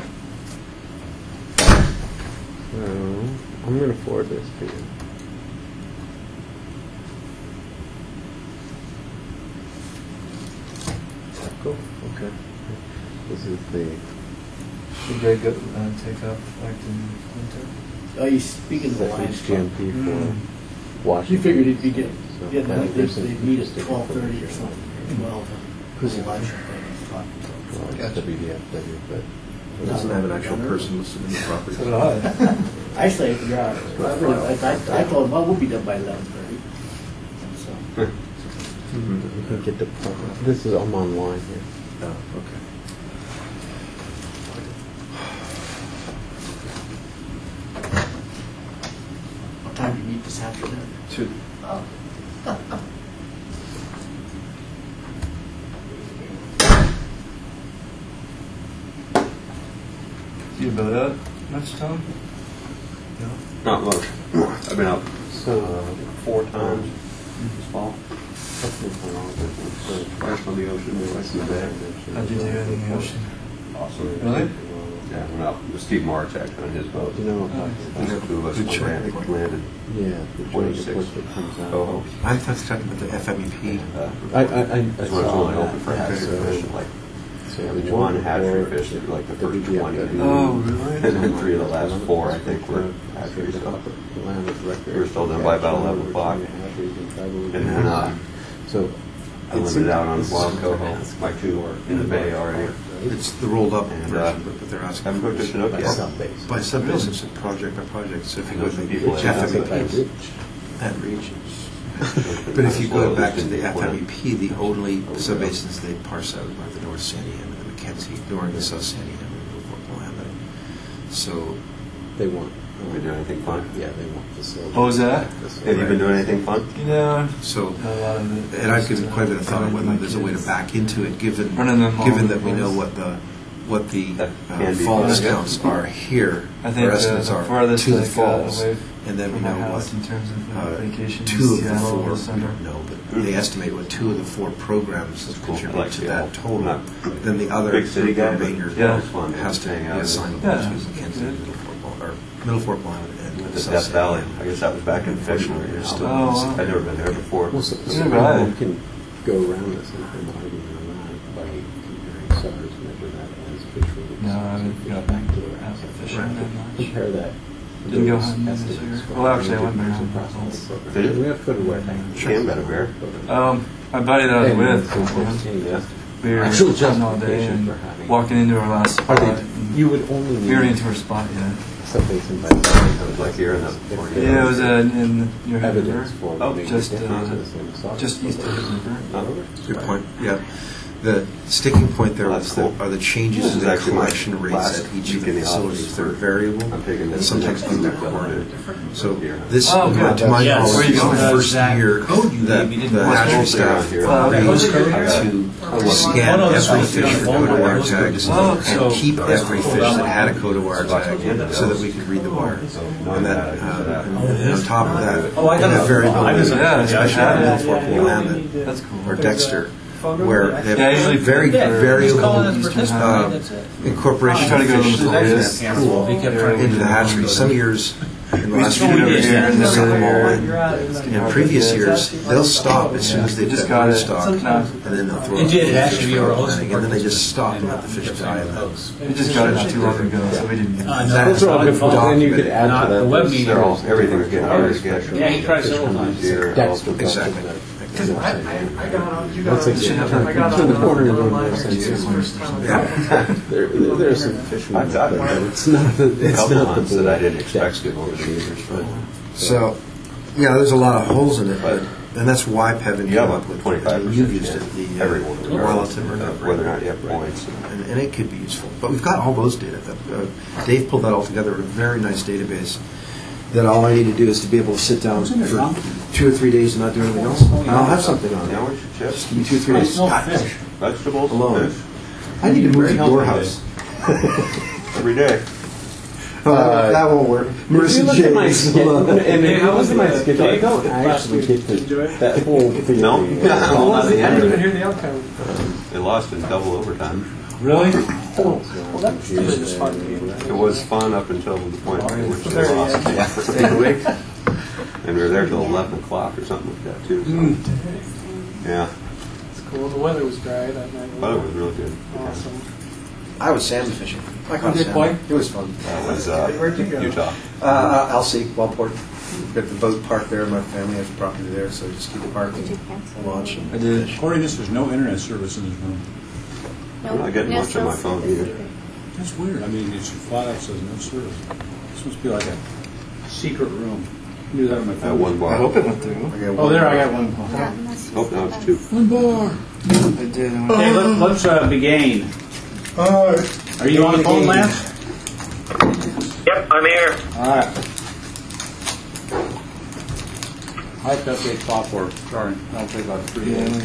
I'm going to forward this to you. Cool. Okay. This is the. Should Greg go take off back to winter? oh, you speaking of the Lions Club. HGMP for You Washington. figured he'd be getting, So, yeah, I think there's they'd some meet at interesting 12:30 or something. Well, Who's the it? lunch. Well, it's WDFW, but. It doesn't have an actual person listed in the property. So did I. Actually, yeah, I told him, well, we'll be done by 11:30. So, You can get the. This is I'm online here. Oh, okay. what time do you meet this afternoon? 2. Oh. Do you build out much, Tom? Not much. I've been out So, 4 times this fall. Twice on the ocean, twice in the bay. How'd you do in the ocean? Awesome. Really? Yeah, went out with Steve March actually on his boat. You know, The 2 of us Good went shot. landed. yeah, the joint 26 report that comes out. cohos. I thought talking about the FMEP. I That's when it's saw only open that. for hatchery So- fish. Like so every the one joint hatchery report, fish, like the first WDFW, 20. Oh, really? And then 3 of the last 4, I think, were hatchery. So we were still done by about 11 o'clock. And then So I limited out on wild coho. My 2 are in the bay already. It's the rolled up And, version, but they're asking. haven't cooked a Chinook yet. By sub-base, it's a project by project, so if you go to the People that have FMEP, that reach. But if you go back to the FMEP, the only sub-basins they parse out are the North Sandiam and the Mackenzie, during the South Sandiam and the Fort Willamette. So, they want. Have we done anything fun? Yeah, they want facilities. What was that? Have you been doing anything fun? You know, so, a lot of it. and I've given quite a bit of thought on whether there's a way to back into it, given Running them all given over that the we know place. what the That can be fall done. discounts are here. I think our estimates the are farthest to the I got falls, away and then we from know my what house in terms of vacation 2 in of the Seattle 4, over we summer. don't know, but they estimate what 2 of the 4 programs That's cool. I contribute like to Seattle. that total. Not Then the other big city guy, but remainder yeah. it's fun. has to Hang be out. assigned Yeah. to Mackenzie, Middle Fort Willamette, With and the South Death San Valley. Diego. I guess that was back in February. They're still Oh, wow. I've never been there before. Well, so Yeah, right. you can go around this and arguing around by comparing SARS, measure that as fish release. No, I haven't got back to it as a fishing that much. Compare that. Didn't go those hunting this estimates year. from Well, actually, I went engineers there. and process programs. Did you? We have to go to wet bank. Cam got a bear. My buddy that I was And with, so 15, we were Actual hunting all day justification and for having- walking into our last Are spot. they, and you would only we weren't need into our spot yet. sub-basin by It was like here in the. Yeah, it was in New Hampshire, evidence for Oh, the just difference in the same SARS. just east of the river. Good point. Yeah. The sticking point there Oh, was that's cool. are the changes This in is the actually my collection rates last at each week of the in the facilities. office They're for- variable I'm taking and this sometimes next week. recorded. So Here. this, Oh, good. to my Yes. knowledge, Where you is the going? first year that the hatchery staff Here. agrees to Oh, scan every fish for code of wire tags Oh, and keep every fish that had a code of wire tag so that we could read the wire. And that, and on top of that, we have variability, Yeah, especially in Middle Fork Willamette That's cool. or Dexter, where they Yeah, I usually have very pick variable I incorporation try to of go to fish the that place. pool into the hatchery. Some years, in the last few We years, did, they've yeah. suck them all in. In previous years, they'll stop as soon as they Just put got the it. stock, and then they'll throw It out did, it the actually, fish we were for hosting planning, and then they just stop and let the fish die. And We just got it not too long ago, so we didn't get it. Those are all good points. And you could add Not to that. the web there's- meeting. They're all, everything's getting harder to get. Yeah, he tried several times. Here, Dexter Exactly. I got on, you got That's on. like I got to on the corner of the the line North here, too, Central. first time. There are some fishermen, I've got it. but it's not the, A it's couple not months the that I didn't expect Dexter to go over the years. But So, yeah, there's a lot of holes in it, but, and that's why Pevin you came have up up with to 25%. you've used it, the Everyone, regardless relative of recovery. whether or not you have points. And it could be useful. But we've got all those data. Dave pulled that all together in a very nice database that all I need to do is to be able to sit down for 2 or 3 days and not do anything else, I'll have something on there. Sandwich, chips, Just give me 2 or 3 days. No God, fish. vegetables, Alone. fish, I need to move to Very your healthy house. every day. That won't work. Marissa James. And then how was my schedule? I don't actually get to that whole thing. No? I didn't even hear the outcome. They lost in double overtime. Really? Well, that's just fun. It was fun up until the point at which they Very lost. end. Take a week. And we were there till 11 o'clock or something like that, too. So. Yeah, It's cool. The weather was dry that night. but it was really good. Awesome. I was salmon fishing. I caught did salmon. quite? It was fun. That was Where'd you go? Utah. Alsea, Wellport. Got the boat parked there. My family has property there, so just keep it parked and launch. And I did. According to this, there's no internet service in this room. I'm not getting much on my phone either. That's weird. I mean, it's flat out says no service. This must be like a secret room. I do that on my That phone. one bar. it went through. Oh, there I got one. Oh, now it's two. One bar. I did. Okay, let's begin. Are you on the phone, Lance? Yep, I'm here. All right. I have to update software. Sorry, that'll take about 3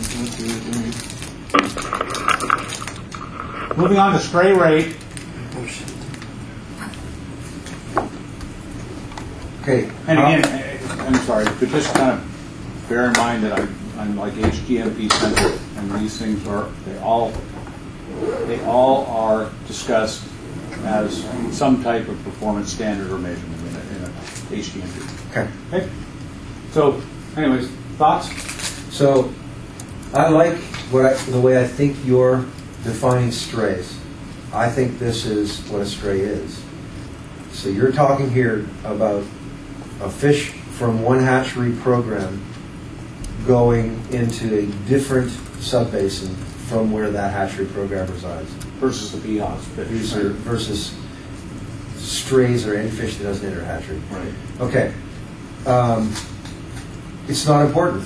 days. Moving on to stray rate. Okay. And again, I'm sorry, but just kind of bear in mind that I'm like HGMP centric, and these things are they all are discussed as some type of performance standard or measurement in a HGMP. Okay. Okay. So, anyways, thoughts? So, I like the way I think you're defining strays. I think this is what a stray is. So you're talking here about a fish from one hatchery program going into a different subbasin from where that hatchery program resides. Versus the BIOS fish. Versus strays or any fish that doesn't enter a hatchery. Right. Okay. It's not important.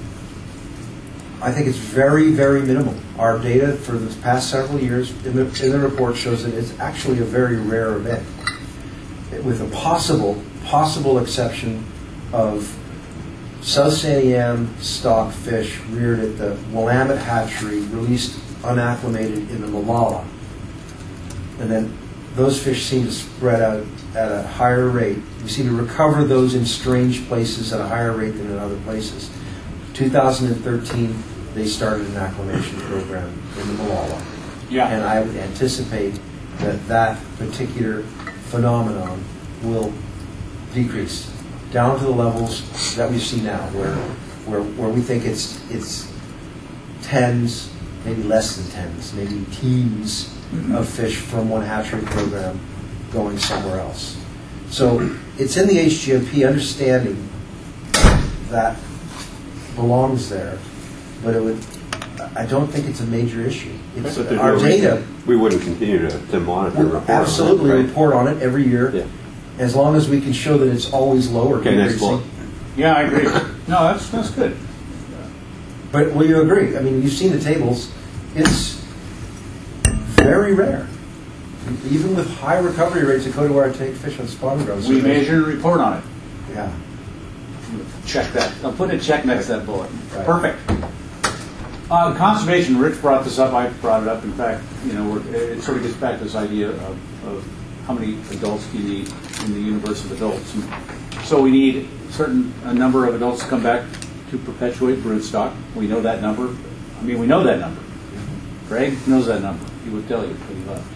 I think it's very, very minimal. Our data for the past several years in the report shows that it's actually a very rare event, with a possible exception of South Santiam stock fish reared at the Willamette hatchery, released unacclimated in the Malala. And then those fish seem to spread out at a higher rate. We seem to recover those in strange places at a higher rate than in other places. 2013, they started an acclimation program in the Malala. Yeah. And I would anticipate that that particular phenomenon will decrease down to the levels that we see now, where we think it's tens, maybe less than tens, maybe teams of fish from one hatchery program going somewhere else. So it's in the HGMP, understanding that belongs there, but I don't think it's a major issue. It's But there's our no data. reason we wouldn't continue to monitor and report Absolutely on it, right? report on it every year, Yeah. as long as we can show that it's always lower. Okay, next decreasing. bullet. Yeah, I agree. No, that's good. But will you agree? I mean, you've seen the tables. It's very rare. Even with high recovery rates at Côte d'Ivoire, take fish on spawning grounds. We measure and report on it. Yeah. Check that. I'll put a check next to that bullet. Right. Perfect. Conservation, Rich brought this up, I brought it up. In fact, it sort of gets back to this idea of how many adults do you need in the universe of adults. And so we need a number of adults to come back to perpetuate broodstock. We know that number. We know that number. Greg knows that number. He would tell you, but he left.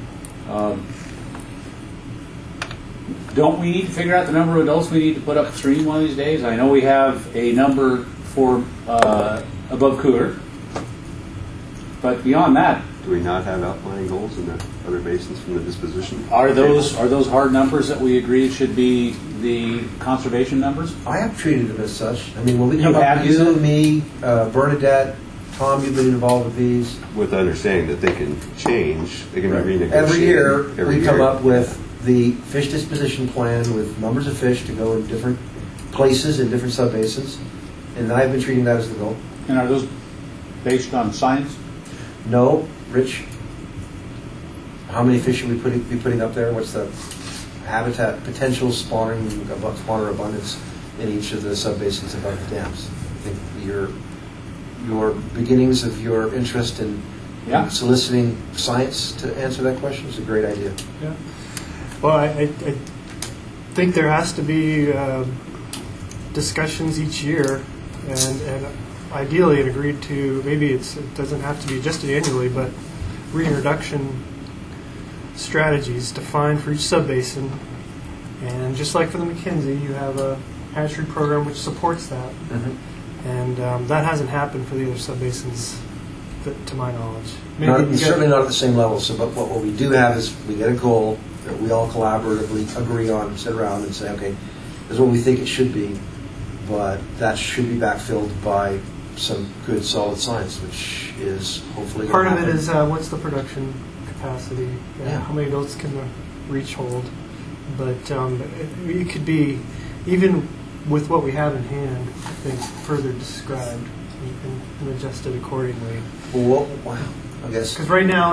Don't we need to figure out the number of adults we need to put upstream one of these days? I know we have a number for above cooler, but beyond that, Do we not have outlying goals in the other basins from the disposition? are those hard numbers that we agreed should be the conservation numbers? I have treated them as such. When we come You up have with used you, them? me, Bernadette, Tom, you've been involved with these. With understanding that they can change, they can be renegotiated. Every year, we come year. up with the fish disposition plan with numbers of fish to go in different places in different subbasins, and I've been treating that as the goal. And are those based on science? No, Rich, how many fish should we be putting up there? What's the habitat potential spawner abundance in each of the subbasins above the dams. I think your beginnings of your interest in soliciting science to answer that question is a great idea. Yeah. Well, I think there has to be discussions each year, and ideally it agreed to, maybe it doesn't have to be adjusted annually, but reintroduction strategies defined for each subbasin. And just like for the McKenzie, you have a hatchery program which supports that. Mm-hmm. And that hasn't happened for the other subbasins, to my knowledge. Certainly not at the same level. So, but what we do have is we get a goal that we all collaboratively agree on, sit around and say, okay, this is what we think it should be, but that should be backfilled by some good, solid science, which is hopefully part of it is what's the production capacity? How many adults can the reach hold? But it could be, even with what we have in hand, I think further described and adjusted accordingly. Well, I guess. Because right now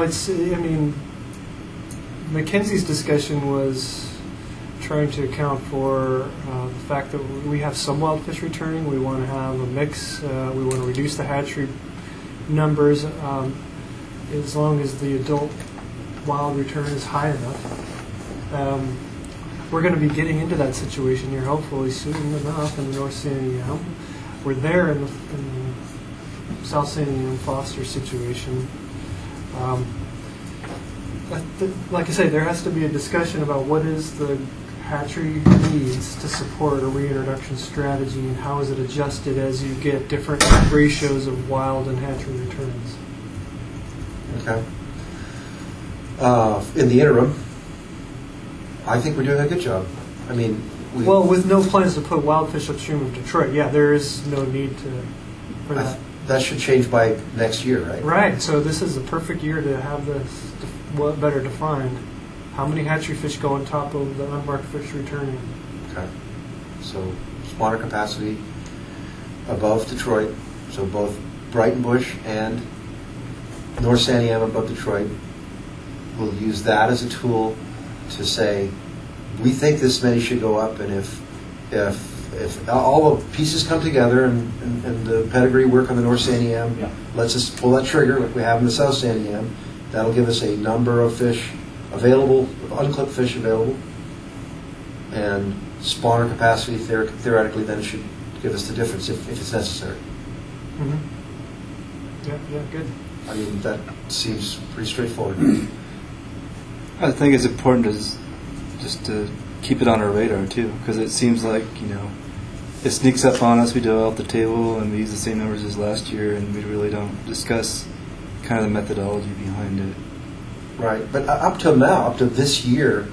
Mackenzie's discussion was trying to account for the fact that we have some wild fish returning. We want to have a mix. We want to reduce the hatchery numbers as long as the adult wild return is high enough. We're going to be getting into that situation here hopefully soon enough in the North San Diego. We're there in the South San Diego Foster situation. Like I say, there has to be a discussion about what is the hatchery needs to support a reintroduction strategy and how is it adjusted as you get different ratios of wild and hatchery returns. Okay. In the interim, I think we're doing a good job. I mean, with no plans to put wild fish upstream of Detroit, there is no need for that. That should change by next year, right? Right. So this is a perfect year to have this better defined. How many hatchery fish go on top of the unmarked fish returning? Okay. So spawner capacity above Detroit. So both Brighton Bush and North San Diego above Detroit. We'll use that as a tool to say, we think this many should go up, and if all the pieces come together and the pedigree work on the North San Diego, let's just pull that trigger like we have in the South San Diego. That'll give us a number of fish available, unclipped fish available, and spawner capacity theoretically then should give us the difference if it's necessary. Mm-hmm. Yeah, good. I mean, that seems pretty straightforward. I think it's important just to keep it on our radar too, because it seems like it sneaks up on us. We develop the table and we use the same numbers as last year, and we really don't discuss kind of the methodology behind it. Right, but up till now, up to this year,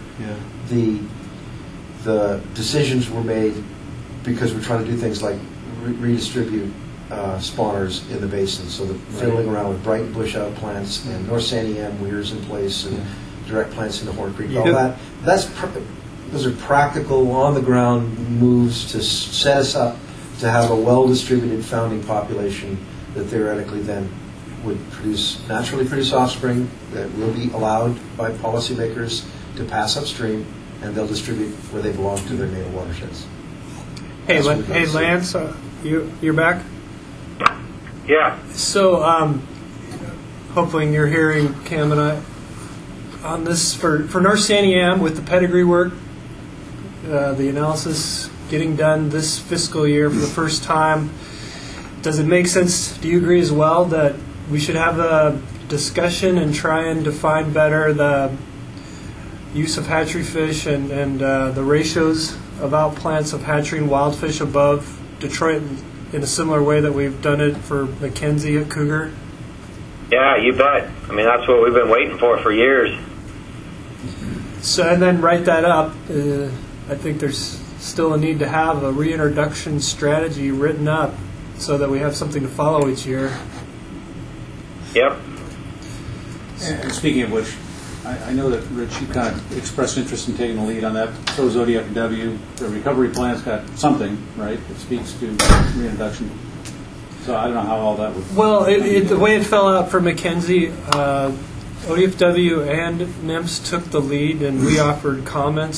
the decisions were made because we're trying to do things like redistribute spawners in the basin, so the fiddling around with Brighton Bush out plants and North San Diego weirs in place and direct plants into Horn Creek. All that. Those are practical, on-the-ground moves to set us up to have a well-distributed founding population that theoretically then would naturally produce offspring that will be allowed by policymakers to pass upstream, and they'll distribute where they belong to their natal watersheds. Hey, Lance, you're back? Yeah. So, hopefully you're hearing Cam and I on this for North San Diego with the pedigree work, the analysis getting done this fiscal year for the first time. Does it make sense? Do you agree as well that we should have a discussion and try and define better the use of hatchery fish and the ratios of outplants of hatchery and wild fish above Detroit in a similar way that we've done it for McKenzie at Cougar? Yeah, you bet. I mean, that's what we've been waiting for years. So, and then write that up. I think there's still a need to have a reintroduction strategy written up so that we have something to follow each year. Yep. And speaking of which, I know that, Rich, you kind of expressed interest in taking the lead on that. So is ODFW. The recovery plan's got something, right, that speaks to reintroduction. So I don't know how all that would... Well, the way it fell out for McKenzie, ODFW and NIMS took the lead, and we offered comments.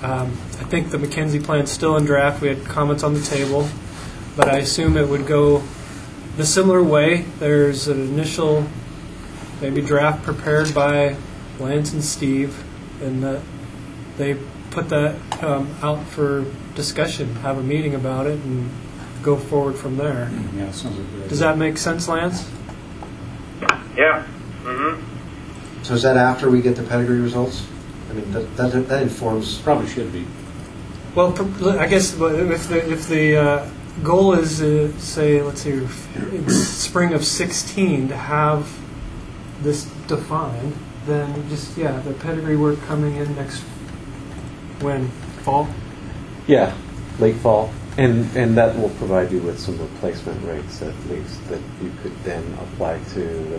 I think the Mackenzie plan's still in draft. We had comments on the table, but I assume it would go the similar way. There's an initial maybe draft prepared by Lance and Steve, and that they put that out for discussion, have a meeting about it, and go forward from there. Yeah, sounds like a good idea. Does that make sense, Lance? Yeah. Mm-hmm. So is that after we get the pedigree results? I mean, that informs. Probably should be. Well, I guess if the goal is, say, let's see, in spring of 16 to have this defined, then just, the pedigree work coming in next, when? Fall? Yeah, late fall. And that will provide you with some replacement rates at least that you could then apply to,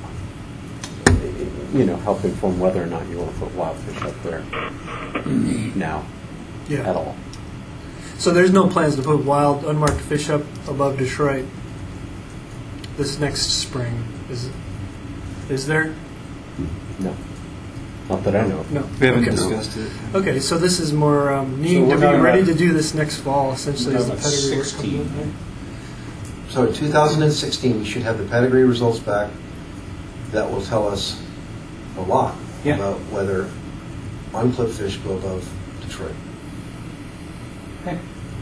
help inform whether or not you want to put wildfish up there now at all. So there's no plans to put wild, unmarked fish up above Detroit this next spring, is there? No. Not that I know of. No. We haven't discussed it. Okay, so this is more needing to be ready to do this next fall, essentially, as the pedigree work comes in. So in 2016, we should have the pedigree results back. That will tell us a lot about whether unclipped fish go above Detroit. Okay.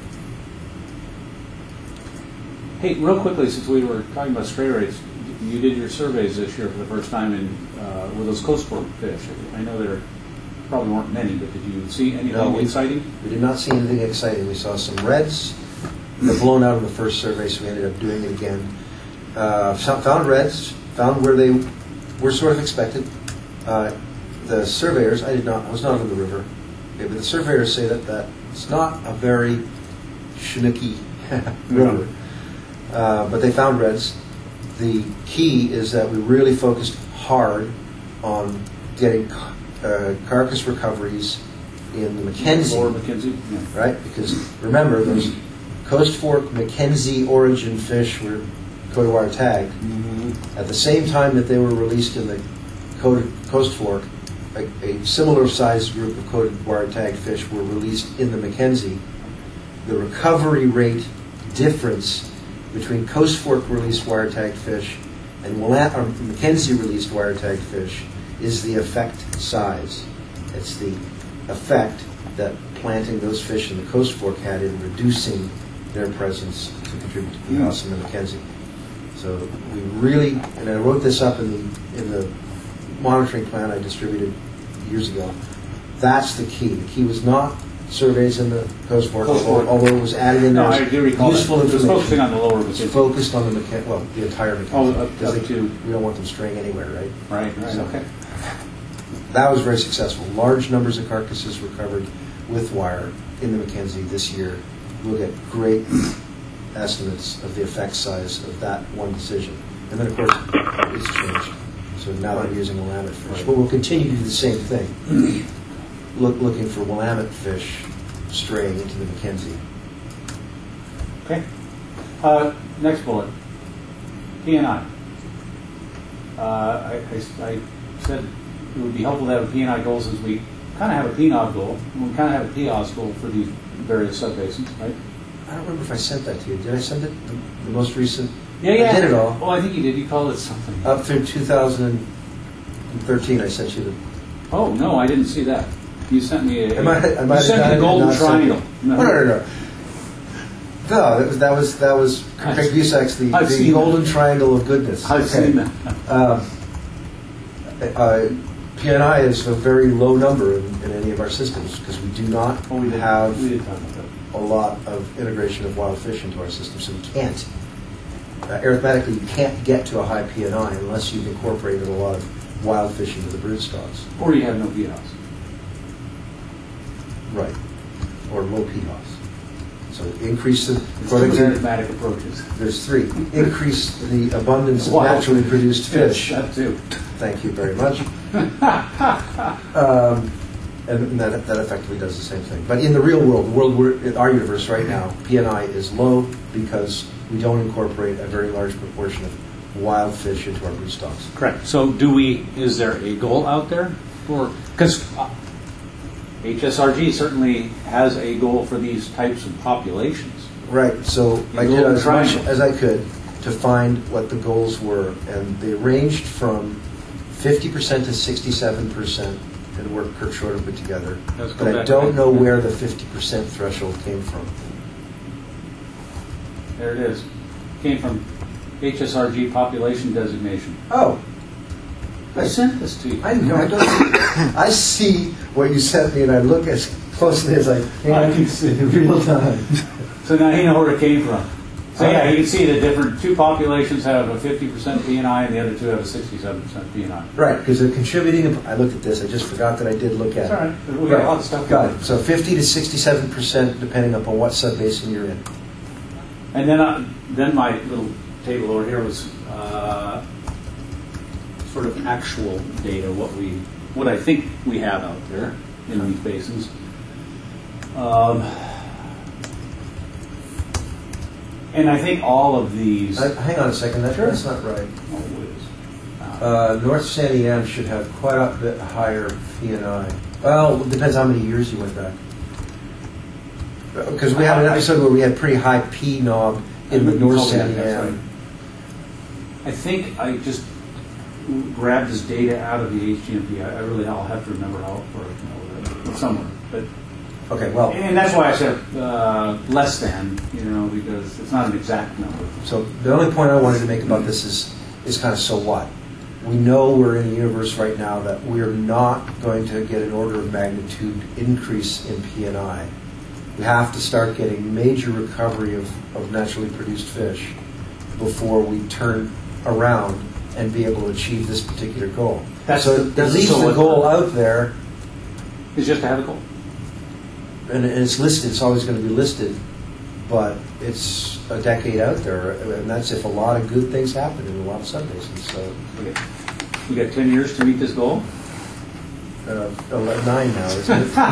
Hey, real quickly, since we were talking about stray rates, you did your surveys this year for the first time with those coast fork fish. I know there probably weren't many, but did you see anything exciting? We did not see anything exciting. We saw some reds that blown out in the first survey, so we ended up doing it again. Found reds, found where they were sort of expected. The surveyors, I was not on the river, but the surveyors say that it's not a very Chinook-y river. But they found reds. The key is that we really focused hard on getting carcass recoveries in the Mackenzie. Lower Mackenzie? Yeah. Right? Because remember, those Coast Fork Mackenzie origin fish were coded wire tagged. Mm-hmm. At the same time that they were released in the Coast Fork, a similar sized group of coded wire tagged fish were released in the Mackenzie. The recovery rate difference between Coast Fork released wire tagged fish and Mackenzie released wire tagged fish is the effect size. It's the effect that planting those fish in the Coast Fork had in reducing their presence to contribute to the loss in the Mackenzie. So we really, and I wrote this up in the monitoring plan I distributed years ago. That's the key. The key was not surveys in the Coast Fork, although it was added in there as useful information. It was focusing on the lower Mackenzie. It's focused on the the entire Mackenzie. Up to we don't want them straying anywhere, right? Right. So Okay. That was very successful. Large numbers of carcasses recovered with wire in the Mackenzie this year. We'll get great estimates of the effect size of that one decision. And then, of course, it's changed. So now I'm using Willamette fish. But we'll continue to do the same thing. Looking for Willamette fish straying into the Mackenzie. Okay. Next bullet. P&I. I said it would be helpful to have a P&I goal since we kind of have a PNOD goal, and we kind of have a POS goal for these various subbasins, right? I don't remember if I sent that to you. Did I send it? The most recent? Yeah. I did it all. Oh, I think you did. You called it something. Up through 2013, I sent you the... Oh, no, I didn't see that. You sent me I might you sent me the golden triangle. No, that was Craig Busak's the golden triangle of goodness. I've seen that. P&I is a very low number in any of our systems because we do not have a lot of integration of wild fish into our system, so we can't. Arithmetically, you can't get to a high P&I unless you've incorporated a lot of wild fish into the brood stocks. Or you have no POS. Right. Or low POS. So increase the... There's two arithmetic approaches. There's three. Increase the abundance of naturally produced fish. Yes, that too. Thank you very much. And that effectively does the same thing. But in the real world, in our universe right now, P&I is low because we don't incorporate a very large proportion of wild fish into our brood stocks. Correct. So is there a goal out there? Because HSRG certainly has a goal for these types of populations. Right, so I did as much as I could to find what the goals were, and they ranged from 50% to 67% in work Kurt Shorter put together. But I don't know where the 50% threshold came from. There it is. Came from HSRG population designation. Oh. I sent this to you. I know. I see what you sent me, and I look as closely as I can in real time. So now you know where it came from. So yeah, you can see the different two populations have a 50% P&I, and the other two have a 67% P&I. Right, because they're contributing. I looked at this. I just forgot that I did look at it. All right. We got a lot of stuff. Got it. So 50 to 67%, depending upon what subbasin you're in. And then my little table over here was sort of actual data, what I think we have out there in these basins. And I think all of these. Hang on a second. That's not right. North Sandy Am should have quite a bit higher P&I. Well, it depends how many years you went back. Because we had an episode where we had pretty high P knob in the North Sandy Am. Right. I think I just grabbed this data out of the HGMP. I'll have to remember how, or somewhere. But okay, well, and that's why I said less than, because it's not an exact number. So the only point I wanted to make about this is kind of so what. We know we're in a universe right now that we're not going to get an order of magnitude increase in P&I. We have to start getting major recovery of naturally produced fish before we turn around and be able to achieve this particular goal. At least the goal out there is just to have a goal. And it's listed. It's always going to be listed, but it's a decade out there, and that's if a lot of good things happen in a lot of subbasins. So we got 10 years to meet this goal. 9 now, isn't it?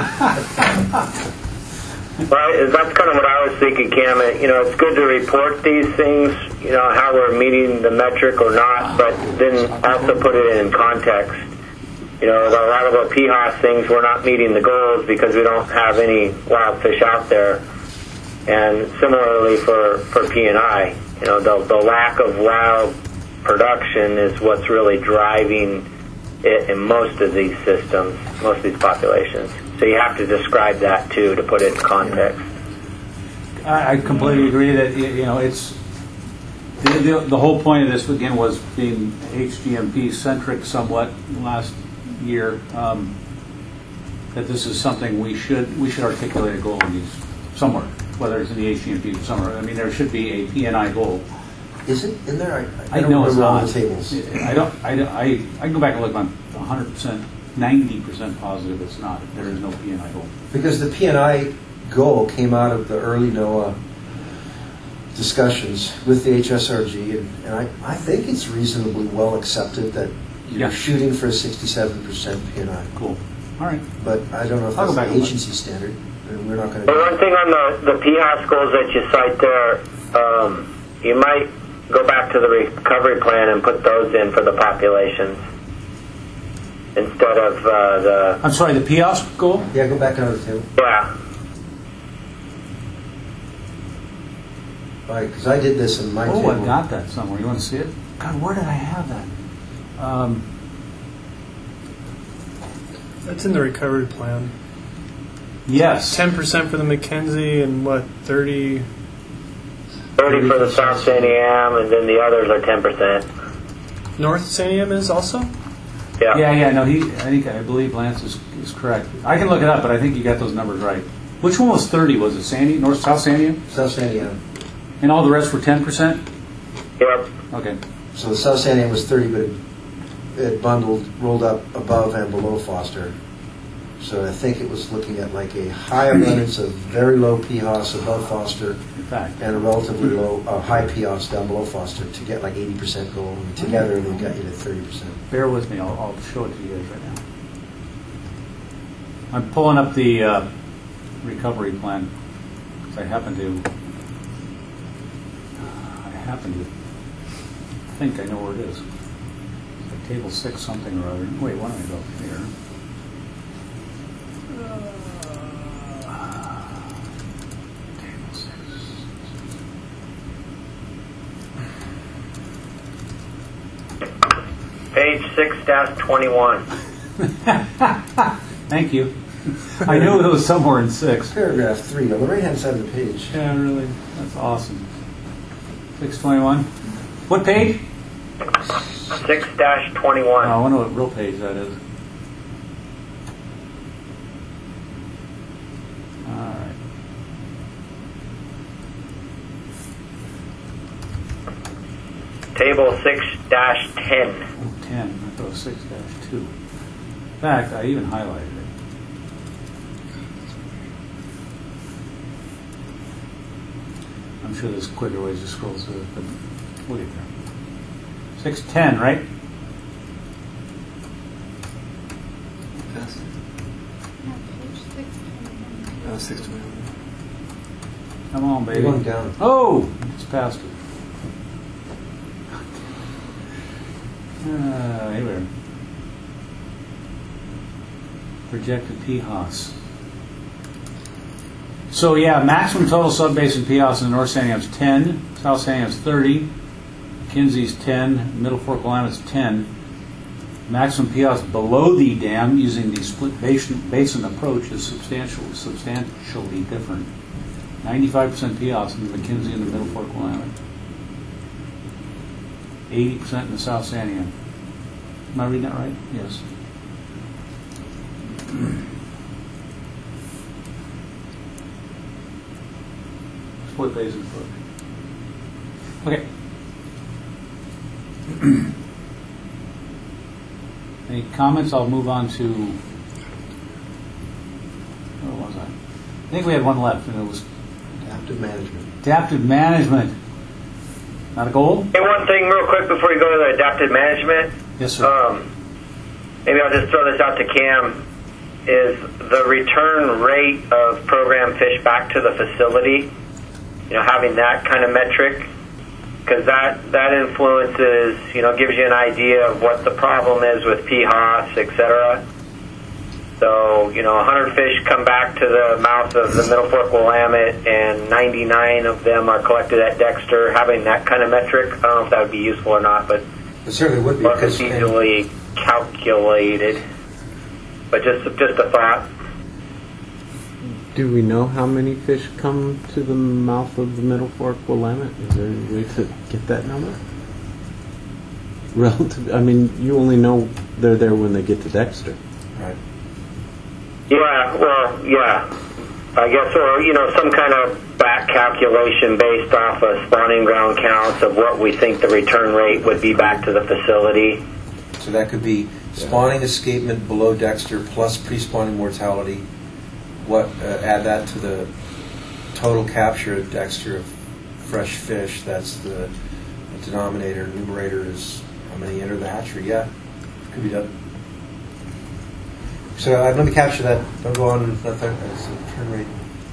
Well, that's kind of what I was thinking, Cam. It's good to report these things, how we're meeting the metric or not, but then also put it in context. A lot of the PHOS things, we're not meeting the goals because we don't have any wild fish out there. And similarly for P&I, the lack of wild production is what's really driving it in most of these systems, most of these populations. So you have to describe that too to put it in context. I completely agree that it's the whole point of this again was being HGMP centric somewhat last year. That this is something we should articulate a goal in these somewhere, whether it's in the HGMP or somewhere. I mean, there should be a P&I goal. Is it in there? I know it's not. The tables. I can go back and look. I'm 100%. 90% positive it's not. There is no P&I goal. Because the P&I goal came out of the early NOAA discussions with the HSRG, and I think it's reasonably well accepted that you're shooting for a 67% P&I. Cool. All right. But I don't know if that's the agency standard, and we're not going to. But one thing on the PHOS goals that you cite there, you might go back to the recovery plan and put those in for the populations. Instead of the... I'm sorry, the PHOS goal? Yeah, go back another table. Yeah. Right, because I did this in my table. Oh, I got that somewhere. You want to see it? God, where did I have that? That's in the recovery plan. Yes. 10% for the McKenzie and what, 30 for the South Sandy Am, and then the others are 10%. North Sandy Am is also? Yeah. No, I believe Lance is correct. I can look it up, but I think you got those numbers right. Which one was 30? Was it South Sandy Am? South Sandy Am. And all the rest were 10%? Yep. Okay. So the South Sandy Am was 30, but it rolled up above and below Foster. So I think it was looking at like a high abundance of very low PHOS above Foster, and a relatively low, high PHOS down below Foster to get like 80% goal. And together they got you to 30%. Bear with me. I'll show it to you guys right now. I'm pulling up the recovery plan. I happen to think I know where it is. It's like table 6 something or other. Wait, why don't I go here? Page 6-21. Thank you. I knew it was somewhere in 6. Paragraph 3 on the right-hand side of the page. Yeah, really. That's awesome. 621. What page? 6-21. Oh, I wonder what real page that is. All right. Table 6-10. Oh, 10. I thought it was 6-2. In fact, I even highlighted it. I'm sure there's quicker ways to scroll through it, but we'll get there. 610, right? Yes. Oh, 621. Come on, baby. You're going down. Oh, it's past it. Here we are. Projected PHOS. So yeah, maximum total subbasin PHOS in the North Sandy is 10, South Sandy is 30, McKenzie's 10, Middle Fork Willamette's 10. Maximum PHOS below the dam using the split basin approach is substantially different. 95% PHOS in the McKenzie and the Middle Fork Willamette. 80% in the South Sandy end. Am I reading that right? Yes. Split basin approach. Okay. Any comments? I'll move on to. Where was I? I think we had one left, and it was Adaptive management. adaptive management. Not a goal? Hey, one thing real quick before you go to the adaptive management. Yes, sir. Maybe I'll just throw this out to Cam. Is the return rate of program fish back to the facility, having that kind of metric, because that influences, gives you an idea of what the problem is with PHOS, etc. So, 100 fish come back to the mouth of the Middle Fork Willamette, and 99 of them are collected at Dexter. Having that kind of metric, I don't know if that would be useful or not, but It certainly would be. or if it's easily calculated. But just a thought. Do we know how many fish come to the mouth of the Middle Fork Willamette? Is there any way to get that number? Relative, I mean, you only know they're there when they get to Dexter. Right. Yeah, well, yeah. I guess, or, some kind of back calculation based off of spawning ground counts of what we think the return rate would be back to the facility. So that could be spawning escapement below Dexter plus pre-spawning mortality. Add that to the total capture at Dexter of fresh fish. That's the denominator. Numerator is how many enter the hatchery. Yeah, could be done. So let me capture that. Don't go on. That's a return rate.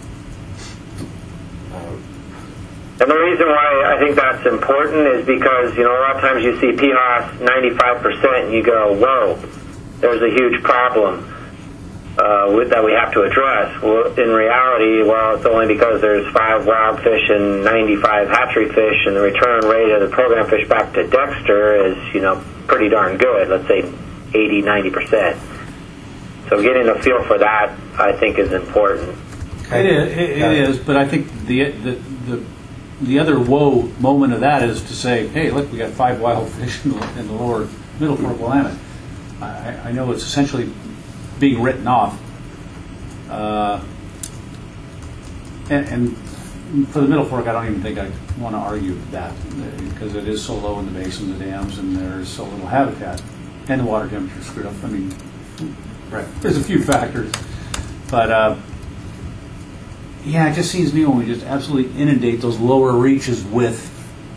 And the reason why I think that's important is because, a lot of times you see PHOS 95% and you go, whoa, there's a huge problem that we have to address. Well, in reality, it's only because there's 5 wild fish and 95 hatchery fish, and the return rate of the program fish back to Dexter is, pretty darn good. Let's say 80, 90%. So getting a feel for that, I think, is important. It is, but I think the other whoa moment of that is to say, hey, look, we got 5 wild fish in the lower Middle Fork Willamette. I know it's essentially being written off. And for the Middle Fork, I don't even think I want to argue that, because it is so low in the basin, the dams, and there's so little habitat, and the water temperature screwed up. I mean, right. There's a few factors. But, it just seems to me when we just absolutely inundate those lower reaches with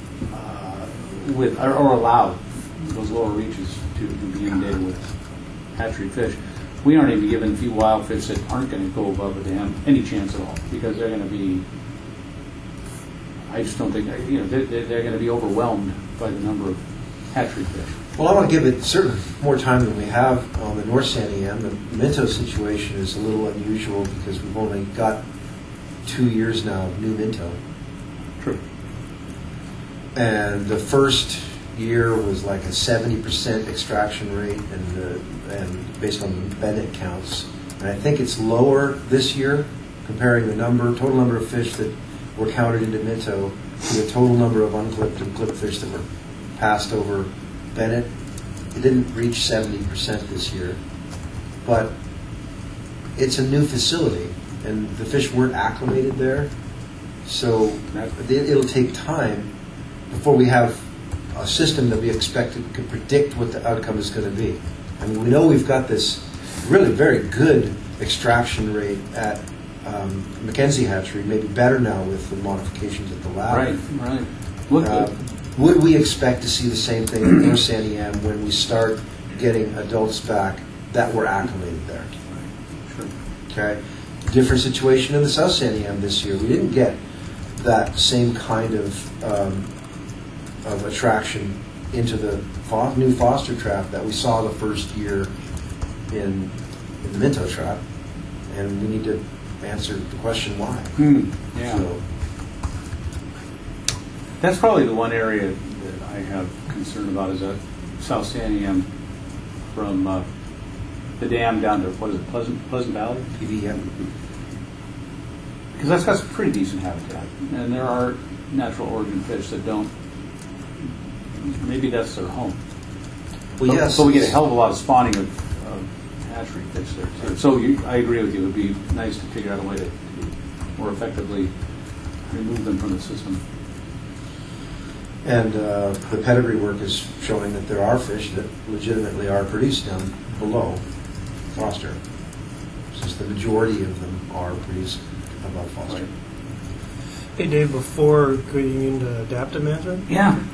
or allow those lower reaches to be inundated with hatchery fish, we aren't even giving a few wild fish that aren't going to go above the dam any chance at all, because they're going to be, I just don't think, they're going to be overwhelmed by the number of hatchery fish. Well, I want to give it certain more time than we have on the North Santiam. The minnow situation is a little unusual because we've only got 2 years now of new minnow. True. And the first year was like a 70% extraction rate, and based on the Bennett counts. And I think it's lower this year, comparing the total number of fish that were counted into minnow to the total number of unclipped and clipped fish that were passed over Bennett. It didn't reach 70% this year, but it's a new facility, and the fish weren't acclimated there, so it'll take time before we have a system that we expect can predict what the outcome is going to be. I mean, we know we've got this really very good extraction rate at Mackenzie Hatchery, maybe better now with the modifications at the lab. Right. Would we expect to see the same thing in North Santiam when we start getting adults back that were acclimated there? Sure. Okay. Different situation in the South Santiam this year. We didn't get that same kind of attraction into the new foster trap that we saw the first year in the minnow trap, and we need to answer the question why. Yeah. So, that's probably the one area that I have concern about is that South Santiam from the dam down to, what is it, Pleasant Valley? PVM. Because that's got some pretty decent habitat. And there are natural origin fish that don't, maybe that's their home. Well, yes. So we get a hell of a lot of spawning of hatchery fish there, too. So I agree with you. It would be nice to figure out a way to more effectively remove them from the system. And the pedigree work is showing that there are fish that legitimately are produced down below foster. It's just the majority of them are produced above foster. Right. Hey, Dave, before getting into adaptive management,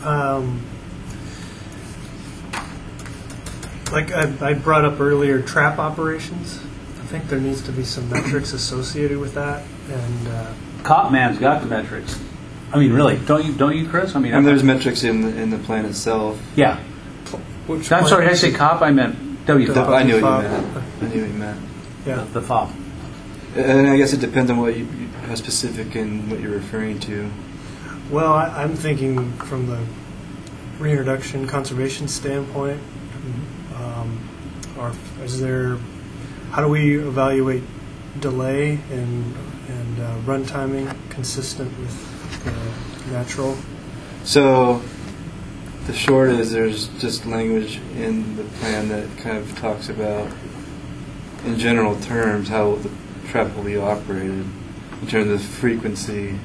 like I brought up earlier, trap operations. I think there needs to be some metrics associated with that. And Copman's got the metrics. I mean, really, don't you, Chris? I mean, there's metrics in the plan itself. Yeah. I'm sorry, did I say COP? I meant WFOP. I knew what you meant. Yeah. The FOP. And I guess it depends on what how specific and what you're referring to. Well, I'm thinking from the reintroduction conservation standpoint. Or is there? How do we evaluate delay and run timing consistent with natural? So the short is there's just language in the plan that kind of talks about, in general terms, how the trap will be operated in terms of frequency.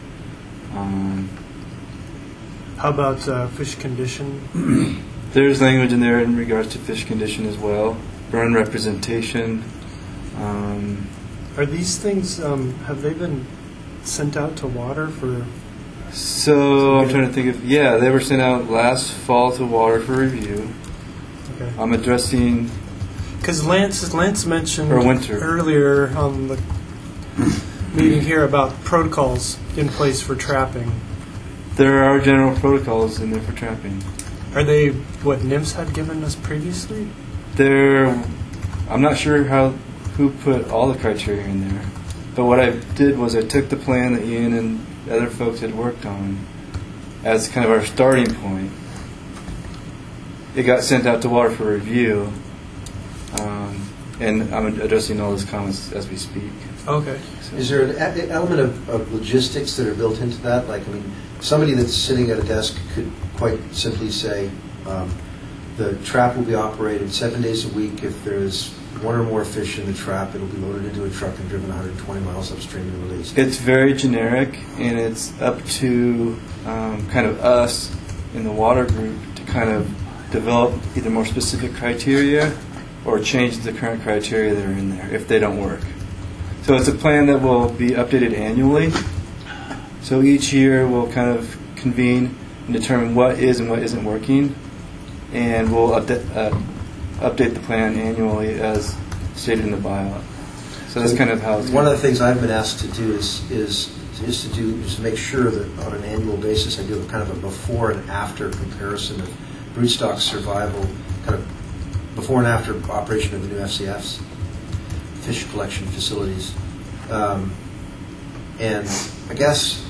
How about fish condition? There's language in there in regards to fish condition as well. Burn representation. Are these things, have they been sent out to water for? So I'm trying to think of, they were sent out last fall to water for review. Okay. I'm addressing. Because Lance mentioned winter. earlier on the meeting here about protocols in place for trapping. There are general protocols in there for trapping. Are they what NIMS had given us previously? I'm not sure who put all the criteria in there, but what I did was I took the plan that Ian and other folks had worked on as kind of our starting point. It got sent out to water for review, and I'm addressing all those comments as we speak. Okay. So. Is there an element of logistics that are built into that? Like, I mean, somebody that's sitting at a desk could quite simply say, the trap will be operated 7 days a week. If there's one or more fish in the trap, it'll be loaded into a truck and driven 120 miles upstream and released. It's very generic, and it's up to kind of us in the water group to kind of develop either more specific criteria or change the current criteria that are in there if they don't work. So it's a plan that will be updated annually. So each year we'll kind of convene and determine what is and what isn't working, and we'll update the plan annually as stated in the bylaw. So that's kind of how it's one of the things I've been asked to do is to make sure that on an annual basis I do a kind of a before and after comparison of broodstock survival, kind of before and after operation of the new FCFs, fish collection facilities. And I guess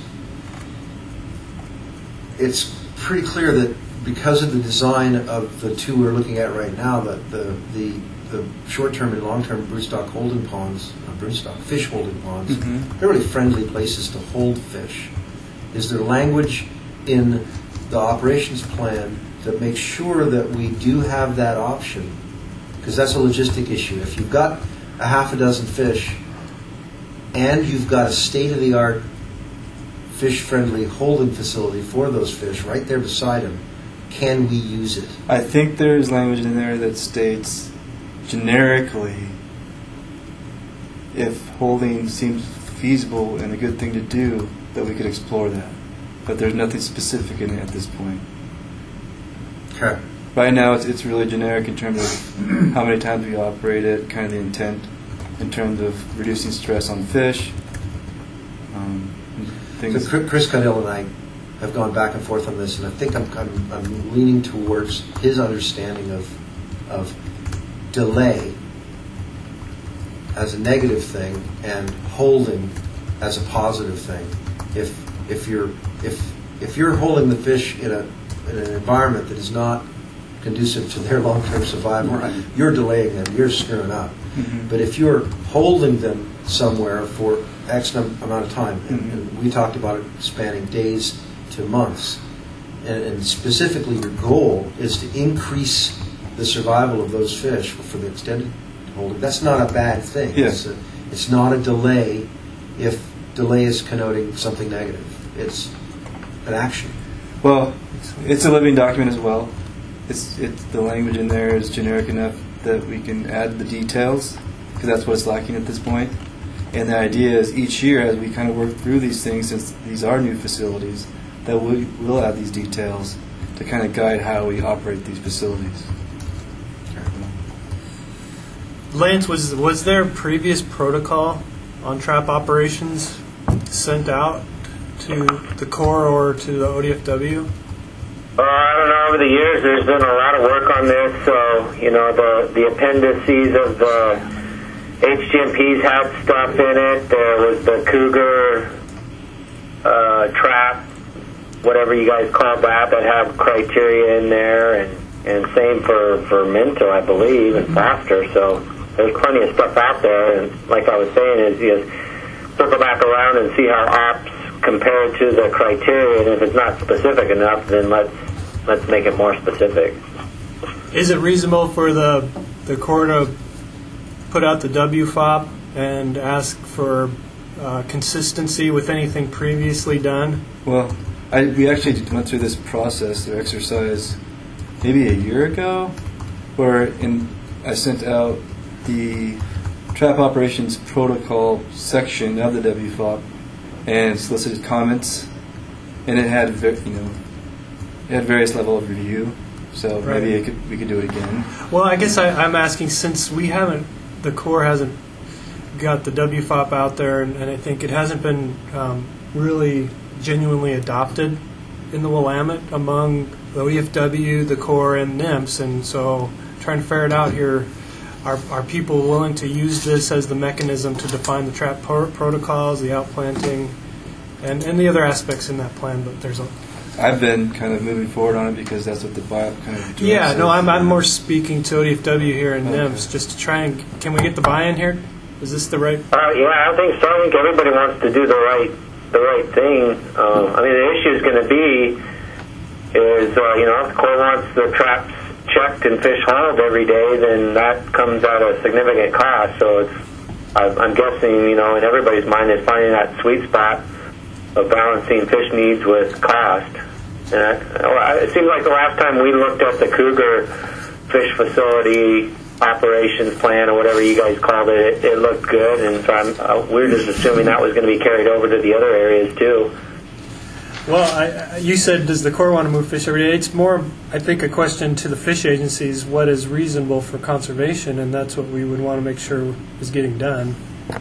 it's pretty clear that because of the design of the two we're looking at right now, that the short-term and long-term broodstock holding ponds, fish holding ponds, they're really friendly places to hold fish. Is there language in the operations plan that makes sure that we do have that option? Because that's a logistic issue. If you've got a half a dozen fish and you've got a state-of-the-art fish-friendly holding facility for those fish right there beside them, can we use it? I think there's language in there that states generically, if holding seems feasible and a good thing to do, that we could explore that. But there's nothing specific in it at this point. Okay. Right now, it's really generic in terms of how many times we operate it, kind of the intent in terms of reducing stress on fish. Things. So Chris Cuddill and I have gone back and forth on this, and I think I'm leaning towards his understanding of delay as a negative thing and holding as a positive thing. If you're holding the fish in an environment that is not conducive to their long-term survival, right, you're delaying them, you're screwing up. But if you're holding them somewhere for X amount of time, and we talked about it spanning days to months, and specifically your goal is to increase the survival of those fish for the extended holding, that's not a bad thing. Yes. It's not a delay if delay is connoting something negative. It's an action. Well, it's a living document as well. The language in there is generic enough that we can add the details, because that's what's lacking at this point. And the idea is each year, as we kind of work through these things, since these are new facilities, that we will add these details to kind of guide how we operate these facilities. Lance, was there previous protocol on trap operations sent out to the Corps or to the ODFW? I don't know. Over the years, there's been a lot of work on this. So, the appendices of the HGMPs had stuff in it. There was the Cougar trap, whatever you guys call that have criteria in there, and same for Minto, I believe, and Foster. So there's plenty of stuff out there. And like I was saying, is you circle back around and see how ops compared to the criteria, and if it's not specific enough, then let's make it more specific. Is it reasonable for the Corps to put out the WFOP and ask for consistency with anything previously done? Well, we actually went through this process, or exercise, maybe a year ago, where I sent out the trap operations protocol section of the WFOP and solicited comments, and it had various level of review. So right. Maybe we could do it again. Well, I guess I'm asking, since the Corps hasn't got the WFOP out there, and I think it hasn't been really genuinely adopted in the Willamette among the ODFW, the Corps, and NIMS, and so trying to ferret out here, are people willing to use this as the mechanism to define the trap protocols, the outplanting, and the other aspects in that plan? But I've been kind of moving forward on it because that's what the BIOP kind of directs. Yeah, no, I'm more speaking to ODFW here and NIMS, just to try and, can we get the buy-in here? Is this the right? Yeah, I think so. I think everybody wants to do the right thing. The issue is going to be is, if the Corps wants the traps checked and fish hauled every day, then that comes at a significant cost. So I'm guessing, in everybody's mind is finding that sweet spot of balancing fish needs with cost. And it seems like the last time we looked at the Cougar fish facility operations plan, or whatever you guys called it, it looked good, and so we're just assuming that was going to be carried over to the other areas too. Well, you said, does the Corps want to move fish every day? It's more, I think, a question to the fish agencies, what is reasonable for conservation, and that's what we would want to make sure is getting done.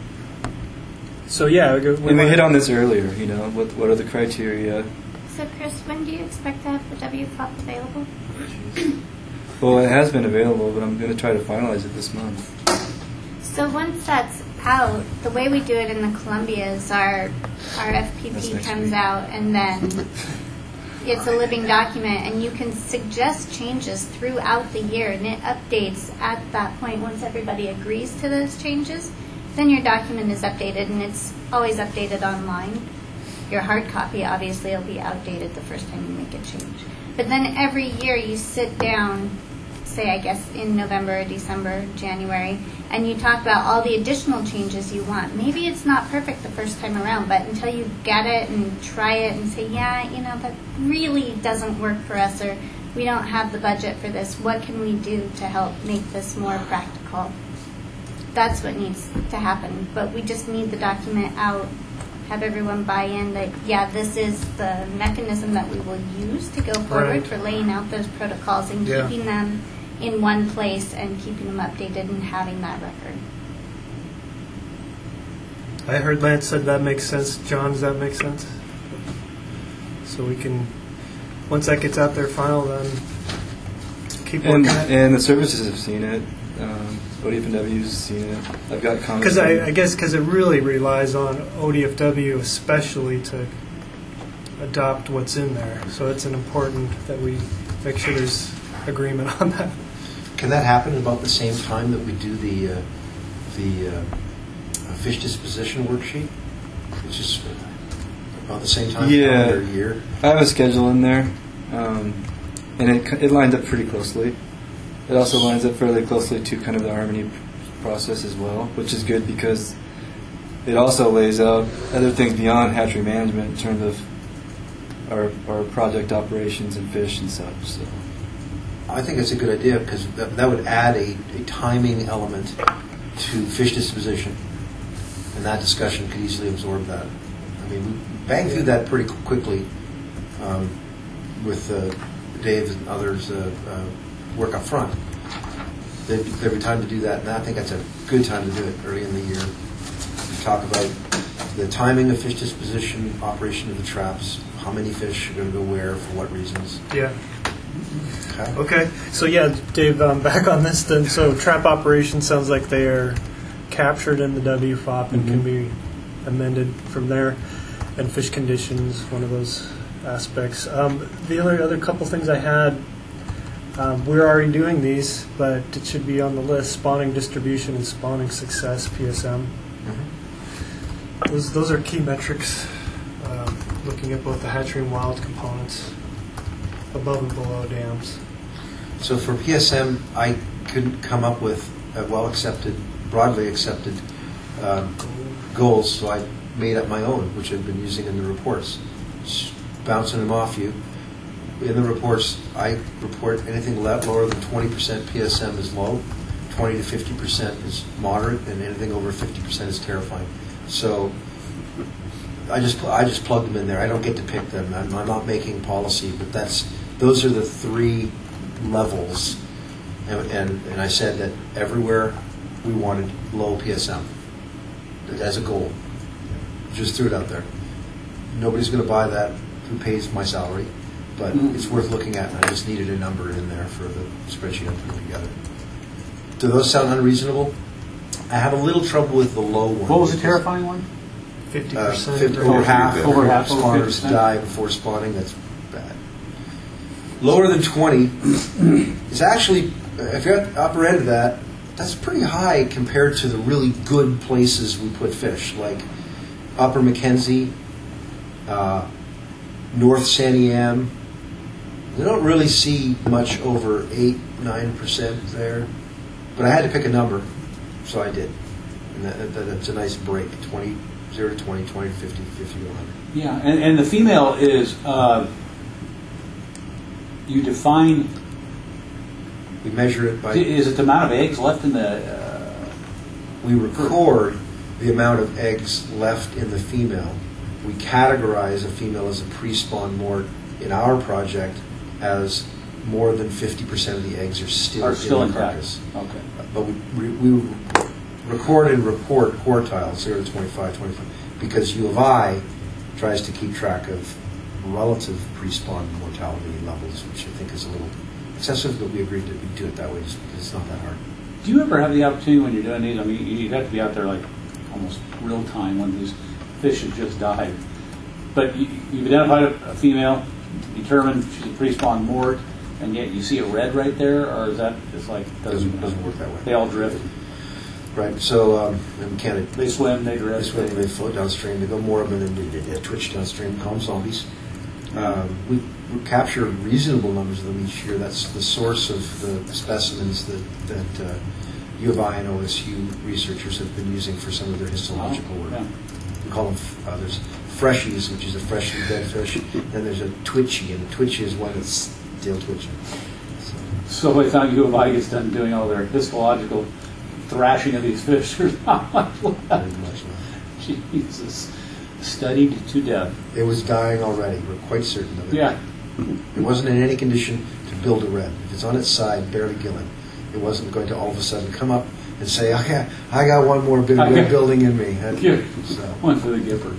So, yeah. We hit on this earlier, what are the criteria? So, Chris, when do you expect to have the WFOP available? Well, it has been available, but I'm going to try to finalize it this month. So once that's out, the way we do it in the Columbia is our FPP comes out, and then it's a living document, and you can suggest changes throughout the year, and it updates at that point. Once everybody agrees to those changes, then your document is updated, and it's always updated online. Your hard copy, obviously, will be outdated the first time you make a change. But then every year you sit down, say, I guess, in November, December, January, and you talk about all the additional changes you want. Maybe it's not perfect the first time around, but until you get it and try it and say, yeah, that really doesn't work for us, or we don't have the budget for this, what can we do to help make this more practical? That's what needs to happen. But we just need the document out, have everyone buy in that, yeah, this is the mechanism that we will use to go forward for laying out those protocols and keeping them in one place and keeping them updated and having that record. I heard Lance said that makes sense. John, does that make sense? So we can, once that gets out there final, then keep working it. And the services have seen it. ODFW's seen it. I've got comments. Because I guess because it really relies on ODFW especially to adopt what's in there. So it's important that we make sure there's agreement on that. Can that happen about the same time that we do the fish disposition worksheet? It's just about the same time? Yeah. A year? I have a schedule in there, and it lines up pretty closely. It also lines up fairly closely to kind of the Harmony process as well, which is good because it also lays out other things beyond hatchery management in terms of our project operations and fish and such. So I think it's a good idea because that would add a timing element to fish disposition, and that discussion could easily absorb that. I mean, we banged through that pretty quickly with Dave and others' work up front. There'd be time to do that, and I think that's a good time to do it early in the year. We talk about the timing of fish disposition, operation of the traps, how many fish are going to go where, for what reasons. Yeah. Okay. So yeah, Dave, back on this then. So trap operations sounds like they are captured in the WFOP and can be amended from there, and fish conditions, one of those aspects. The other couple things I had. We're already doing these, but it should be on the list. Spawning distribution and spawning success, PSM. Those are key metrics, looking at both the hatchery and wild components, above and below dams. So for PSM, I couldn't come up with a broadly accepted goals, so I made up my own, which I've been using in the reports, just bouncing them off you. In the reports, I report anything lower than 20% PSM is low, 20 to 50% is moderate, and anything over 50% is terrifying. So I just plug them in there. I don't get to pick them. I'm not making policy, but those are the three levels. And I said that everywhere we wanted low PSM as a goal. Just threw it out there. Nobody's going to buy that who pays my salary. But it's worth looking at, and I just needed a number in there for the spreadsheet I'm putting together. Do those sound unreasonable? I have a little trouble with the low one. What was the terrifying one? 50%. Over half spawners die before spawning. That's bad. Lower than 20 is actually, if you're at the upper end of that, that's pretty high compared to the really good places we put fish, like Upper Mackenzie, North Santiam. We don't really see much over 8-9% there, but I had to pick a number, so I did. And that's a nice break: 0 to 20, 20 to 50, 50 to 100. Yeah, and the female is you define. We measure it by. Is it the amount of eggs left in the? We record the amount of eggs left in the female. We categorize a female as a pre-spawn mort in our project as more than 50% of the eggs are still in the carcass. Okay. But we record and report quartiles, 0 to 25, 25, because U of I tries to keep track of relative pre-spawn mortality levels, which I think is a little excessive, but we agreed to do it that way. It's not that hard. Do you ever have the opportunity when you're doing these? I mean, you have to be out there like almost real time when these fish have just died. But you've identified a female, determined she's a pre-spawn mort, and yet you see a red right there, or is that just like Doesn't work that way. They all drift. Right. So in Canada, They swim, they drift. they swim, they float downstream. They go more of them, and they twitch downstream. Call them zombies. We capture reasonable numbers of them each year. That's the source of the specimens that U of I and OSU researchers have been using for some of their histological work. Yeah. We call them, there's freshies, which is a freshly dead fish, and there's a twitchy, and the twitchy is one that's still twitching. So by the time U of I gets done doing all their histological thrashing of these fish, there's not much left. Very much not. Jesus. Studied to death. It was dying already. We're quite certain of it. Yeah. It wasn't in any condition to build a red. If it's on its side, barely gilling, it wasn't going to all of a sudden come up and say, "Okay, I got one more big red building in me." So. One for the Gipper.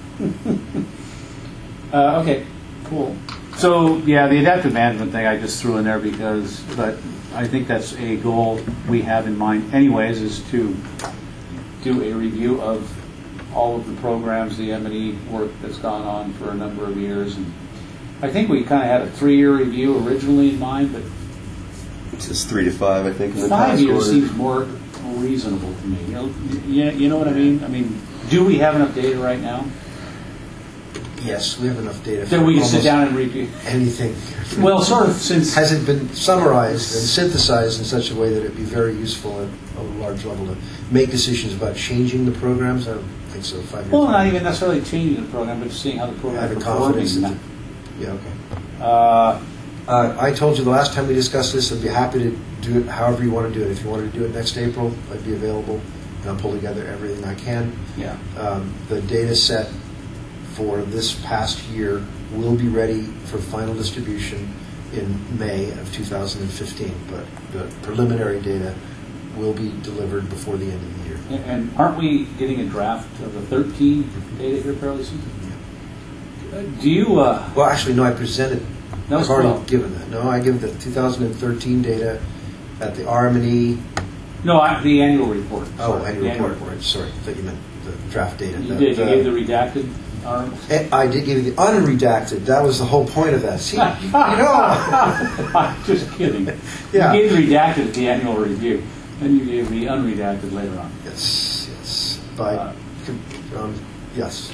Okay, cool. So, yeah, the adaptive management thing I just threw in there but I think that's a goal we have in mind anyways, is to do a review of all of the programs, the M&E work that's gone on for a number of years. And I think we kind of had a 3-year review originally in mind, but It says 3 to 5, I think. In the 5 task years order. seems more reasonable to me. You know what I mean? I mean, do we have enough data right now Yes, we have enough data. that we can sit down and review? Anything. Well, sort of, since Hasn't been summarized and synthesized in such a way that it'd be very useful at a large level to make decisions about changing the programs. I don't think so. 5 years. well, not even necessarily changing the program, but just seeing how the program Having is confidence. performing. Yeah, okay. I told you the last time we discussed this, I'd be happy to do it however you want to do it. If you wanted to do it next April, I'd be available, and I'll pull together everything I can. Yeah. The data set for this past year will be ready for final distribution in May of 2015, but the preliminary data will be delivered before the end of the year. And aren't we getting a draft of the 13 data here fairly soon? Do you... Well, actually, no, I presented. That was I've already 12. given that. No, I give the 2013 data at the RM&E. No, the annual report. Oh, Sorry, annual the report. Sorry, I thought you meant the draft data. You did. You gave the redacted arm? I did give you the unredacted. That was the whole point of that. See, you know. I'm just kidding. Yeah. You gave the redacted at the annual review, then you gave the unredacted later on. Yes, yes. By, yes.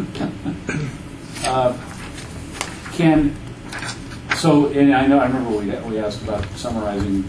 And I remember we asked about summarizing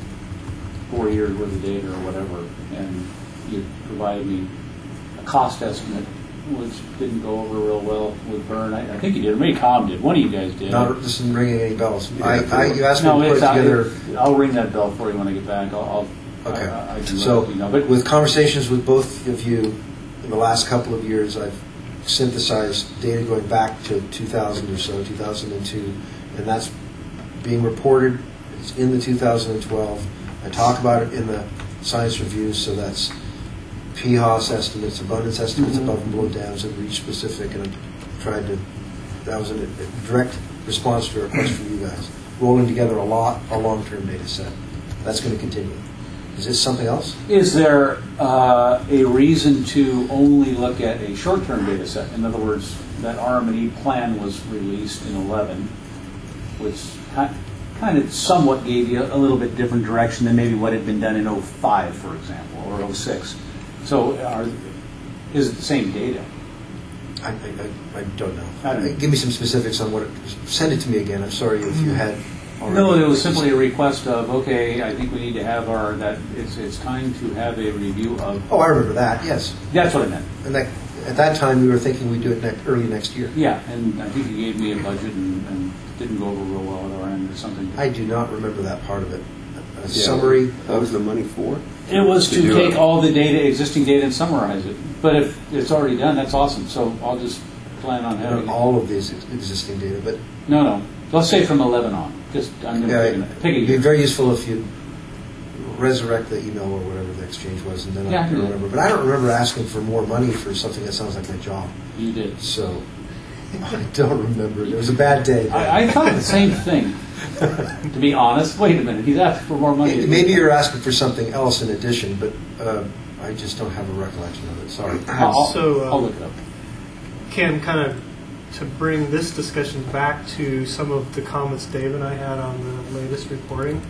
4 years worth of data or whatever, and you provided me a cost estimate, which didn't go over real well with Vern. I think you did, or maybe Tom did. One of you guys did. This isn't ringing any bells. You asked me No, to put it together. I'll ring that bell for you when I get back. Okay. I can So, let you know. But with conversations with both of you in the last couple of years, I've synthesized data going back to 2000 or so, 2002, and that's being reported. It's in the 2012. I talk about it in the science reviews, so that's PHOS estimates, abundance estimates, above and below dams, and reach specific, and I tried to, that was a direct response to a request from you guys, rolling together a long-term data set. That's going to continue. Is this something else? is there a reason to only look at a short-term data set? In other words, that RM&E plan was released in 11, which kind of somewhat gave you a little bit different direction than maybe what had been done in 05, for example, or 06. So is it the same data? I don't know. I don't know. Give me some specifics on what. Send it to me again. I'm sorry if you had. already- No, it was simply a request of, okay, I think we need to have it's time to have a review of. Oh, I remember that. Yes, That's what I meant. and at that time we were thinking we'd do it early next year. Yeah, and I think you gave me a budget and didn't go over real well at our end or something. I do not remember that part of it. A summary. That was the money for? It was to do take it. all the data, existing data, and summarize it. But if it's already done, that's awesome. So I'll just plan on having it. All of these existing data, but No. Let's say from 11 on. Just I'm going to pick a it'd be year. very useful if you resurrect the email or whatever the exchange was, and then Yeah, I I can did. remember. But I don't remember asking for more money for something that sounds like my job. You did. So I don't remember. It was a bad day. I thought the same thing, to be honest. Wait a minute, he's asking for more money. Maybe you're asking for something else in addition, but I just don't have a recollection of it. Sorry. I'll look it up. Cam, kind of to bring this discussion back to some of the comments Dave and I had on the latest reporting.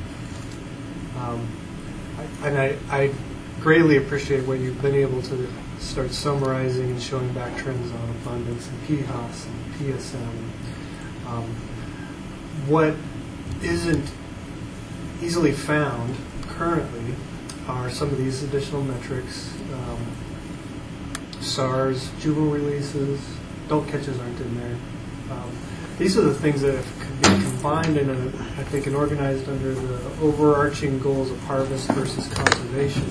I greatly appreciate what you've been able to start summarizing and showing back trends on abundance and PHOS and PSM. What isn't easily found currently are some of these additional metrics. SARS, juvenile releases, adult catches aren't in there. These are the things that could be combined in, I think, and organized under the overarching goals of harvest versus conservation.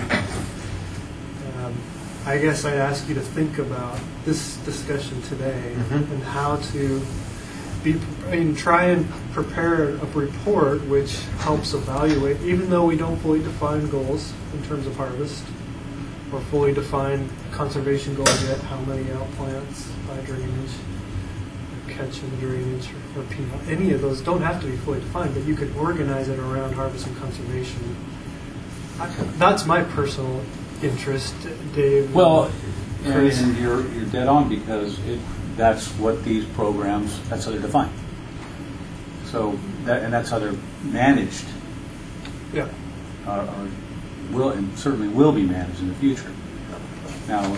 I guess I'd ask you to think about this discussion today and how to try and prepare a report which helps evaluate, even though we don't fully define goals in terms of harvest or fully define conservation goals yet, how many outplants by drainage, or catch and drainage, or PHOS. Any of those don't have to be fully defined, but you could organize it around harvest and conservation. That's my personal interest, Dave. Well, and you're dead on, because that's what these programs, that's how they're defined. So, that's how they're managed. Yeah. And certainly will be managed in the future. Now,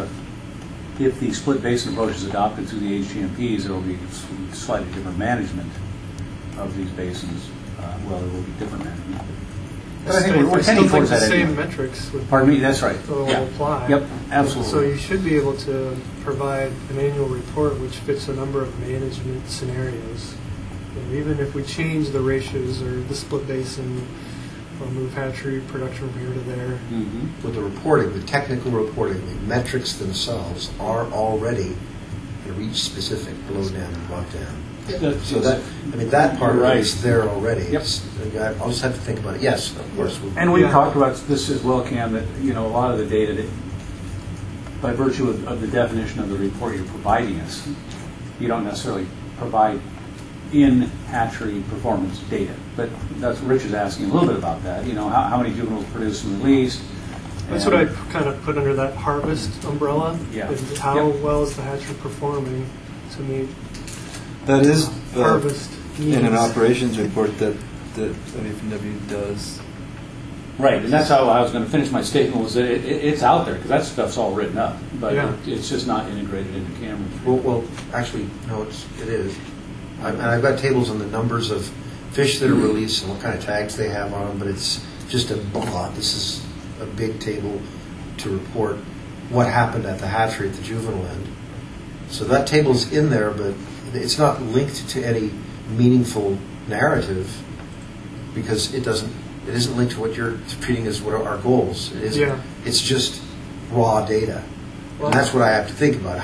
if the split basin approach is adopted through the HGMPs, there will be slightly different management of these basins. There will be different management. But I think we're tending towards that. The same metrics would Pardon me, that's right. will apply. Yep, absolutely. So you should be able to provide an annual report which fits a number of management scenarios. And even if we change the ratios or the split basin, or move hatchery production from here to there. With the reporting, the technical reporting, the metrics themselves are already reach specific, below dam and above dam. So that part is there already. Yep. I'll just have to think about it. Yes, of course. And we've talked about this as well, Cam, that a lot of the data, that, by virtue of the definition of the report you're providing us, you don't necessarily provide in-hatchery performance data. But that's what Rich is asking a little bit about that. How many juveniles produced and released. That's what I kind of put under that harvest umbrella. Yeah. Is how well is the hatchery performing to meet that is harvest needs. In an operations report that WFNW does. Right, and that's how I was going to finish my statement, was that it's out there, because that stuff's all written up, but it's just not integrated into cameras. Well, actually, no, it is. I've got tables on the numbers of fish that are released and what kind of tags they have on them, but it's just a lot. This is a big table to report what happened at the hatchery at the juvenile end. So that table's in there, but it's not linked to any meaningful narrative, because it isn't linked to what you're treating as what are our goals. It is. Yeah. It's just raw data, and that's what I have to think about.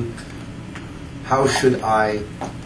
How should I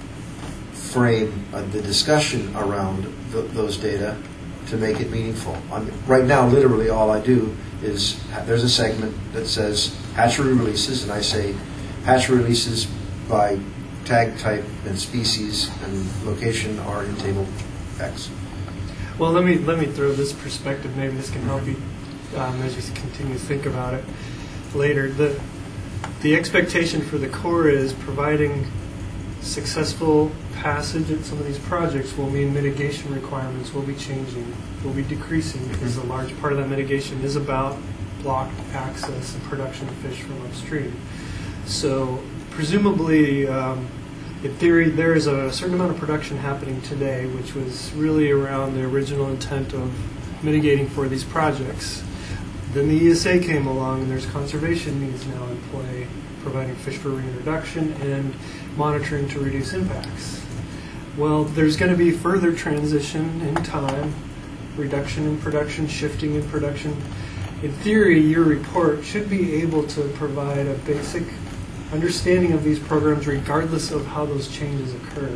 frame the discussion around those data to make it meaningful? Right now, literally all I do is there's a segment that says hatchery releases, and I say hatchery releases by tag type and species and location are in table X. Well, let me throw this perspective. Maybe this can help you as you continue to think about it later. The expectation for the Corps is providing successful passage at some of these projects will mean mitigation requirements will be changing, will be decreasing, because a large part of that mitigation is about blocked access and production of fish from upstream. So presumably, in theory, there is a certain amount of production happening today, which was really around the original intent of mitigating for these projects. Then the ESA came along, and there's conservation needs now in play, providing fish for reintroduction and monitoring to reduce impacts. Well, there's going to be further transition in time, reduction in production, shifting in production. In theory, your report should be able to provide a basic understanding of these programs regardless of how those changes occur.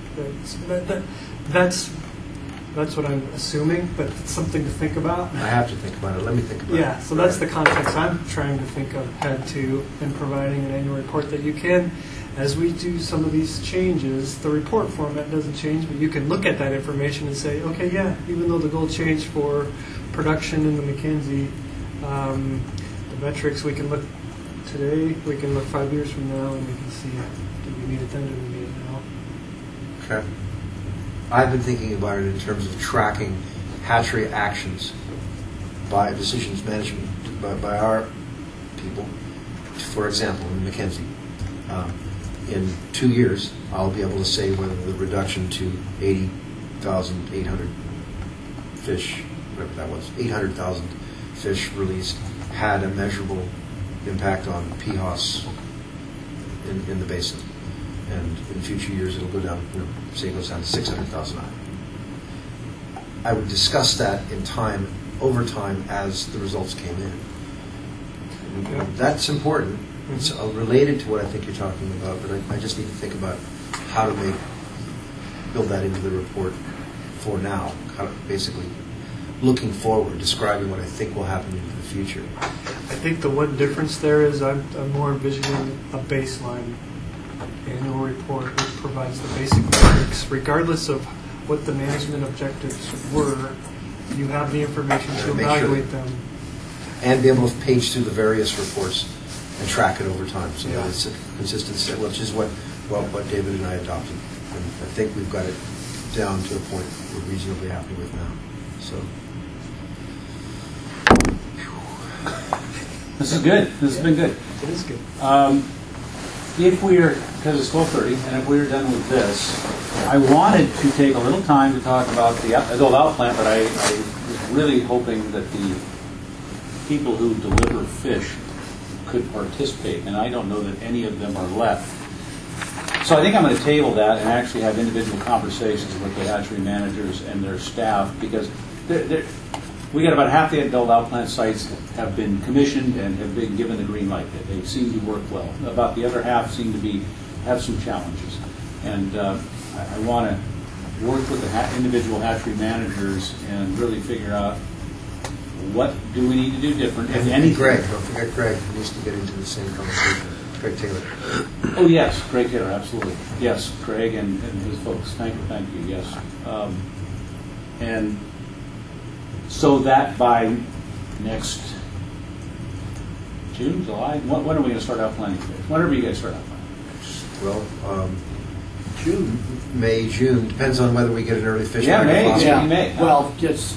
That's what I'm assuming, but it's something to think about. I have to think about it. Let me think about it. Yeah, so that's the context I'm trying to think of, head to, in providing an annual report that you can as we do some of these changes, the report format doesn't change, but you can look at that information and say, okay, yeah, even though the goal changed for production in the McKenzie, the metrics, we can look today, we can look 5 years from now, and we can see, do we need it then, do we need it now? Okay. I've been thinking about it in terms of tracking hatchery actions by decisions management by our people. For example, in McKenzie, in 2 years, I'll be able to say whether the reduction to 80,800 fish, whatever that was, 800,000 fish released, had a measurable impact on PHOS in the basin. And in future years, it'll go down, say it goes down to 600,000. I would discuss that in time, over time, as the results came in. And that's important. It's related to what I think you're talking about, but I just need to think about how to build that into the report for now, how to basically looking forward, describing what I think will happen in the future. I think the one difference there is I'm more envisioning a baseline annual report which provides the basic metrics, regardless of what the management objectives were. You have the information to evaluate them. And be able to page through the various reports and track it over time, so that it's a consistent set, which is what David and I adopted. And I think we've got it down to a point we're reasonably happy with now. So. This is good. This has been good. It is good. If we are, because it's 12:30, and if we are done with this, I wanted to take a little time to talk about the adult outplant, but I was really hoping that the people who deliver fish could participate, and I don't know that any of them are left. So I think I'm going to table that and actually have individual conversations with the hatchery managers and their staff, because we got about half the adult outplant sites have been commissioned and have been given the green light. They seem to work well. About the other half seem to have some challenges. And I want to work with the individual hatchery managers and really figure out what do we need to do different, if anything. Greg, don't forget Greg, who needs to get into the same conversation. Greg Taylor. Oh, yes, Greg Taylor, absolutely. Yes, Greg and his folks. Thank you, yes. And so that by next June, July, when are we going to start out planning fish? Whenever you guys start out planning. Well, June, May, June, depends on whether we get an early fish. May. Well,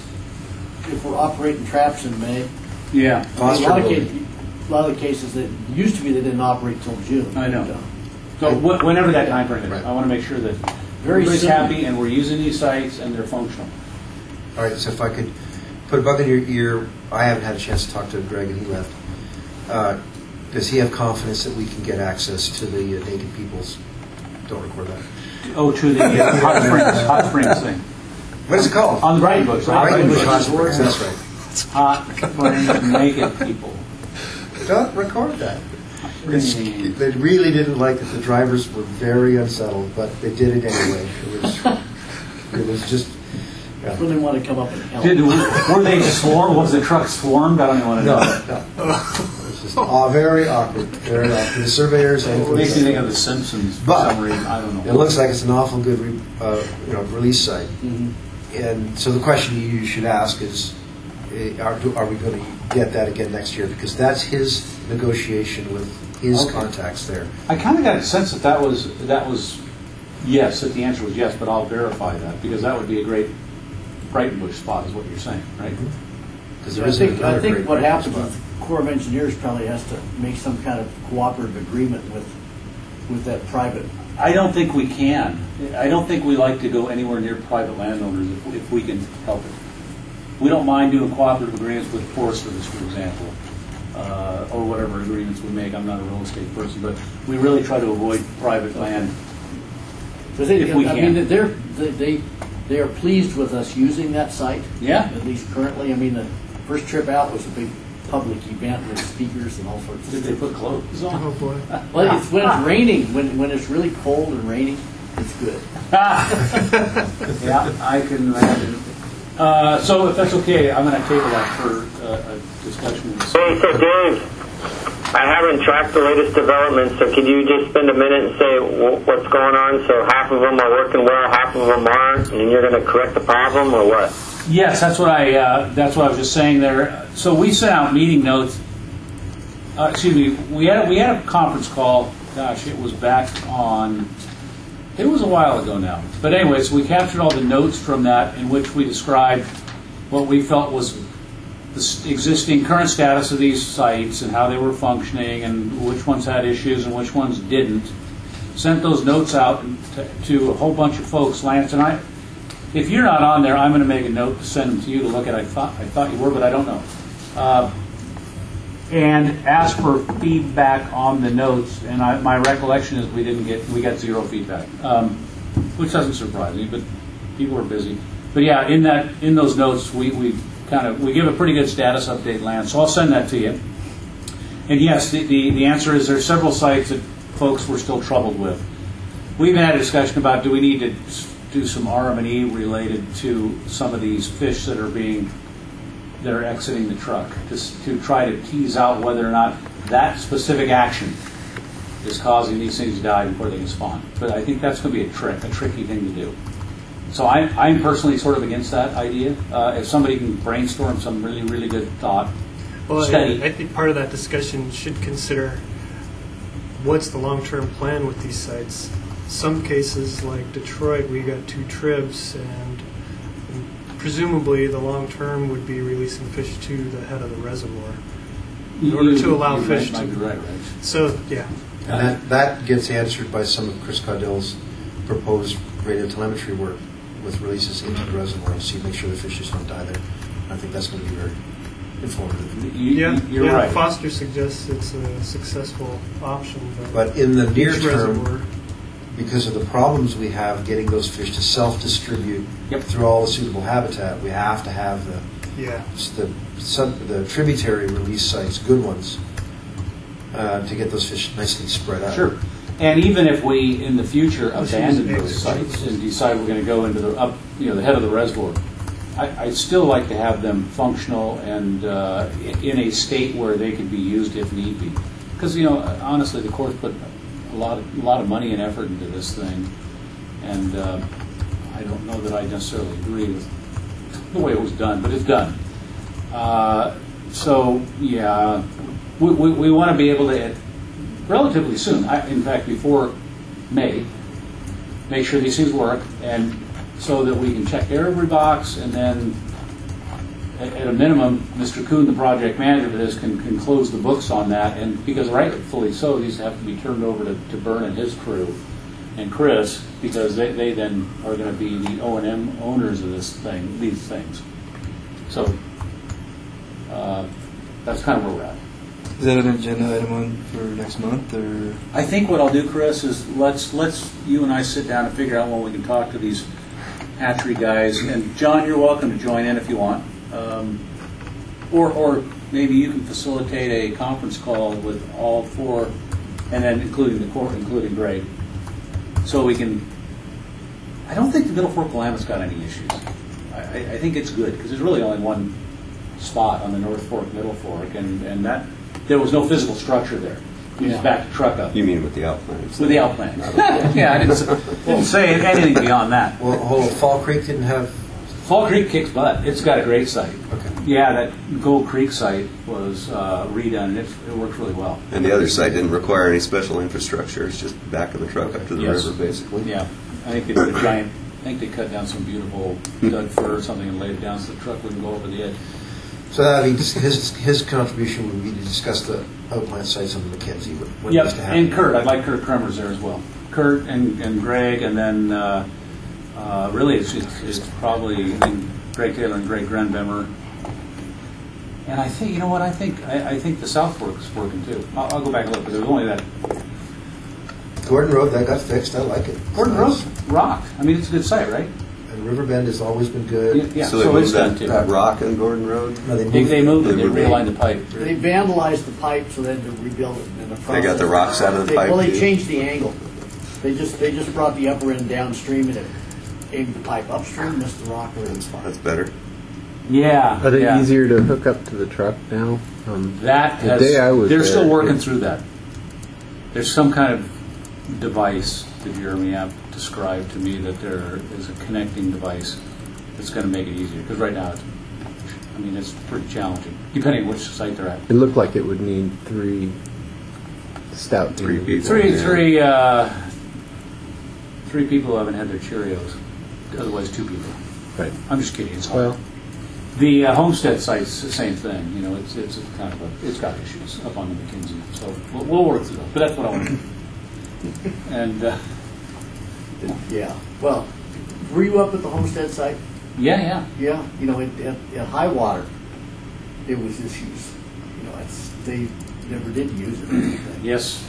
if we're operating traps in May. Yeah. A lot of the cases that used to be they didn't operate till June. I know. So whenever that time frame is, right. I want to make sure that everybody's happy and we're using these sites and they're functional. All right, so if I could put a bug in your ear, I haven't had a chance to talk to Greg and he left. Does he have confidence that we can get access to the naked people's, don't record that. Oh, to the hot springs thing. What is it called? On the Brighton Bush. Brighton Bush Hot Springs, that's right. Hot springs, naked people. Don't record that. They really didn't like it. The drivers were very unsettled, but they did it anyway. It was just. Yeah. Really want to come up and help. Were they swarmed? Was the truck swarmed? I don't even want to know. No. It was just very awkward. Very awkward. The surveyors. It makes me think of The Simpsons for some reason. I don't know. It looks like it's an awful good release site. Mm-hmm. And so the question you should ask is, are we going to get that again next year? Because that's his negotiation with his contacts there. I kind of got a sense that was yes, that the answer was yes, but I'll verify that, because that would be a great Brighton Bush spot, is what you're saying, right? Because I think what happens is the Corps of Engineers probably has to make some kind of cooperative agreement with that private. I don't think we can. I don't think we like to go anywhere near private landowners if we can help it. We don't mind doing cooperative agreements with Forest Service, for example, or whatever agreements we make. I'm not a real estate person, but we really try to avoid private land if we can. I mean, they are pleased with us using that site. Yeah. At least currently. I mean, the first trip out was a big public event with speakers and all sorts of stuff. Did they put clothes on? Oh, boy. Well, it's when it's raining. When it's really cold and raining, it's good. Yeah, I can imagine. So if that's okay, I'm going to table that for a discussion. Hey, so Dave, I haven't tracked the latest developments, so could you just spend a minute and say what's going on? So half of them are working well, half of them aren't, and you're going to correct the problem, or what? Yes, that's what I was just saying there. So we sent out meeting notes. Excuse me, we had a conference call. Gosh, it was back on. It was a while ago now. But anyways, we captured all the notes from that in which we described what we felt was the existing current status of these sites and how they were functioning and which ones had issues and which ones didn't. Sent those notes out to a whole bunch of folks. Lance and I, if you're not on there, I'm going to make a note to send them to you to look at. I thought you were, but I don't know. And ask for feedback on the notes. And my recollection is we got zero feedback, which doesn't surprise me. But people were busy. But yeah, in those notes we give a pretty good status update, Lance. So I'll send that to you. And yes, the answer is there's several sites that folks were still troubled with. We even had a discussion about do we need to do some RM&E related to some of these fish that are exiting the truck, to try to tease out whether or not that specific action is causing these things to die before they can spawn. But I think that's going to be a tricky thing to do. So I'm personally sort of against that idea. If somebody can brainstorm some really, really good thought, study. I think part of that discussion should consider what's the long-term plan with these sites. Some cases, like Detroit, we got 2 tribs, and presumably the long-term would be releasing fish to the head of the reservoir in order to allow fish to... Right. So, yeah. And that gets answered by some of Chris Caudill's proposed radiotelemetry work with releases into the reservoir, so you make sure the fish just don't die there. I think that's going to be very informative. You're right. Foster suggests it's a successful option. But in the near term, because of the problems we have getting those fish to self-distribute through all the suitable habitat, we have to have the tributary release sites, good ones, to get those fish nicely spread out. Sure. And even if we, in the future, abandon those sites and decide we're going to go into the head of the reservoir, I'd still like to have them functional and in a state where they can be used if need be. Because honestly, the Corps put a lot of money and effort into this thing, and I don't know that I necessarily agree with the way it was done, but it's done. So yeah, we want to be able to relatively soon. In fact, before May, make sure these things work, and so that we can check every box, and then at a minimum, Mr. Kuhn, the project manager for this, can close the books on that, and because rightfully so, these have to be turned over to Bern and his crew, and Chris, because they then are going to be the O&M owners of these things. So that's kind of where we're at. Is that an agenda item for next month, or? I think what I'll do, Chris, is let's you and I sit down and figure out when we can talk to these hatchery guys. And John, you're welcome to join in if you want, or maybe you can facilitate a conference call with all 4, and then including the Corps, including Greg, so we can. I don't think the Middle Fork Willamette's got any issues. I think it's good because there's really only one spot on the North Fork, Middle Fork, and that. There was no physical structure there. You just backed the truck up. You mean with the outplants? With the outplants. Yeah, I didn't say anything beyond that. Well, Fall Creek didn't have... Fall Creek kicks butt. It's got a great site. Okay. Yeah, that Gold Creek site was redone. It works really well. And the other site didn't require any special infrastructure. It's just backing the truck up to the river, basically. Yeah. I think they did a giant... I think they cut down some beautiful dug fir or something and laid it down so the truck wouldn't go over the edge. So that means his contribution would be to discuss the outplant sites on the Mackenzie. What needs to happen. And Kurt. I'd like Kurt Kremers there as well. Kurt and Greg, and then really it's probably Greg Taylor and Greg Grenbemmer. And I think, I think the South Fork is working too. I'll go back and look, but there's only that. Gordon Road, that got fixed. I like it. Gordon Road's rock. I mean, it's a good site, right? And Riverbend has always been good. Yeah, so they moved that rock on Gordon Road? No, they moved it. They realigned the pipe. They vandalized the pipe, so they had to rebuild it. In the process. They got the rocks out of the pipe? Well, they changed the angle. They just brought the upper end downstream and aimed the pipe upstream, missed the rock where it was fine. That's better. Yeah. Are they yeah. easier to hook up to the truck now? That the has, day I was they're there, still working it- through that. There's some kind of device that Jeremy App described to me that there is a connecting device that's going to make it easier. Because right now, it's pretty challenging, depending on which site they're at. It looked like it would need 3 stout Three individuals. people. Three people haven't had their Cheerios. Otherwise, 2 people. Right. I'm just kidding. It's hard. Well, The Homestead site's the same thing. It's kind of it's got issues up on the McKinsey. So we'll work through that. But that's what I want to do. And Yeah. Well, were you up at the Homestead site? yeah. Yeah. At high water, it was issues. They never did use it or anything. Yes.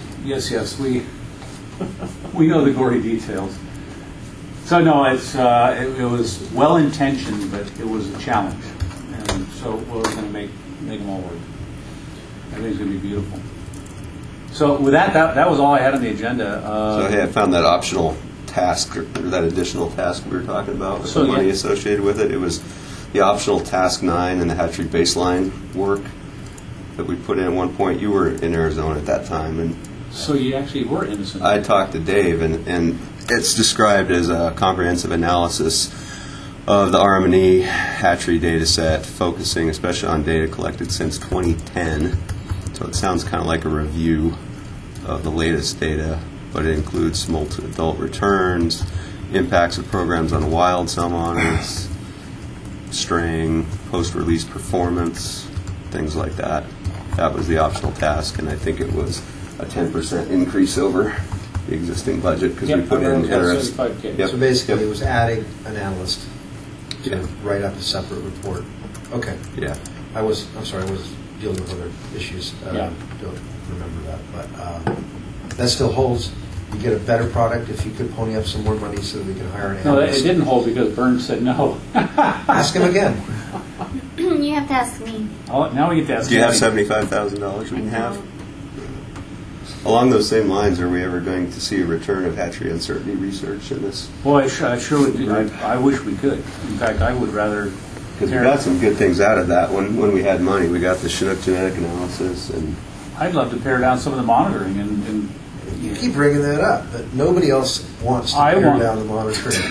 We know the gory details. So no, it was well intentioned, but it was a challenge, and so we're going to make them all work. I think it's going to be beautiful. So with that was all I had on the agenda. So hey, I found that optional task or that additional task we were talking about with So, the money yeah. associated with it. It was the optional task 9 and the hatchery baseline work that we put in at one point. You were in Arizona at that time, and So you actually were innocent. I talked to Dave, and it's described as a comprehensive analysis of the RM&E hatchery data set, focusing especially on data collected since 2010. So it sounds kind of like a review of the latest data, but it includes molt-to-adult returns, impacts of programs on wild salmonids, straying, post-release performance, things like that. That was the optional task, and I think it was a 10% increase over the existing budget because we put in interest. $75K. So basically, it was adding an analyst to write up a separate report. Okay. Yeah. I'm sorry, I was dealing with other issues. Yeah. Don't remember that. But that still holds. You get a better product if you could pony up some more money so that we can hire an No, it analyst. didn't hold because Burns said no. Ask him again. You have to ask me. Oh, now we get to ask. Do you have Jenny. $75,000 we can have? Along those same lines, are we ever going to see a return of hatchery uncertainty research in this? Boy, I sure would. I wish we could. In fact, I would rather. Because we got some good things out of that when we had money. We got the Chinook genetic analysis, and I'd love to pare down some of the monitoring and You keep bringing that up, but nobody else wants to tear down the monitoring.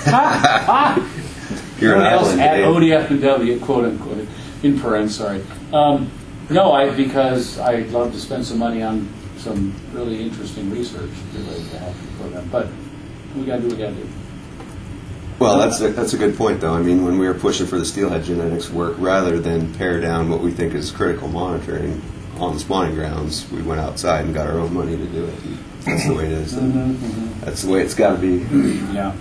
you're an Nobody else island, at Dave. ODF and W, quote unquote, in parens, sorry. No, because I'd love to spend some money on some really interesting research related to hatchery program, but we got to do what we got to do. Well, that's a good point, though. I mean, when we were pushing for the steelhead genetics work, rather than pare down what we think is critical monitoring on the spawning grounds, we went outside and got our own money to do it. And that's the way it is. And that's the way it's got to be. Yeah.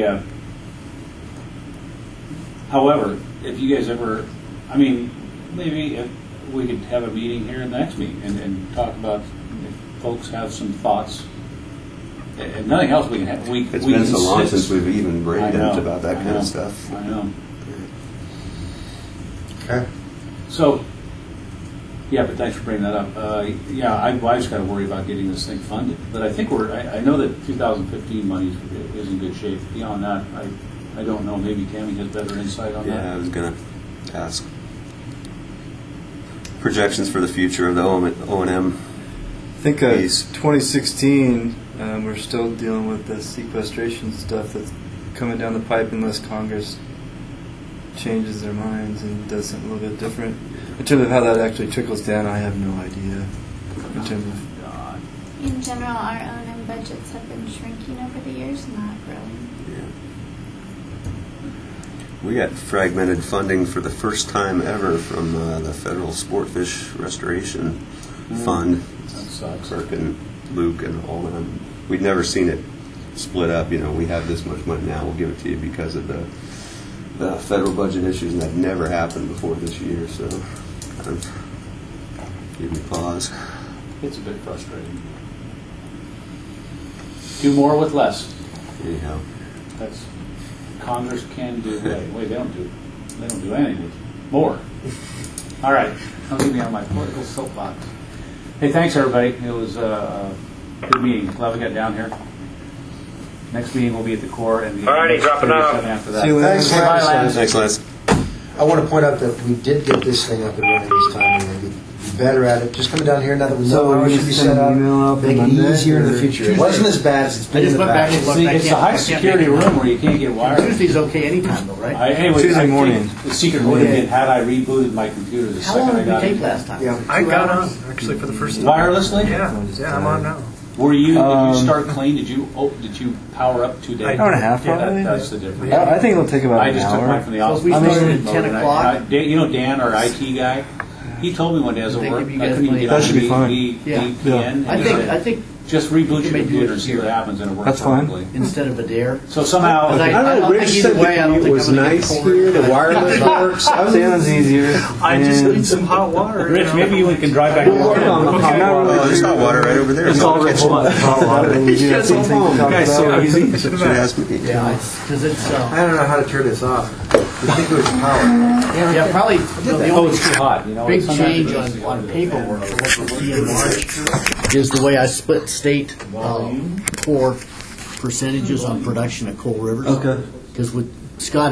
However, if you guys ever, maybe if we could have a meeting here in the next meeting and talk about if folks have some thoughts. If nothing else, we can have. It's been so long since we've even brain-dumped about that kind of stuff. I know. Okay. So, yeah, but thanks for bringing that up. I just got to worry about getting this thing funded. But I think I know that 2015 money is in good shape. Beyond that, I don't know. Maybe Tammy has better insight on that. Yeah, I was going to ask. Projections for the future of the O&M. I think 2016, we're still dealing with the sequestration stuff that's coming down the pipe unless Congress changes their minds and does something a little bit different. In terms of how that actually trickles down, I have no idea. In terms of In general, our O&M budgets have been shrinking over the years, not growing. Yeah. We got fragmented funding for the first time ever from the Federal Sportfish Restoration Fund. That sucks. Kirk and Luke and all of them. We'd never seen it split up. We have this much money now. We'll give it to you because of the federal budget issues, and that never happened before this year. So, kind of give me pause. It's a bit frustrating. Do more with less. Anyhow, That's Congress can do. Wait, they don't do anything with more. All right, don't get me on my political soapbox. Hey, thanks everybody. It was a good meeting. Glad we got down here. Next meeting will be at the core, and the Alrighty, dropping off. after that. See you later. Thanks, Bye, Lance. Lance. thanks, Lance. I want to point out that we did get this thing up and running this time, and we'll be better at it. Just coming down here now that we know how it should be set up, make it easier in the future. It wasn't as bad as it's been in the back. It's a high security room where you can't get wired. Tuesday's okay anytime though, right? Anyway, Tuesday morning. The secret would have been had I rebooted my computer the How second long I did got we take it. last time? Yeah. I got on actually for the first time. Wirelessly? Yeah, I'm on now. Were you? Did you start clean? Did you power up 2 days? Hour and a half, Yeah, probably. that's the difference. I think it'll take about I an just took hour. mine from the So if office. we started at And 10 o'clock? you know Dan, our IT guy, he told me one day as a They work, give you I guys couldn't even money. get on That should be fine. VPN. I and he said, think just reboot you your may do computer it and see here. what happens, and it works That's fine. perfectly. instead of a dare. So somehow, Because I don't know, think Rich either said way, I don't it think was I'm gonna get nice colder. here, the wireless works. Sounds easier. I just and- need some hot water. Rich, maybe you can drive back. on the hot water. Oh, there's hot water right over there. It's all Rich wants. Hot water. And you do that same thing we talked about. Should ask me. Yeah, because it's I don't know how to turn this off. I think it was power. yeah, probably the Oh, only it's too hot. You know, big sometimes change it's- on paperwork for what we'll see in March is the way I split state core percentages on production at Coal Rivers. Okay. Because with Scott